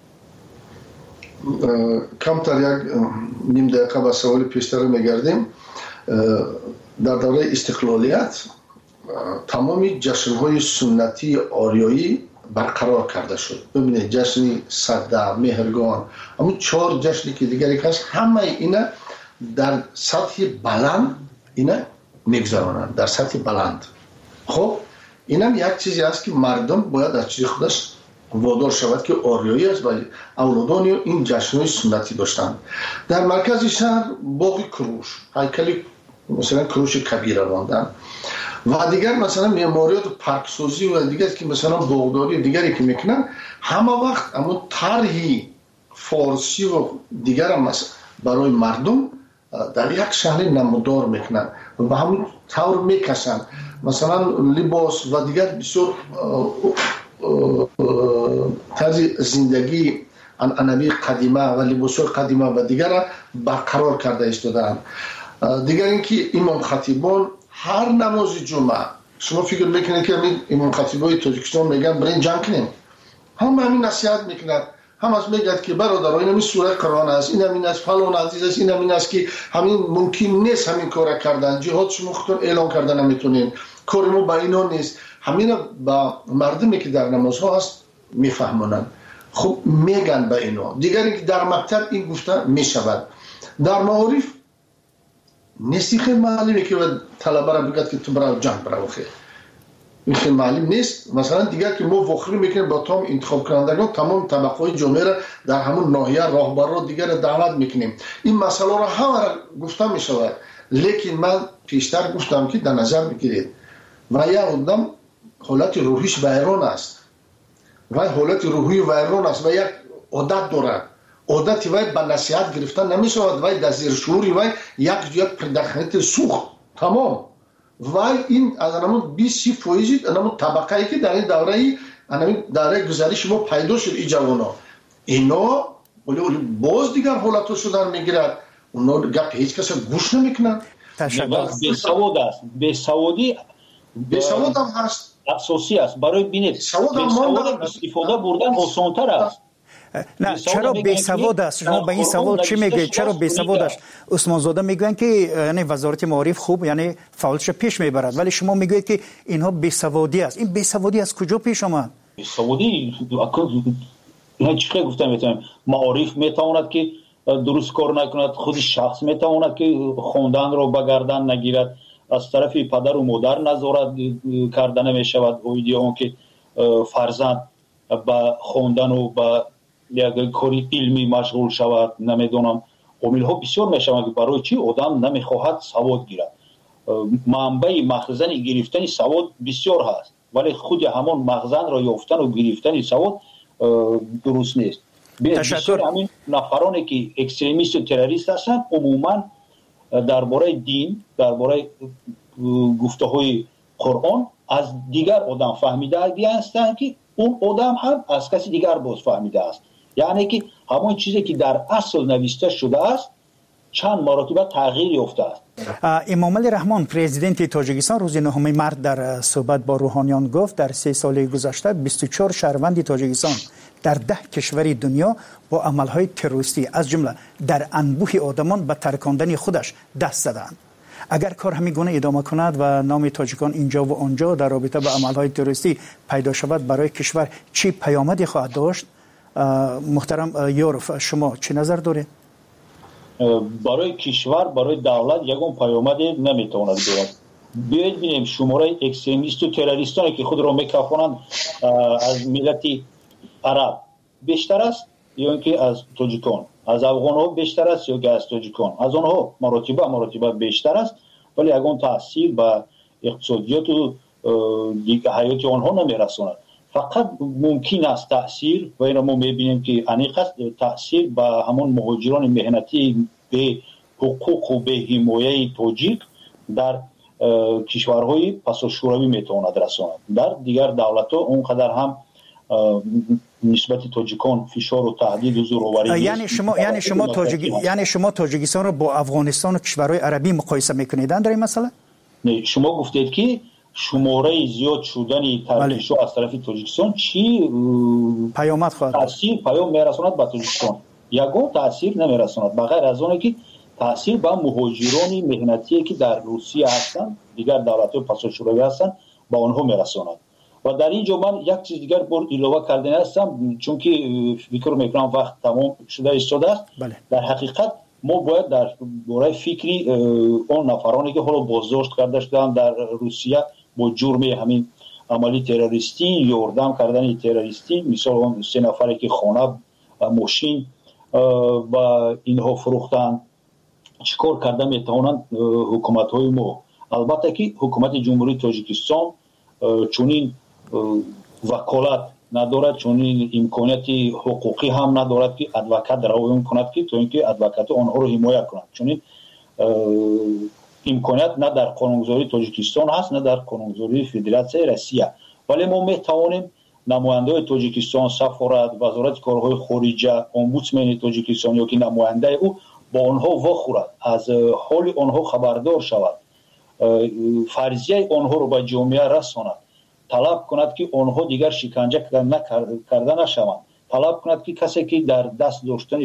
کمتر یک نیم دقیقه به سوال پیشتر میگردیم. در دوره استقلالیت تمامی جشن‌های سنتی آریایی برقرار کرده شد. ببینید جشن سده، مهرگان، اما 4 جشنی که دیگری هست، همه اینا در سطح بلند اینا میگذرانند، در سطح بلند. خب اینم یک چیزی است که مردم باید از چیز خودش وادار شود که آریایی است و اولادان این جشن‌های سنتی داشتند. در مرکز شهر باغ کروش، هیکل مثلا کروش کبیر ماندن و دیگر مثلا معماریات و پارکسازی و دیگر که مثلا باغداری دیگری که میکنن، همه وقت اما طرحی فارسی و دیگر هم برای مردم در یک شهر نمودار میکنن و به همون طور میکشن. مثلا لباس و دیگر بسیار طرز زندگی عنعنوی قدیمه و لباس‌های قدیمه و دیگر برقرار کرده ایستادند. دیگر اینکه امام خطیبان هر نماز جمعه، شما فکر میکنید که امام خطیبای تاجیکستان میگن برین جمع کنیم، هم همین نصیحت میکنند، هم از میگد که برادران این سوره قرآن است، این همین است، فلان عزیز است، این همین است که همین ممکن نیست همین کار کردن، جهاد شما خودتون اعلان کردن نمیتونین، کار ما با اینا نیست. همین با مردمی که در نمازها هست میفهمونن. خب میگن به اینا. دیگری که در مکتب این گفته میشود. در معارف نیستی خیلی معلومه که طلبه را بگد که تو برای جنگ برای خیلی این خیلی معلوم نیست. مثلا دیگر که ما وخری میکنیم با تمام انتخاب کنندگان، تمام طبقه های جامعه را در همون ناحیه راهبر را دیگر دعوت میکنیم. این مسئله را همه را گفته میشود، لیکن من پیشتر گفتم که در نظر بگیرید و یک آدم حالت روحیش ویران است و حالت روحی ویران است و یک عادت دارد. عادت وای به نصیحت گرفتن نمیشود، وای در زیر شعوری وای یک پرداخت سوخت تمام وای این از همون 20% همون طبقه‌ای که در این دوره گذشته ما پیدا شد این جوانا اینا ولی باز دیگر حالتو شدن میگیرد، اونا گپ هیچ کس گوش نمیکنن. بیسواد است، بیسواد هم هست، اساسی است. برای بینید بیسواد استفاده بردن آسان‌تر است. نه چرا بیسواد است؟ شما به این سوال چی میگید؟ چرا بیسواد است؟ عثمانزاده میگن که یعنی وزارت معارف خوب یعنی فعالش پیش میبرد، ولی شما میگید که اینها بیسوادی است. این بیسوادی از کجا پیش آمد؟ بیسوادی نه چی گفتم میتونم معارف میتواند که درست کار نکند، خود شخص میتواند که خوندن رو بگردن نگیرد، از طرف پدر و مادر نظارت کردن میشود اون که فرزند با خوندن و با یک کاری علمی مشغول شود. نمیدونم عامل ها بسیار میشود که برای چی آدم نمیخواهد سواد گیرد. منبع مخزن گرفتن سواد بسیار هست، ولی خود همان مخزن را یافتن و گرفتن سواد درست نیست. بسیار همین نفرانی که اکستریمیست و تروریست هستند عموما درباره دین، درباره گفته های قرآن از دیگر آدم فهمیده هستند که اون آدم هم از کسی دیگر باز فهمیده است. یعنی که همون چیزی که در اصل نوشته شده است چند مرتبه تغییر یافته است. امام علی رحمان پرزیدنت تاجیکستان روز 9 مارس در صحبت با روحانیان گفت در 3 سال گذشته 24 شهروند تاجیکستان در 10 کشور دنیا با عملهای تروریستی از جمله در انبوه آدمان به ترکاندن خودش دست زدند. اگر کار همین گونه ادامه کند و نام تاجیکان اینجا و آنجا در رابطه با عملهای تروریستی پیدا شود، برای کشور چی پیامدی خواهد داشت؟ محترم یوروف شما چه نظر دارید؟ برای کشور، برای دولت یگان پیامدی نمیتواند بیاید. بیایید ببینیم شماره اکستریمیست و تروریستانی که خود را میکافانند از ملت عرب بیشتر است یا اینکه از تاجیکان، از افغان‌ها بیشتر است یا که از تاجیکان؟ از آنها مراتبه بیشتر است، ولی اون تاثیر به اقتصادیات و دیگه حیات آنها نمیرساند. فقط ممکن است تاثیر و این ما میبینیم که انیق است تاثیر به همون مهاجران مهنتی به حقوق و به حمایت تاجیک در کشورهای پسا شوروی میتواند رساند. در دیگر دولت‌ها اونقدر هم نسبت تاجیکان فشار و تهدید و زورآوری یعنی شما تاجیکستان رو با افغانستان و کشورهای عربی مقایسه میکنید در این مسئله؟ نه، شما گفتید که شماره زیاد شدن ترکیش از طرف تاجیکستان چی پیامد خواهد تاثیر پیام میرساند به تاجیکستان؟ یگان تاثیر نمیرساند بغیر از اون که تاثیر به مهاجران مهنتی که در روسیه هستند، دیگر دولت‌های پسا شوروی هستند، با آنها میرساند. و در اینجا من یک چیز دیگر بار علاوه کردن هستم، چون که فکر میکنم وقت تمام شده ایستاده است. در حقیقت ما باید در باره فکری اون نفرانی که حالا بازداشت کرده شدن در روسیه با جرم همین عملی تروریستی، یاردم کردن تروریستی، مثال اون 3 نفری که خانه ماشین و اینها فروختن، چیکار کرده میتوانند حکومت‌های ما؟ البته که حکومت جمهوری تاجیکستان چونین وکالت ندارد، چونین امکانیت حقوقی هم ندارد که ادوکات روایت کند که تا اینکه ادوکات آنها رو حمایت کند. چونین امکانیت نه در قانونگذاری تاجیکستان هست نه در قانونگذاری فدراسیون روسیه. ولی ما میتوانیم نماینده تاجیکستان، سفارت، وزارت کارهای خارجه، امبودسمن تاجیکستان یا که نماینده او با آنها واخورد، از حال آنها خبردار شود، فرضیه آنها رو به جامعه رساند، طلب کند که آنها دیگر شکنجه کرده نشوند، طلب کند که کسی که در دست داشتن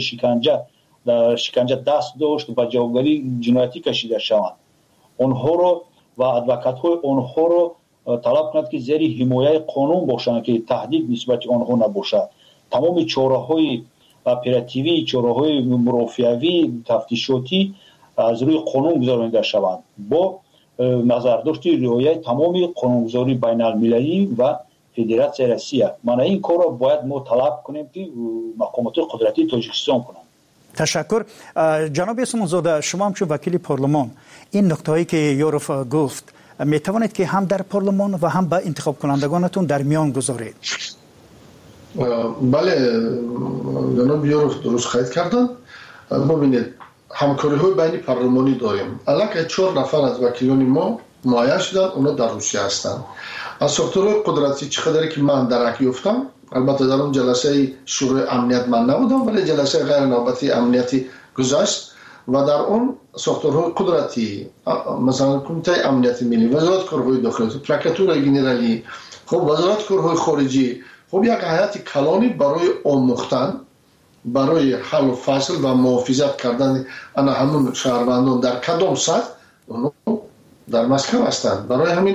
شکنجه دست داشت و جوابگری جنایتی کشیده شوند، آنها رو و ادوکات‌های آنها رو طلب کند که زیر حمایت قانون باشند که تهدید نسبت آنها نباشد. تمام چاره‌های اپراتیوی، چاره‌های مرافعوی، تفتیشاتی از روی قانون گذارانده شوند با نظرداشت رعایت تمام قانونگذاری بین المللی و فدراسیون روسیه. معنی این کار را باید ما طلب کنیم که مقامات قدرتی تاجیکستان کنند. تشکر. جناب اسمان زاده، شما هم چون وکیل پارلمان این نکته‌ای که یوروف گفت میتوانید که هم در پارلمان و هم با انتخاب کنندگانتون در میان گذارید؟ بله جناب یوروف درست خواهید کردن. ببینید همکاری های بین پارلمانی داریم. الان 4 نفر از وکیلان ما معین شدن، اونا در روسیه هستند. از ساختارهای قدرتی چقدری که من درک یافتم، البته در اون جلسه شورای امنیت من نبودم ولی جلسه غیر نوبتی امنیتی گذشت و در اون ساختارهای قدرتی مثلا کمیته امنیت ملی، وزارت کارهای داخلی، پروکراتور گنرالی، خب وزارت کارهای خارجی، خب یک هیئت کلانی برای آموختن، برای حل و فصل و محافظت کردن انا همون شهروندان در کدام سطح اونو در مسکو هستند. برای همین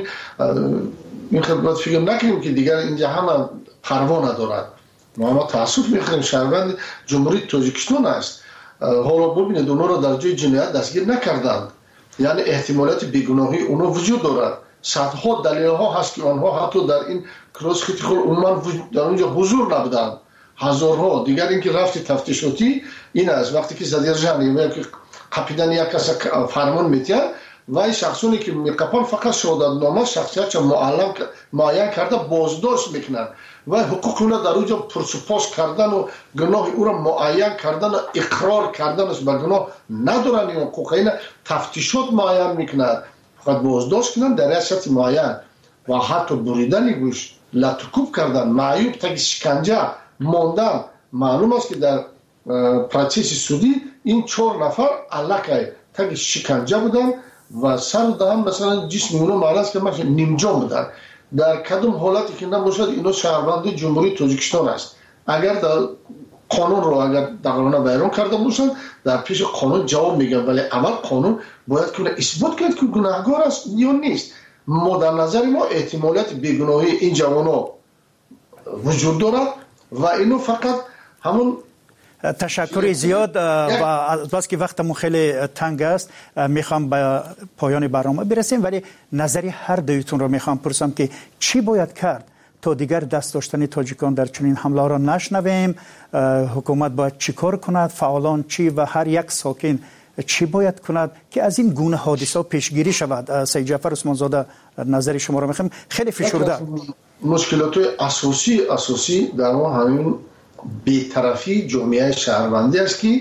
این خدمت فکر نکنیم که دیگر اینجا همه پروا ندارد. ما تاسف می‌خوریم شهروند جمهوری تاجیکستان است. حالا ببینید اونا رو در جای جنایت دستگیر نکردند، یعنی احتمالات بیگناهی اونا وجود دارد. صدها دلیل ها هست که آنها حتی در این کلاس خیلی عموما در اونجا حضور نبودند، هزارها. دیگر اینکه رفت تفتیشاتی این است وقتی که زدیرجان یا که قپیدن یک کس فرمان میتیه و این شخصونی که میقپن فقط شهادتنامه شخصیت معین کرده بازداشت میکنن و حقوق اونا در اونجا پرسپاس کردن و گناه او را معین کردن و اقرار کردن از به گناه ندارن. این حقوق اینا تفتیشات معین میکنن، فقط بازداشت کنن در سطح معین و حتی بریدن گوش، لطکوب کردن، معیوب تا شکنجه ماندن. معلوم است که در پروسس سودی این 4 نفر علاقه تا شکنجه بودن و سر دادن، مثلا جسم اونا معرض که مثلا نیمجان بودن. در کدام حالتی که نباشد اینا شهروند جمهوری تاجیکستان است. اگر در قانون رو اگر دقیقاً بیان کرده باشند در پیش قانون جواب میگن، ولی اول قانون باید که اثبات کرد که گناهکار است یا نیست. ما در نظر ما احتمالات بیگناهی این جوانا وجود دارد و اینو فقط همون تشکر زیاد و از بس که وقتمون خیلی تنگ است میخوام به پایان برنامه برسیم، ولی نظری هر دویتون رو میخوام پرسم که چی باید کرد تا دیگر دست داشتن تاجیکان در چنین حمله را نشنویم؟ حکومت باید چی کار کند؟ فعالان چی و هر یک ساکن چی باید کند که از این گونه حادثه پیشگیری شود؟ سید جعفر عثمان زاده نظر شما را میخوام. خیلی فشرده مشکلات اساسی در همین بی‌طرفی جامعه شهروندی است که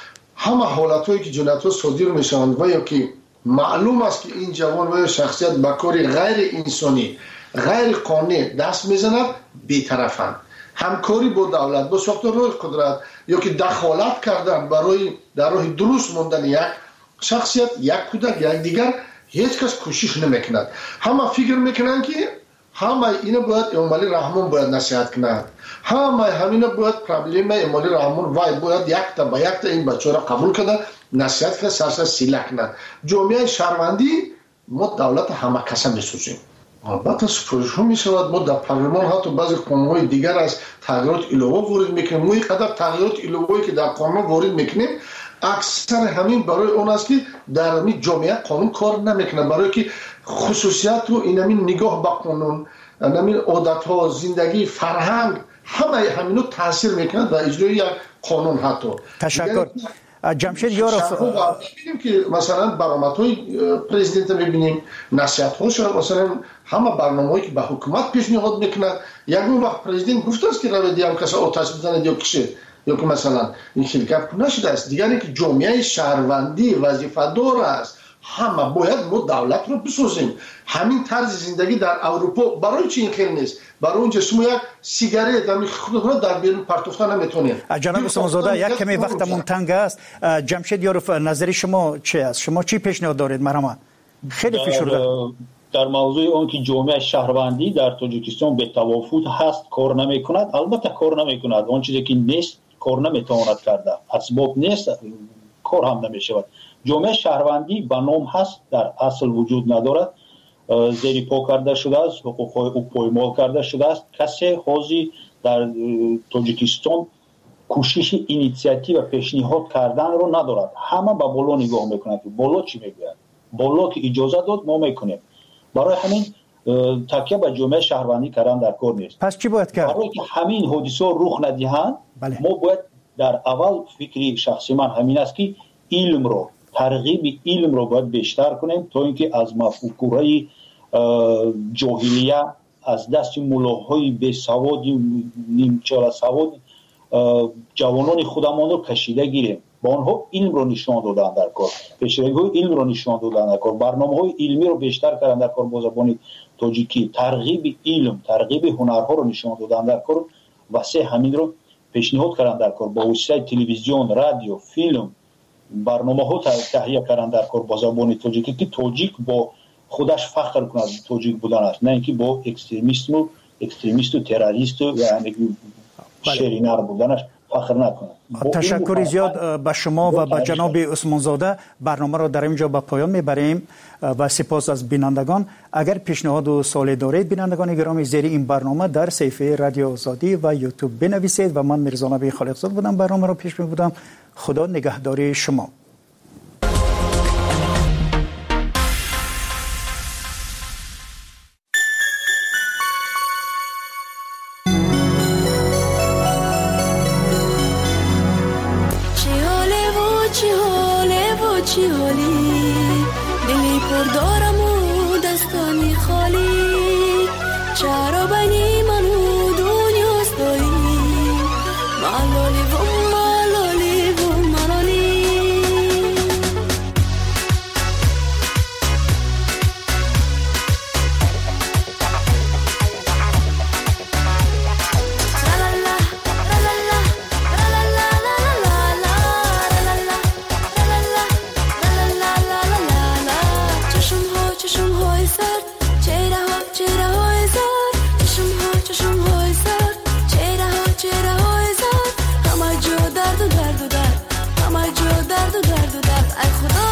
همه حالتایی که جنایت‌ها صادر میشوند و یا که معلوم است که این جوان و شخصیت به کاری غیر انسانی غیر قانونی دست میزند بی‌طرفند. همکاری با دولت با ساختارهای قدرت یا که دخالت کردن برای در راه درست ماندن یک شخصیت، یک کودک، یک دیگر، هیچ کس کوشش نمیکند. همه فکر میکنند که همه اینا باید امالی رحمان باید نصیحت کند، همینا باید پرابلم امالی رحمان و باید یک تا این بچه را قبول کند، نصیحت کند، سرسر سیله کند. جامعه شهروندی ما دولت همه کسا میسوزیم. البته سفارش ها می شود، ما در پارلمان حتی بعضی قانون‌های دیگر از تغییرات ایلوه وارد میکنیم. ما اینقدر تغییرات ایلوه‌ای که در قانون وارد میکنیم اکثر همین برای اون است که در همین جامعه قانون کار نمیکنه، برای که خصوصیت و این همین نگاه به قانون، همین عادت ها، زندگی، فرهنگ همه همینو تاثیر میکنه در اجرای یک قانون. حتی تشکر. جمشید یاروف می‌بینیم که مثلا برآمدهای پرزیدنت می‌بینیم، نصیحت‌هاش، مثلا همه برنامه‌ای که به حکومت پیشنهاد میکنه. یک وقت پرزیدنت گفته است که روی هم کسی آتش بزنه یا کشه یا که مثلا این شرکت نشده است. دیگری که جامعه شهروندی وظیفه‌دار است، همه باید ما دولت رو بسازیم. همین طرز زندگی در اروپا برای چی این خیلی نیست؟ برای اونجا شما یک سیگارت هم خودتون در بیرون پرتوفتن نمیتونید. جناب عثمان زاده یک کمی وقتمون تنگ است. جمشید یاروف نظر شما چی است؟ شما چی پیشنهاد دارید؟ مرحبا. خیلی فشرده در موضوع اون که جامعه شهروندی در تاجیکستان به توافق هست کار نمیکند. البته کار نمیکند، اون چیزی که نیست کار نمیتواند کرده، اسباب نیست کار هم نمیشود. جامعه شهروندی به نام هست، در اصل وجود ندارد، زیر پا کرده شده است، حقوق‌های او پایمال کرده شده است. کسی حاضر در تاجیکستان کوشش اینیشیاتیو و پیشنهاد کردن رو ندارد. همه به بالا نگاه میکنند که بالا چی میگوید، بالا که اجازه داد ما میکنیم. برای همین تکیه به جامعه شهروندی کردن در کار نیست. پس چی باید کرد؟ برای که همین حادثه رخ ندهند ما باید در اول فکری شخصی من همین است که علم رو، ترغیب علم رو باید بیشتر کنیم تا اینکه از مفکورهای جاهلیه، از دست ملاهای بی سواد، نیمچال سواد جوانان خودمان رو کشیده گیریم. با آنها علم رو نشان دادن در کار، پیشروی علم رو نشان دادن در کار، برنامه‌های علمی رو بیشتر کردن در کار با زبان تاجیکی، ترغیب علم، ترغیب هنرها رو نشان دادن در کار و همین رو پیشنهاد کردن در کار با وسیله تلویزیون، رادیو، فیلم، برنامه‌ها تهیه کردن در کار با زبان تاجیکی که تاجیک با خودش فخر کند تاجیک بودن است، نه اینکه با اکستریمیست و تروریست و یعنی شرینر بودنش فخر نکنه. تشکر زیاد به شما و به جناب عثمان زاده. برنامه را در اینجا به پایان میبریم و سپاس از بینندگان. اگر پیشنهاد و سوالی دارید بینندگان گرامی زیر این برنامه در صفحه رادیو آزادی و یوتیوب بنویسید. و من میرزا نبی خالقزاد بودم، برنامه را پیش میبردم. خدا نگهداری شما. چی حالی دلی پر دارم و دستانی خالی، چرا بینی من و دنیاست دایی، ملالی و ملالی و ملالی. I